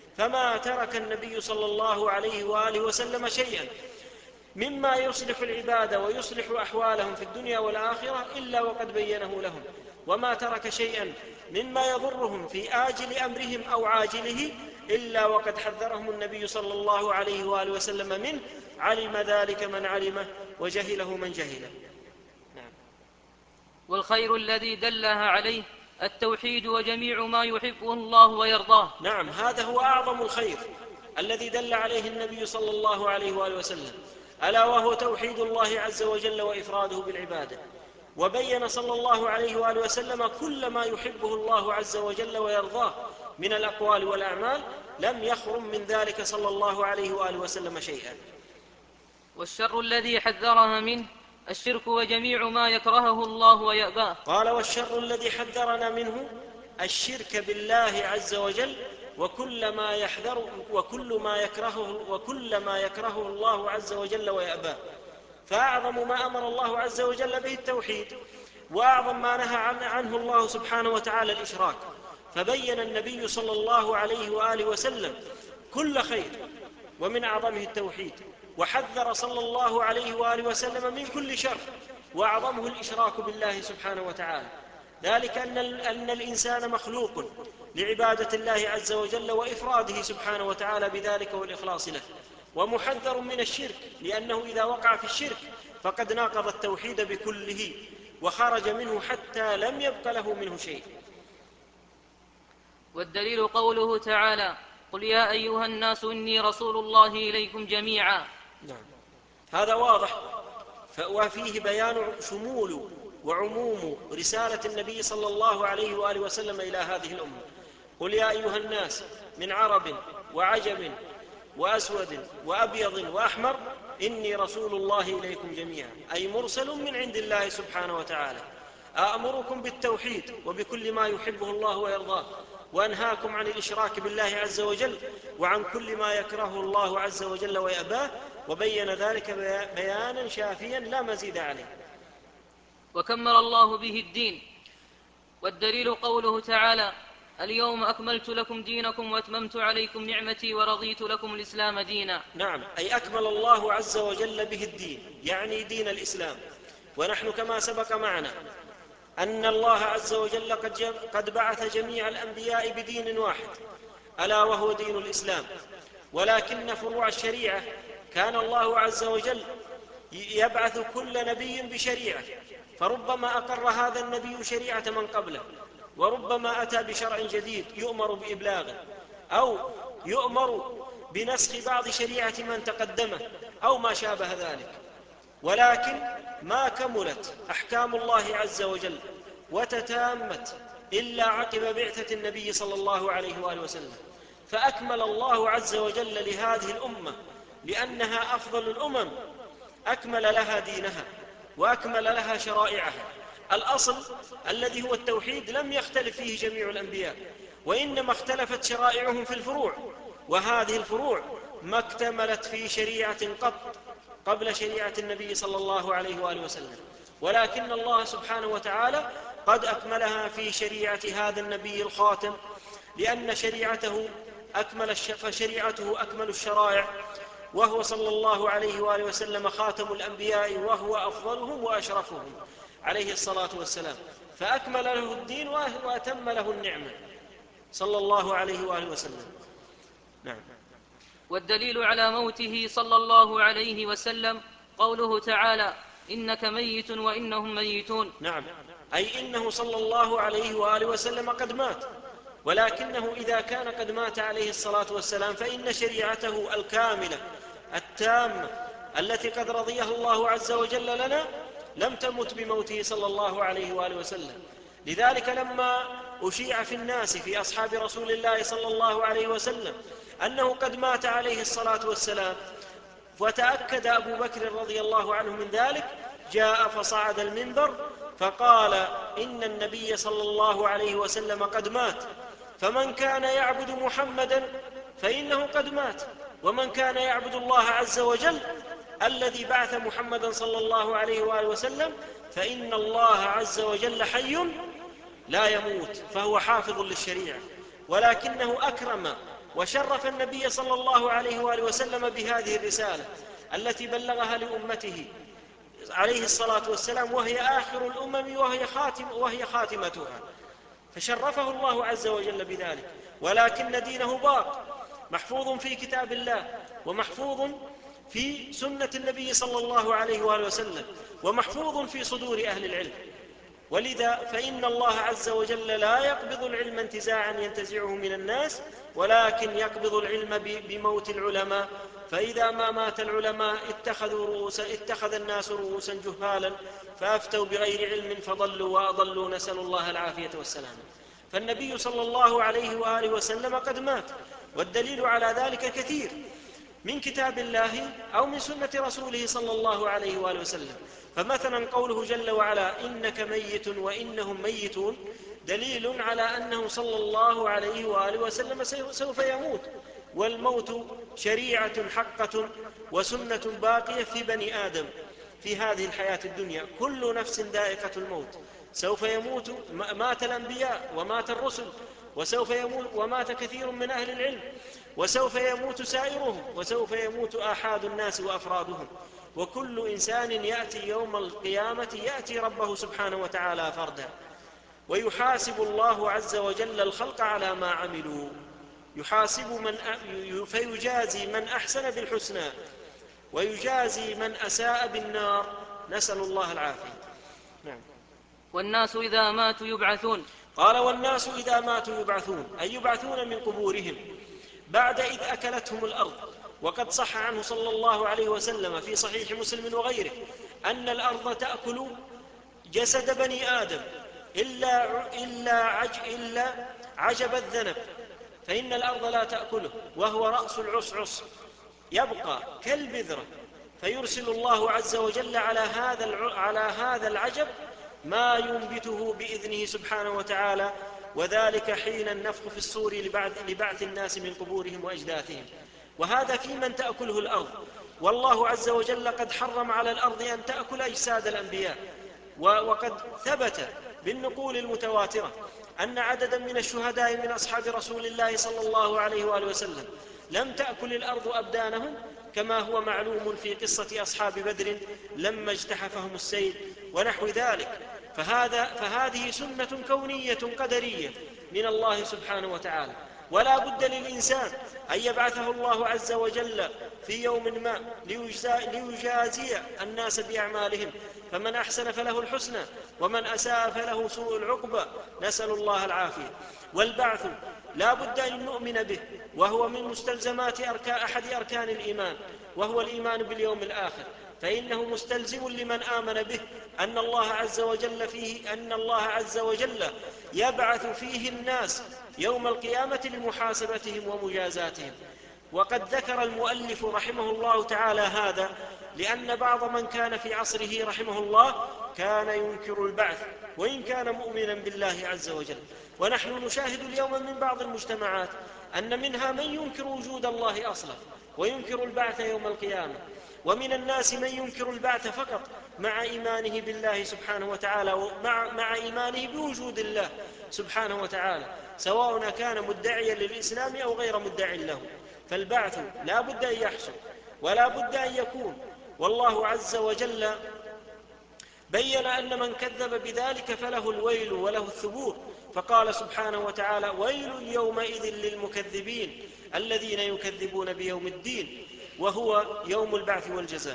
فما ترك النبي صلى الله عليه وآله وسلم شيئا مما يصلح العباد ويصلح أحوالهم في الدنيا والآخرة إلا وقد بينه لهم، وما ترك شيئا مما يضرهم في آجل أمرهم أو عاجله إلا وقد حذرهم النبي صلى الله عليه وآله وسلم منه، علم ذلك من علمه وجهله من جهله. نعم. والخير الذي دلها عليه التوحيد وجميع ما يحبه الله ويرضاه. نعم، هذا هو أعظم الخير الذي دل عليه النبي صلى الله عليه وآله وسلم، ألا وهو توحيد الله عز وجل وإفراده بالعبادة. وبين صلى الله عليه وآله وسلم كل ما يحبه الله عز وجل ويرضاه من الأقوال والأعمال، لم يخرم من ذلك صلى الله عليه وآله وسلم شيئا. والشر الذي حذرها منه الشرك وجميع ما يكرهه الله ويأباه. قال: والشر الذي حذرنا منه الشرك بالله عز وجل وكل ما يحذر وكل ما يكرهه وكل ما يكرهه الله عز وجل ويأباه. فأعظم ما أمر الله عز وجل به التوحيد، وأعظم ما نهى عنه الله سبحانه وتعالى الإشراك. فبين النبي صلى الله عليه وآله وسلم كل خير، ومن أعظمه التوحيد، وحذر صلى الله عليه وآله وسلم من كل شر، وأعظمه الإشراك بالله سبحانه وتعالى. ذلك أن, أن الإنسان مخلوق لعبادة الله عز وجل وإفراده سبحانه وتعالى بذلك والإخلاص له، ومحذر من الشرك، لأنه إذا وقع في الشرك فقد ناقض التوحيد بكله وخرج منه حتى لم يبق له منه شيء. والدليل قوله تعالى: قل يا أيها الناس إني رسول الله إليكم جميعا. نعم، هذا واضح، وفيه بيان شمول وعموم رسالة النبي صلى الله عليه وآله وسلم إلى هذه الأمة. قل يا أيها الناس من عرب وعجم وأسود وأبيض وأحمر إني رسول الله إليكم جميعا، أي مرسل من عند الله سبحانه وتعالى، أأمركم بالتوحيد وبكل ما يحبه الله ويرضاه، وأنهاكم عن الإشراك بالله عز وجل وعن كل ما يكرهه الله عز وجل ويأباه، وبين ذلك بيانا شافيا لا مزيد عليه. وكمل الله به الدين. والدليل قوله تعالى: اليوم أكملت لكم دينكم وأتممت عليكم نعمتي ورضيت لكم الإسلام دينا. نعم، أي أكمل الله عز وجل به الدين، يعني دين الإسلام. ونحن كما سبق معنا أن الله عز وجل قد بعث جميع الأنبياء بدين واحد، ألا وهو دين الإسلام، ولكن فروع الشريعة كان الله عز وجل يبعث كل نبي بشريعة، فربما أقر هذا النبي شريعة من قبله، وربما أتى بشرع جديد يؤمر بإبلاغه، أو يؤمر بنسخ بعض شريعة من تقدمه أو ما شابه ذلك. ولكن ما كملت أحكام الله عز وجل وتتامت إلا عقب بعثة النبي صلى الله عليه وآله وسلم، فأكمل الله عز وجل لهذه الأمة لأنها أفضل الأمم، أكمل لها دينها وأكمل لها شرائعها. الأصل الذي هو التوحيد لم يختلف فيه جميع الأنبياء، وإنما اختلفت شرائعهم في الفروع، وهذه الفروع ما اكتملت في شريعة قط قبل شريعة النبي صلى الله عليه وآله وسلم، ولكن الله سبحانه وتعالى قد أكملها في شريعة هذا النبي الخاتم، لأن شريعته أكمل فشريعته أكمل الشرائع، وهو صلى الله عليه وآله وسلم خاتم الأنبياء وهو أفضلهم وأشرفهم عليه الصلاة والسلام، فأكمل له الدين وأتم له النعمة صلى الله عليه وآله وسلم. نعم. والدليل على موته صلى الله عليه وسلم قوله تعالى: إنك ميت وإنهم ميتون. نعم، أي إنه صلى الله عليه وآله وسلم قد مات، ولكنه إذا كان قد مات عليه الصلاة والسلام فإن شريعته الكاملة التامة التي قد رضيها الله عز وجل لنا لم تمت بموته صلى الله عليه وآله وسلم. لذلك لما أشيع في الناس في أصحاب رسول الله صلى الله عليه وسلم أنه قد مات عليه الصلاة والسلام، وتأكد أبو بكر رضي الله عنه من ذلك، جاء فصعد المنبر فقال: إن النبي صلى الله عليه وسلم قد مات، فمن كان يعبد محمدا فإنه قد مات، ومن كان يعبد الله عز وجل الذي بعث محمدا صلى الله عليه وآله وسلم فإن الله عز وجل حي لا يموت، فهو حافظ للشريعة. ولكنه أكرم وشرف النبي صلى الله عليه وآله وسلم بهذه الرسالة التي بلغها لأمته عليه الصلاة والسلام، وهي آخر الأمم وهي, خاتم وهي خاتمتها، فشرفه الله عز وجل بذلك. ولكن دينه باق، محفوظ في كتاب الله، ومحفوظ في سنة النبي صلى الله عليه وآله وسلم، ومحفوظ في صدور أهل العلم. ولذا فإن الله عز وجل لا يقبض العلم انتزاعا ينتزعه من الناس، ولكن يقبض العلم بموت العلماء. فإذا ما مات العلماء اتخذوا رؤوسا اتخذ الناس رؤوسا جهالا فأفتوا بغير علم فضلوا وأضلوا، نسأل الله العافية والسلام. فالنبي صلى الله عليه وآله وسلم قد مات، والدليل على ذلك كثير من كتاب الله أو من سنة رسوله صلى الله عليه وآله وسلم. فمثلا قوله جل وعلا إنك ميت وإنهم ميتون دليل على أنه صلى الله عليه وآله وسلم سوف يموت، والموت شريعة حقة وسنة باقية في بني آدم في هذه الحياة الدنيا. كل نفس ذائقة الموت، سوف يموت، مات الأنبياء ومات الرسل، وسوف يموت ومات كثير من أهل العلم، وسوف يموت سائرهم، وسوف يموت آحاد الناس وأفرادهم. وكل إنسان يأتي يوم القيامة يأتي ربه سبحانه وتعالى فردا، ويحاسب الله عز وجل الخلق على ما عملوا، يحاسب من أ... فيجازي من أحسن بالحسنى ويجازي من أساء بالنار، نسأل الله العافية. نعم. والناس إذا ماتوا يبعثون. قال والناس إذا ماتوا يبعثون، أي يبعثون من قبورهم بعد إذ أكلتهم الأرض. وقد صح عنه صلى الله عليه وسلم في صحيح مسلم وغيره أن الأرض تأكل جسد بني آدم إلا, إلا, عج إلا عجب الذنب، فإن الأرض لا تأكله، وهو رأس العصعص يبقى كالبذرة، فيرسل الله عز وجل على هذا على هذا العجب ما ينبته بإذنه سبحانه وتعالى، وذلك حين النفخ في الصور لبعث الناس من قبورهم وأجداثهم. وهذا في من تأكله الأرض. والله عز وجل قد حرم على الأرض أن تأكل أجساد الأنبياء، وقد ثبت بالنقول المتواترة أن عددا من الشهداء من أصحاب رسول الله صلى الله عليه وآله وسلم لم تأكل الأرض أبدانهم، كما هو معلوم في قصة أصحاب بدر لما اجتحفهم السيل ونحو ذلك. فهذا فهذه سنة كونية قدرية من الله سبحانه وتعالى، ولا بد للإنسان أن يبعثه الله عز وجل في يوم ما ليجازي الناس بأعمالهم، فمن أحسن فله الحسنى ومن أساء فله سوء العقبى، نسأل الله العافية. والبعث لا بد أن نؤمن به، وهو من مستلزمات أركان أحد أركان الإيمان، وهو الإيمان باليوم الآخر، فإنه مستلزم لمن آمن به أن الله عز وجل فيه أن الله عز وجل يبعث فيه الناس يوم القيامة لمحاسبتهم ومجازاتهم. وقد ذكر المؤلف رحمه الله تعالى هذا لأن بعض من كان في عصره رحمه الله كان ينكر البعث وإن كان مؤمنا بالله عز وجل. ونحن نشاهد اليوم من بعض المجتمعات أن منها من ينكر وجود الله أصلا وينكر البعث يوم القيامة، ومن الناس من ينكر البعث فقط مع إيمانه بالله سبحانه وتعالى ومع مع إيمانه بوجود الله سبحانه وتعالى، سواء كان مدعيا للإسلام أو غير مدعي له. فالبعث لا بد أن يحصل ولا بد أن يكون، والله عز وجل بين أن من كذب بذلك فله الويل وله الثبور، فقال سبحانه وتعالى ويل يومئذ للمكذبين الذين يكذبون بيوم الدين وهو يوم البعث والجزاء.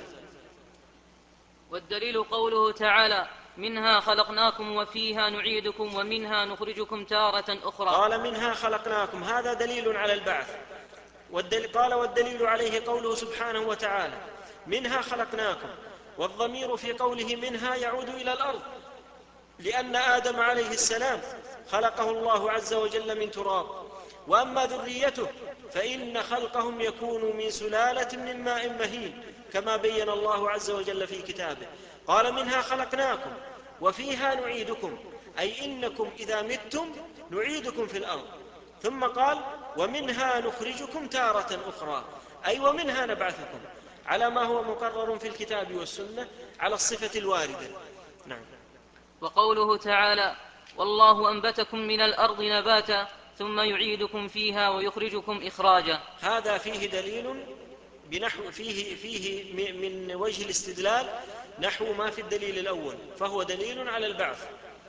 والدليل قوله تعالى منها خلقناكم وفيها نعيدكم ومنها نخرجكم تارة أخرى. قال منها خلقناكم، هذا دليل على البعث. والدليل قال والدليل عليه قوله سبحانه وتعالى منها خلقناكم، والضمير في قوله منها يعود إلى الأرض، لأن آدم عليه السلام خلقه الله عز وجل من تراب، وأما ذريته فإن خلقهم يكون من سلالة من ماء مهين كما بين الله عز وجل في كتابه. قال منها خلقناكم وفيها نعيدكم، أي إنكم إذا متم نعيدكم في الأرض. ثم قال ومنها نخرجكم تارة أخرى، أي ومنها نبعثكم، على ما هو مقرر في الكتاب والسنة على الصفة الواردة. نعم. وقوله تعالى والله أنبتكم من الأرض نباتا، ثم يعيدكم فيها ويخرجكم إخراجا. هذا فيه دليل بنحو فيه, فيه من وجه الاستدلال نحو ما في الدليل الأول، فهو دليل على البعث.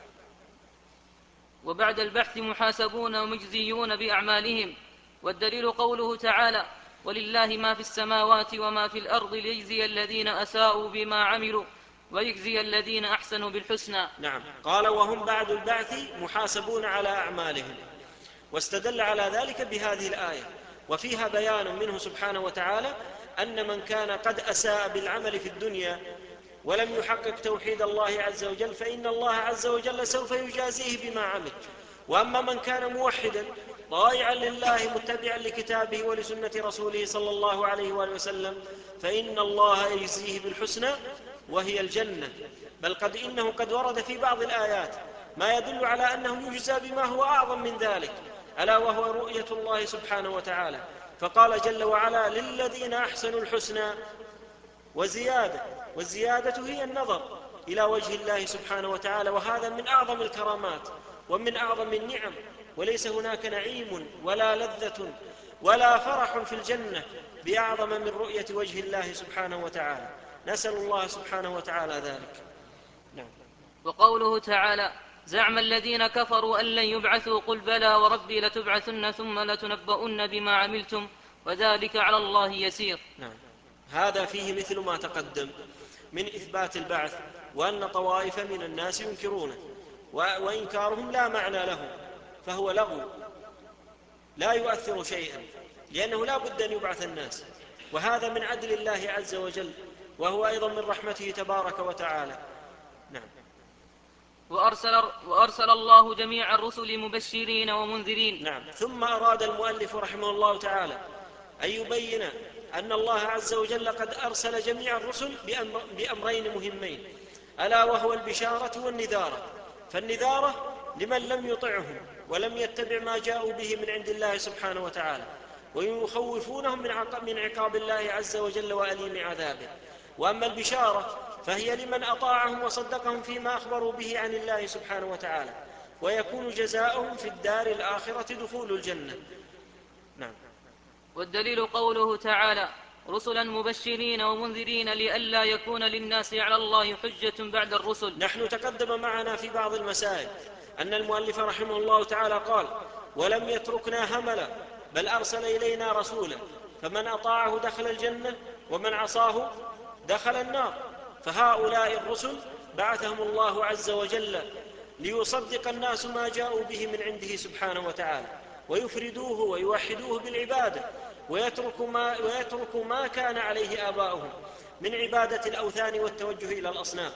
وبعد البعث محاسبون ومجزيون بأعمالهم. والدليل قوله تعالى: ولله ما في السماوات وما في الأرض ليجزي الذين أساءوا بما عملوا ويجزي الذين أحسنوا بالحسنى. نعم، قال وهم بعد البعث محاسبون على أعمالهم، واستدل على ذلك بهذه الآية، وفيها بيان منه سبحانه وتعالى أن من كان قد أساء بالعمل في الدنيا ولم يحقق توحيد الله عز وجل فإن الله عز وجل سوف يجازيه بما عمل. وأما من كان موحدا طائعا لله متبعا لكتابه ولسنة رسوله صلى الله عليه وآله وسلم فإن الله يجزيه بالحسنى وهي الجنة. بل قد إنه قد ورد في بعض الآيات ما يدل على أنه يجزى بما هو أعظم من ذلك، ألا وهو رؤية الله سبحانه وتعالى، فقال جل وعلا: للذين أحسنوا الحسنى وزيادة، والزيادة هي النظر إلى وجه الله سبحانه وتعالى، وهذا من أعظم الكرامات ومن أعظم النعم، وليس هناك نعيم ولا لذة ولا فرح في الجنة بأعظم من رؤية وجه الله سبحانه وتعالى. نسأل الله سبحانه وتعالى ذلك. نعم. وقوله تعالى: زعم الذين كفروا أن لن يبعثوا قل بلى وربي لتبعثن ثم لتنبؤن بما عملتم وذلك على الله يسير. نعم. هذا فيه مثل ما تقدم من إثبات البعث، وأن طوائف من الناس ينكرونه، وإنكارهم لا معنى له، فهو لغو لا يؤثر شيئا، لأنه لا بد أن يبعث الناس، وهذا من عدل الله عز وجل، وهو أيضا من رحمته تبارك وتعالى. نعم. وأرسل, وأرسل الله جميع الرسل مبشرين ومنذرين. نعم. ثم أراد المؤلف رحمه الله تعالى أن يبين أن الله عز وجل قد أرسل جميع الرسل بأمر بأمرين مهمين، ألا وهو البشارة والنذارة. فالنذارة لمن لم يطعهم ولم يتبع ما جاءوا به من عند الله سبحانه وتعالى، ويخوفونهم من عقاب الله عز وجل وأليم عذابه. وأما البشارة فهي لمن أطاعهم وصدقهم فيما أخبروا به عن الله سبحانه وتعالى، ويكون جزاؤهم في الدار الآخرة دخول الجنة. نعم. والدليل قوله تعالى: رسلا مبشرين ومنذرين لئلا يكون للناس على الله حجة بعد الرسل. نحن تقدم معنا في بعض المسائل أن المؤلف رحمه الله تعالى قال: ولم يتركنا هملا بل أرسل إلينا رسولا، فمن أطاعه دخل الجنة ومن عصاه دخل النار. فهؤلاء الرسل بعثهم الله عز وجل ليصدق الناس ما جاءوا به من عنده سبحانه وتعالى، ويفردوه ويوحدوه بالعبادة، ويتركوا ما, ويتركوا ما كان عليه آباؤهم من عبادة الأوثان والتوجه إلى الأصنام.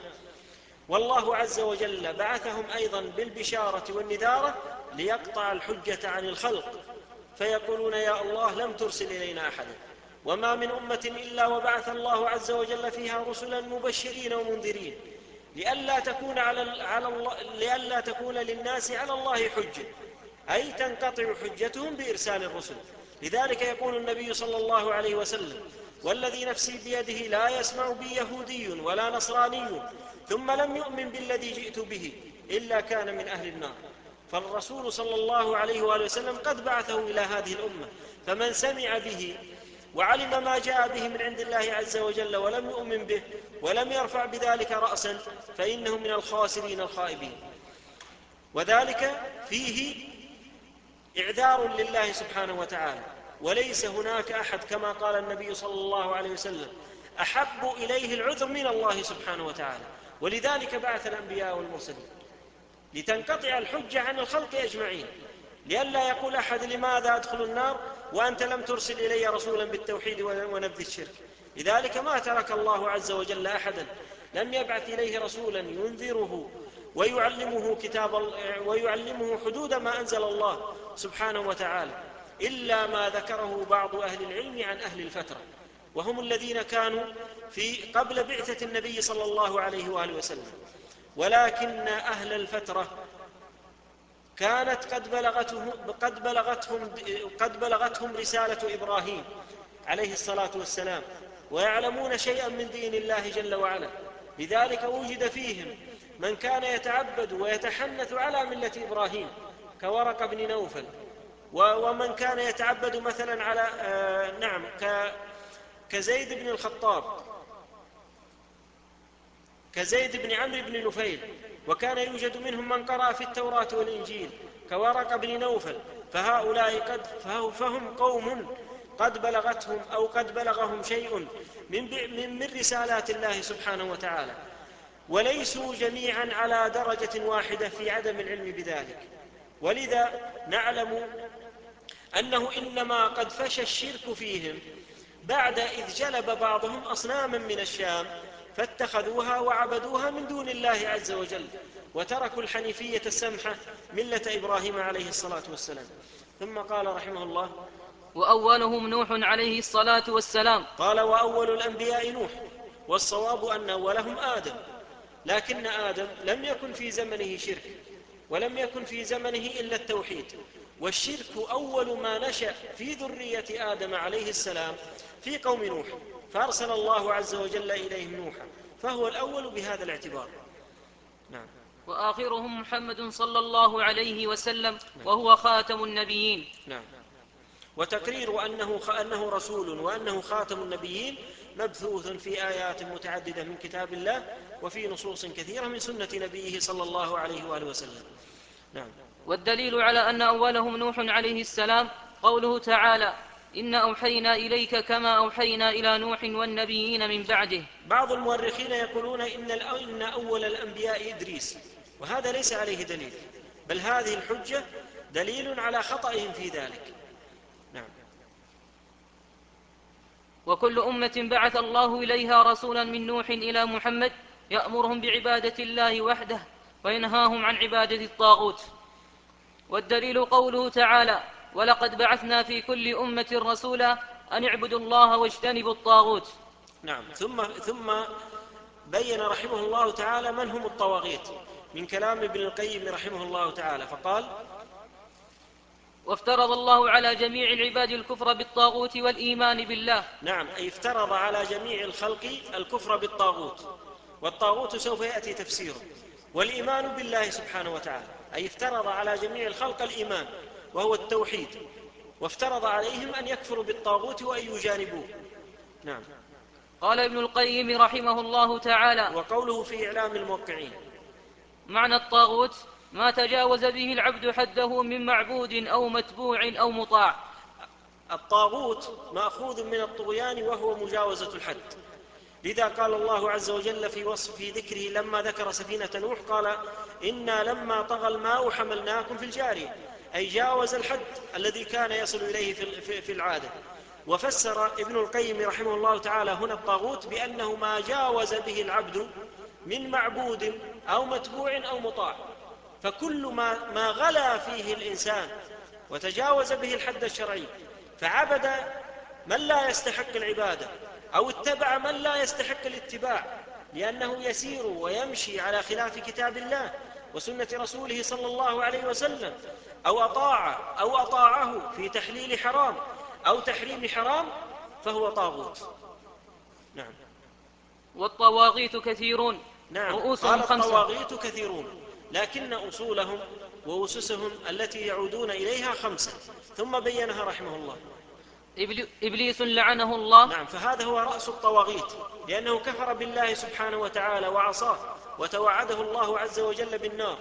والله عز وجل بعثهم أيضا بالبشارة والنذارة ليقطع الحجة عن الخلق، فيقولون: يا الله لم ترسل إلينا أحدا، وما من أمة إلا وبعث الله عز وجل فيها رسلا مبشرين ومنذرين، لئلا تكون, على على الله لئلا تكون للناس على الله حجة، أي تنقطع حجتهم بإرسال الرسل. لذلك يقول النبي صلى الله عليه وسلم: والذي نفسي بيده لا يسمع بي يهودي ولا نصراني ثم لم يؤمن بالذي جئت به إلا كان من أهل النار. فالرسول صلى الله عليه وآله وسلم قد بعثه إلى هذه الأمة، فمن سمع به وعلم ما جاء به من عند الله عز وجل ولم يؤمن به ولم يرفع بذلك رأسا فإنه من الخاسرين الخائبين. وذلك فيه إعذار لله سبحانه وتعالى، وليس هناك أحد كما قال النبي صلى الله عليه وسلم أحب إليه العذر من الله سبحانه وتعالى، ولذلك بعث الأنبياء والمرسلين لتنقطع الحجة عن الخلق أجمعين، لئلا يقول أحد: لماذا أدخل النار وأنت لم ترسل إلي رسولا بالتوحيد ونبذ الشرك؟ لذلك ما ترك الله عز وجل أحدا لم يبعث إليه رسولا ينذره ويعلمه كتاب ويعلمه حدود ما أنزل الله سبحانه وتعالى، إلا ما ذكره بعض أهل العلم عن أهل الفترة، وهم الذين كانوا في قبل بعثة النبي صلى الله عليه وآله وسلم. ولكن أهل الفترة كانت قد بلغتهم, قد بلغتهم, قد بلغتهم رسالة إبراهيم عليه الصلاة والسلام، ويعلمون شيئا من دين الله جل وعلا. لذلك وجد فيهم من كان يتعبد ويتحنث على ملة إبراهيم كورق بن نوفل، ومن كان يتعبد مثلا على آه نعم كزيد بن الخطاب، كزيد بن عمرو بن نفيل، وكان يوجد منهم من قرأ في التوراة والإنجيل كورق بن نوفل، فهؤلاء قد فهم قوم قد بلغتهم أو قد بلغهم شيء من, من رسالات الله سبحانه وتعالى، وليسوا جميعا على درجة واحدة في عدم العلم بذلك. ولذا نعلم أنه إنما قد فشى الشرك فيهم بعد إذ جلب بعضهم أصناما من الشام فاتخذوها وعبدوها من دون الله عز وجل، وتركوا الحنيفية السمحة ملة إبراهيم عليه الصلاة والسلام. ثم قال رحمه الله: وأولهم نوح عليه الصلاة والسلام. قال: وأول الأنبياء نوح، والصواب أن أولهم آدم، لكن آدم لم يكن في زمنه شرك، ولم يكن في زمنه إلا التوحيد، والشرك أول ما نشأ في ذرية آدم عليه السلام في قوم نوح، فأرسل الله عز وجل إليهم نوحا، فهو الأول بهذا الاعتبار. نعم. وآخرهم محمد صلى الله عليه وسلم، وهو خاتم النبيين. نعم. وتقرير أنه, أنه رسول وأنه خاتم النبيين مبثوث في آيات متعددة من كتاب الله، وفي نصوص كثيرة من سنة نبيه صلى الله عليه وآله وسلم. نعم. والدليل على أن أولهم نوح عليه السلام قوله تعالى: إن أوحينا إليك كما أوحينا إلى نوح والنبيين من بعده. بعض المؤرخين يقولون إن أول الأنبياء إدريس، وهذا ليس عليه دليل، بل هذه الحجة دليل على خطئهم في ذلك. نعم. وكل أمة بعث الله إليها رسولا من نوح إلى محمد يأمرهم بعبادة الله وحده وينهاهم عن عبادة الطاغوت. والدليل قوله تعالى: ولقد بعثنا في كل أمة رسولا أن اعبدوا الله واجتنبوا الطاغوت. نعم. ثم, ثم بين رحمه الله تعالى من هم الطواغيت من كلام ابن القيم رحمه الله تعالى، فقال: وافترض الله على جميع العباد الكفر بالطاغوت والإيمان بالله. نعم، أي افترض على جميع الخلق الكفر بالطاغوت، والطاغوت سوف يأتي تفسيره، والإيمان بالله سبحانه وتعالى، أي افترض على جميع الخلق الإيمان وهو التوحيد، وافترض عليهم أن يكفروا بالطاغوت وأن يجانبوه. نعم. قال ابن القيم رحمه الله تعالى: وقوله في إعلام الموقعين: معنى الطاغوت ما تجاوز به العبد حده من معبود أو متبوع أو مطاع. الطاغوت مأخوذ من الطغيان وهو مجاوزة الحد، لذا قال الله عز وجل في وصف في ذكره لما ذكر سفينة نوح قال: إنا لما طغى الماء حملناكم في الجارية، أي جاوز الحد الذي كان يصل إليه في العادة. وفسر ابن القيم رحمه الله تعالى هنا الطاغوت بأنه ما جاوز به العبد من معبود أو متبوع أو مطاع، فكل ما, ما غلا فيه الإنسان وتجاوز به الحد الشرعي فعبد من لا يستحق العبادة أو اتبع من لا يستحق الاتباع لأنه يسير ويمشي على خلاف كتاب الله وسنة رسوله صلى الله عليه وسلم، أو أطاع أو أطاعه في تحليل حرام أو تحريم حرام، فهو طاغوت. نعم. والطواغيت كثيرون. نعم. رؤوسهم قال: خمسة. الطواغيت كثيرون، لكن أصولهم وأسسهم التي يعودون إليها خمسة، ثم بينها رحمه الله. إبليس لعنه الله. نعم. فهذا هو رأس الطواغيت، لأنه كفر بالله سبحانه وتعالى وعصاه وتوعده الله عز وجل بالنار.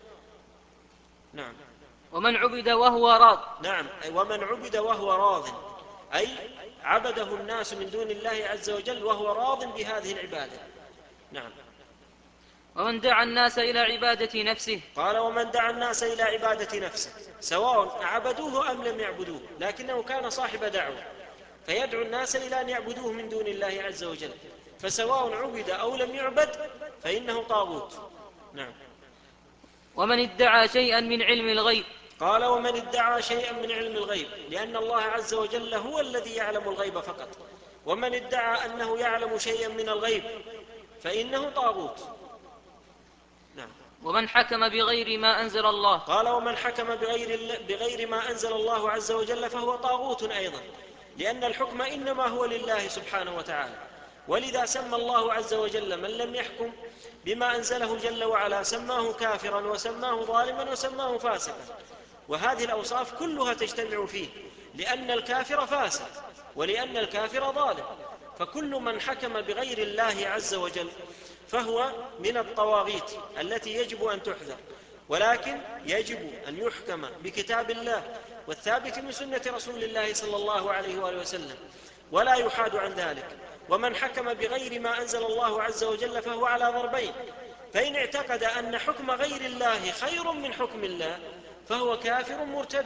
نعم. ومن عبد وهو راض. نعم. ومن عبد وهو راض، أي عبده الناس من دون الله عز وجل وهو راض بهذه العبادة. نعم. ومن دعا الناس إلى عبادة نفسه. قال: ومن دعا الناس إلى عبادة نفسه، سواء عبدوه أم لم يعبدوه، لكنه كان صاحب دعوة فيدعو الناس إلى أن يعبدوه من دون الله عز وجل، فسواء عبد أو لم يعبد فإنه طاغوت. نعم. ومن ادعى شيئا من علم الغيب. قال: ومن ادعى شيئا من علم الغيب، لأن الله عز وجل هو الذي يعلم الغيب فقط، ومن ادعى أنه يعلم شيئا من الغيب فإنه طاغوت. نعم. ومن حكم بغير ما أنزل الله. قال: ومن حكم بغير, بغير ما أنزل الله عز وجل فهو طاغوت أيضا، لأن الحكم إنما هو لله سبحانه وتعالى، ولذا سمى الله عز وجل من لم يحكم بما أنزله جل وعلا سماه كافرا وسماه ظالما وسماه فاسقا. وهذه الأوصاف كلها تجتمع فيه، لأن الكافر فاسق ولأن الكافر ظالم. فكل من حكم بغير الله عز وجل فهو من الطواغيت التي يجب أن تحذر، ولكن يجب أن يحكم بكتاب الله والثابت من سنة رسول الله صلى الله عليه وآله وسلم، ولا يحاد عن ذلك. ومن حكم بغير ما أنزل الله عز وجل فهو على ضربين: فإن اعتقد أن حكم غير الله خير من حكم الله فهو كافر مرتد،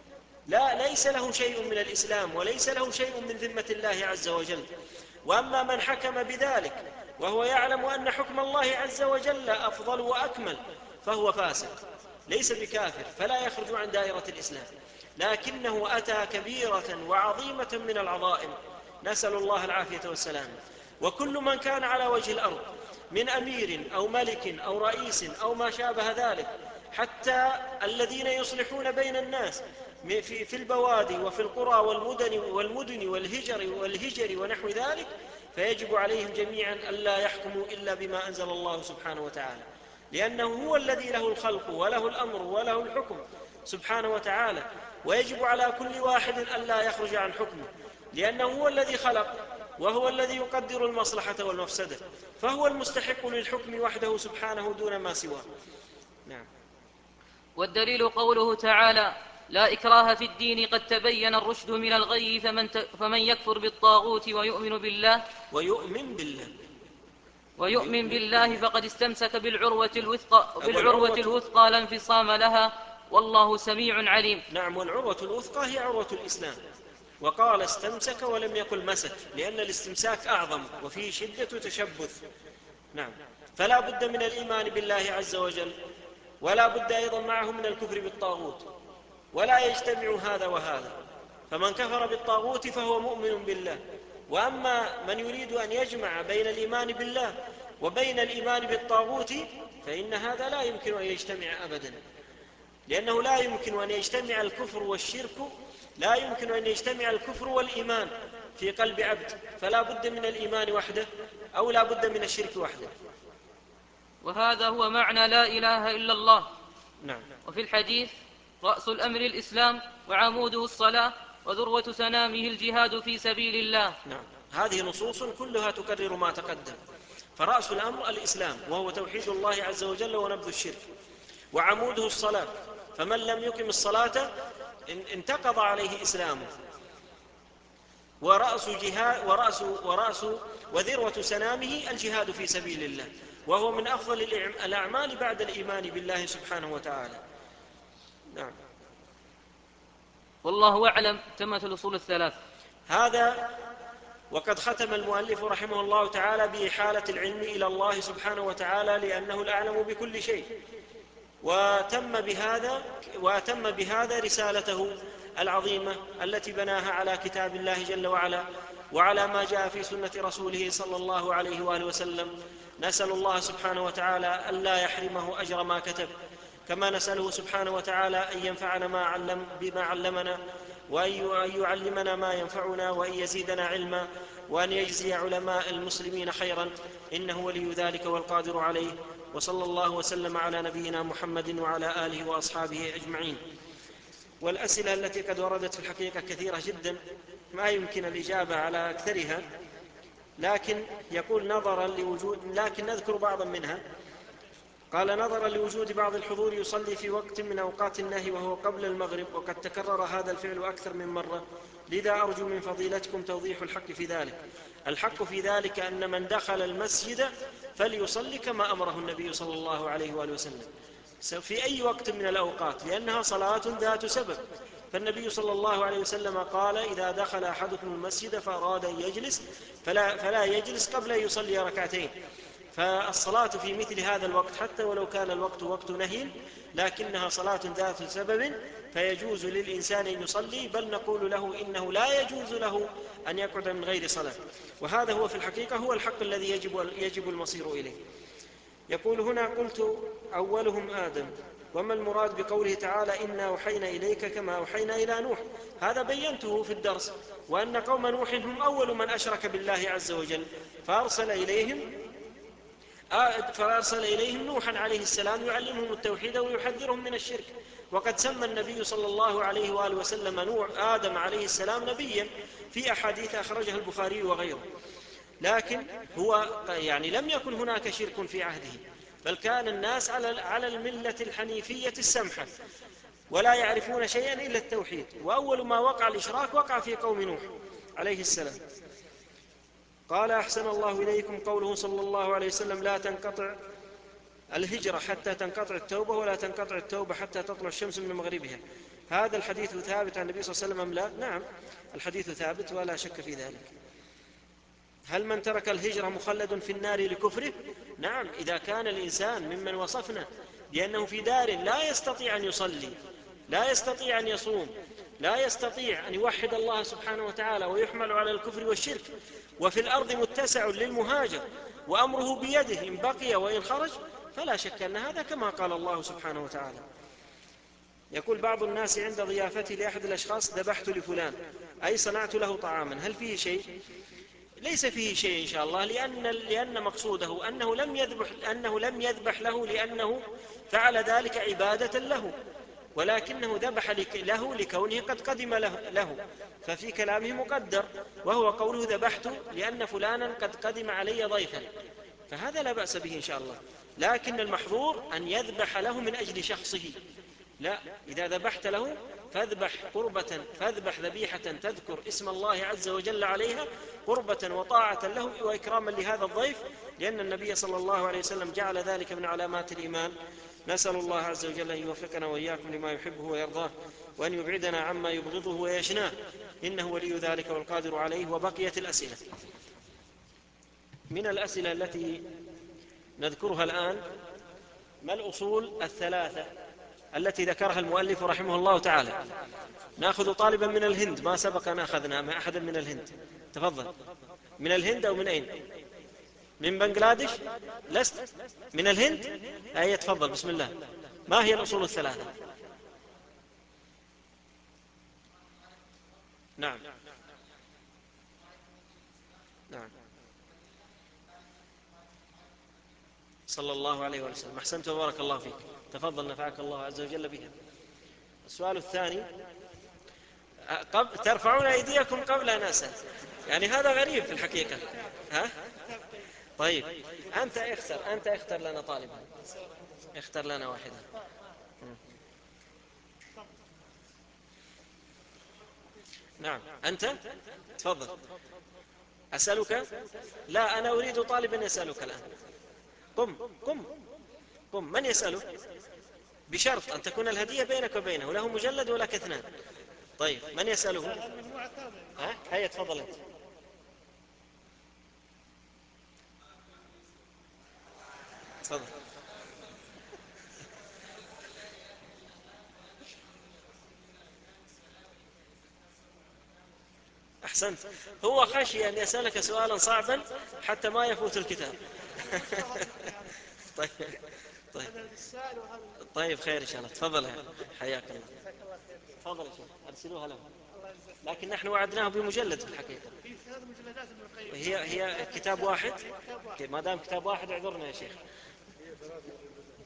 لا ليس له شيء من الإسلام وليس له شيء من ذمة الله عز وجل. وأما من حكم بذلك وهو يعلم أن حكم الله عز وجل أفضل وأكمل فهو فاسق، ليس بكافر، فلا يخرج عن دائرة الإسلام، لكنه أتى كبيرة وعظيمة من العظائم، نسأل الله العافية والسلام. وكل من كان على وجه الأرض من أمير أو ملك أو رئيس أو ما شابه ذلك، حتى الذين يصلحون بين الناس في البوادي وفي القرى والمدن والمدن والهجر والهجر ونحو ذلك، فيجب عليهم جميعا ألا يحكموا إلا بما أنزل الله سبحانه وتعالى، لأنه هو الذي له الخلق وله الأمر وله الحكم سبحانه وتعالى. ويجب على كل واحد ألا يخرج عن حكمه، لأنه هو الذي خلق وهو الذي يقدر المصلحة والمفسدة، فهو المستحق للحكم وحده سبحانه دون ما سواه. نعم. والدليل قوله تعالى: لا إكراه في الدين قد تبين الرشد من الغي فمن, فمن يكفر بالطاغوت ويؤمن بالله ويؤمن بالله ويؤمن بالله فقد استمسك بالعروة الوثقى, بالعروة الوثقى لا انفصام لها، والله سميع عليم. نعم. والعروة الوثقى هي عروة الإسلام، وقال استمسك ولم يقل مسك، لأن الاستمساك أعظم وفيه شدة تشبث. نعم. فلا بد من الإيمان بالله عز وجل، ولا بد أيضا معه من الكفر بالطاغوت، ولا يجتمع هذا وهذا. فمن كفر بالطاغوت فهو مؤمن بالله. وأما من يريد أن يجمع بين الإيمان بالله وبين الإيمان بالطاغوت فإن هذا لا يمكن أن يجتمع أبدا، لأنه لا يمكن أن يجتمع الكفر والشرك، لا يمكن أن يجتمع الكفر والإيمان في قلب عبد، فلا بد من الإيمان وحده أو لا بد من الشرك وحده. وهذا هو معنى لا إله إلا الله. نعم. وفي الحديث: رأس الأمر الإسلام وعموده الصلاة وذروة سنامه الجهاد في سبيل الله. نعم. هذه نصوص كلها تكرر ما تقدم. فرأس الأمر الإسلام وهو توحيد الله عز وجل ونبذ الشرك، وعموده الصلاة، فمن لم يقم الصلاة انتقض عليه إسلامه. ورأس جهاد ورأس ورأس وذروة سنامه الجهاد في سبيل الله، وهو من أفضل الأعمال بعد الإيمان بالله سبحانه وتعالى. نعم. والله أعلم. تمت الأصول الثلاث. هذا وقد ختم المؤلف رحمه الله تعالى بإحالة العلم إلى الله سبحانه وتعالى، لأنه الأعلم بكل شيء، وتم بهذا وتم بهذا رسالته العظيمة التي بناها على كتاب الله جل وعلا وعلى ما جاء في سنة رسوله صلى الله عليه وآله وسلم. نسأل الله سبحانه وتعالى ألا يحرمه أجر ما كتب، كما نسأله سبحانه وتعالى أن ينفعنا ما علم بما علمنا، وأن يعلمنا ما ينفعنا، وأن يزيدنا علما، وأن يجزي علماء المسلمين خيرا، إنه ولي ذلك والقادر عليه. وصلى الله وسلم على نبينا محمد وعلى آله وأصحابه أجمعين. والأسئلة التي قد وردت في الحقيقة كثيرة جدا، ما يمكن الإجابة على أكثرها، لكن يقول نظرا لوجود لكن نذكر بعضا منها. قال: نظرا لوجود بعض الحضور يصلي في وقت من أوقات النهي وهو قبل المغرب، وقد تكرر هذا الفعل أكثر من مرة، لذا أرجو من فضيلتكم توضيح الحق في ذلك. الحق في ذلك أن من دخل المسجد فليصلي كما أمره النبي صلى الله عليه وآله وسلم في أي وقت من الأوقات، لأنها صلاة ذات سبب. فالنبي صلى الله عليه وسلم قال: إذا دخل أحدكم المسجد فأراد أن يجلس فلا, فلا يجلس قبل أن يصلي ركعتين. فالصلاة في مثل هذا الوقت حتى ولو كان الوقت وقت نهي لكنها صلاة ذات سبب، فيجوز للإنسان أن يصلي، بل نقول له إنه لا يجوز له أن يقعد من غير صلاة. وهذا هو في الحقيقة هو الحق الذي يجب, يجب المصير إليه. يقول هنا: قلت أولهم آدم، وما المراد بقوله تعالى: إنا أوحينا إليك كما أوحينا إلى نوح؟ هذا بينته في الدرس، وأن قوم نوح هم أول من أشرك بالله عز وجل، فأرسل إليهم فأرسل إليهم نوحا عليه السلام يعلمهم التوحيد ويحذرهم من الشرك، وقد سمى النبي صلى الله عليه وآله وسلم نوح آدم عليه السلام نبيا في أحاديث أخرجها البخاري وغيره، لكن هو يعني لم يكن هناك شرك في عهده، بل كان الناس على الملة الحنيفية السمحة ولا يعرفون شيئا إلا التوحيد، وأول ما وقع الإشراك وقع في قوم نوح عليه السلام. قال أحسن الله إليكم قوله صلى الله عليه وسلم لا تنقطع الهجرة حتى تنقطع التوبة ولا تنقطع التوبة حتى تطلع الشمس من مغربها. هذا الحديث ثابت عن النبي صلى الله عليه وسلم أم لا؟ نعم الحديث ثابت ولا شك في ذلك. هل من ترك الهجرة مخلد في النار لكفره؟ نعم، إذا كان الإنسان ممن وصفنا بأنه في دار لا يستطيع أن يصلي، لا يستطيع أن يصوم، لا يستطيع أن يوحد الله سبحانه وتعالى ويحمل على الكفر والشرك، وفي الأرض متسع للمهاجر وأمره بيده إن بقي وإن خرج، فلا شك أن هذا كما قال الله سبحانه وتعالى. يقول بعض الناس عند ضيافتي لأحد الأشخاص ذبحت لفلان أي صنعت له طعاما، هل فيه شيء؟ ليس فيه شيء إن شاء الله، لأن, لأن مقصوده أنه لم يذبح, أنه لم يذبح له لأنه فعل ذلك عبادة له، ولكنه ذبح له لكونه قد قدم له، ففي كلامه مقدر، وهو قوله ذبحت لأن فلانا قد قدم علي ضيفا، فهذا لا بأس به إن شاء الله. لكن المحظور أن يذبح له من أجل شخصه، لا، إذا ذبحت له فاذبح قربة فاذبح ذبيحة تذكر اسم الله عز وجل عليها قربة وطاعة له وإكراما لهذا الضيف، لأن النبي صلى الله عليه وسلم جعل ذلك من علامات الإيمان. نسأل الله عز وجل أن يوفقنا وإياكم لما يحبه ويرضاه، وأن يبعدنا عما يبغضه ويشناه، إنه ولي ذلك والقادر عليه. وبقيت الأسئلة. من الأسئلة التي نذكرها الآن: ما الأصول الثلاثة التي ذكرها المؤلف رحمه الله تعالى؟ نأخذ طالبا من الهند، ما سبق أن أخذنا مع أحد من الهند. تفضل. من الهند أو من أين؟ من بنغلاديش؟ لست من الهند؟ أي تفضل، بسم الله. ما هي الأصول الثلاثة؟ نعم نعم صلى الله عليه وسلم. أحسنت وبارك الله فيك. تفضل، نفعك الله عز وجل بها. السؤال الثاني: قبل ترفعون أيديكم قبل أن أسأل، يعني هذا غريب في الحقيقة. ها؟ طيب أنت اختر أنت اختر لنا طالبا، اختر لنا واحدا. نعم أنت تفضل. أسألك؟ لا، أنا أريد طالبا يسألك الآن. قم قم قم. من يسألك؟ بشرط أن تكون الهدية بينك وبينه، له مجلد ولك اثنان. طيب من يسأله؟ ها؟ هيا تفضل أنت. تفضل. أحسنت. هو خشي أن يسألك سؤالا صعبا حتى ما يفوت الكتاب. طيب طيب طيب خير إن شاء الله. تفضل، حياك الله. تفضل يا شيخ، أرسلوها له. لكن نحن وعدناه بمجلد في الحقيقة. هي هي كتاب واحد. ما دام كتاب واحد اعذرنا يا شيخ.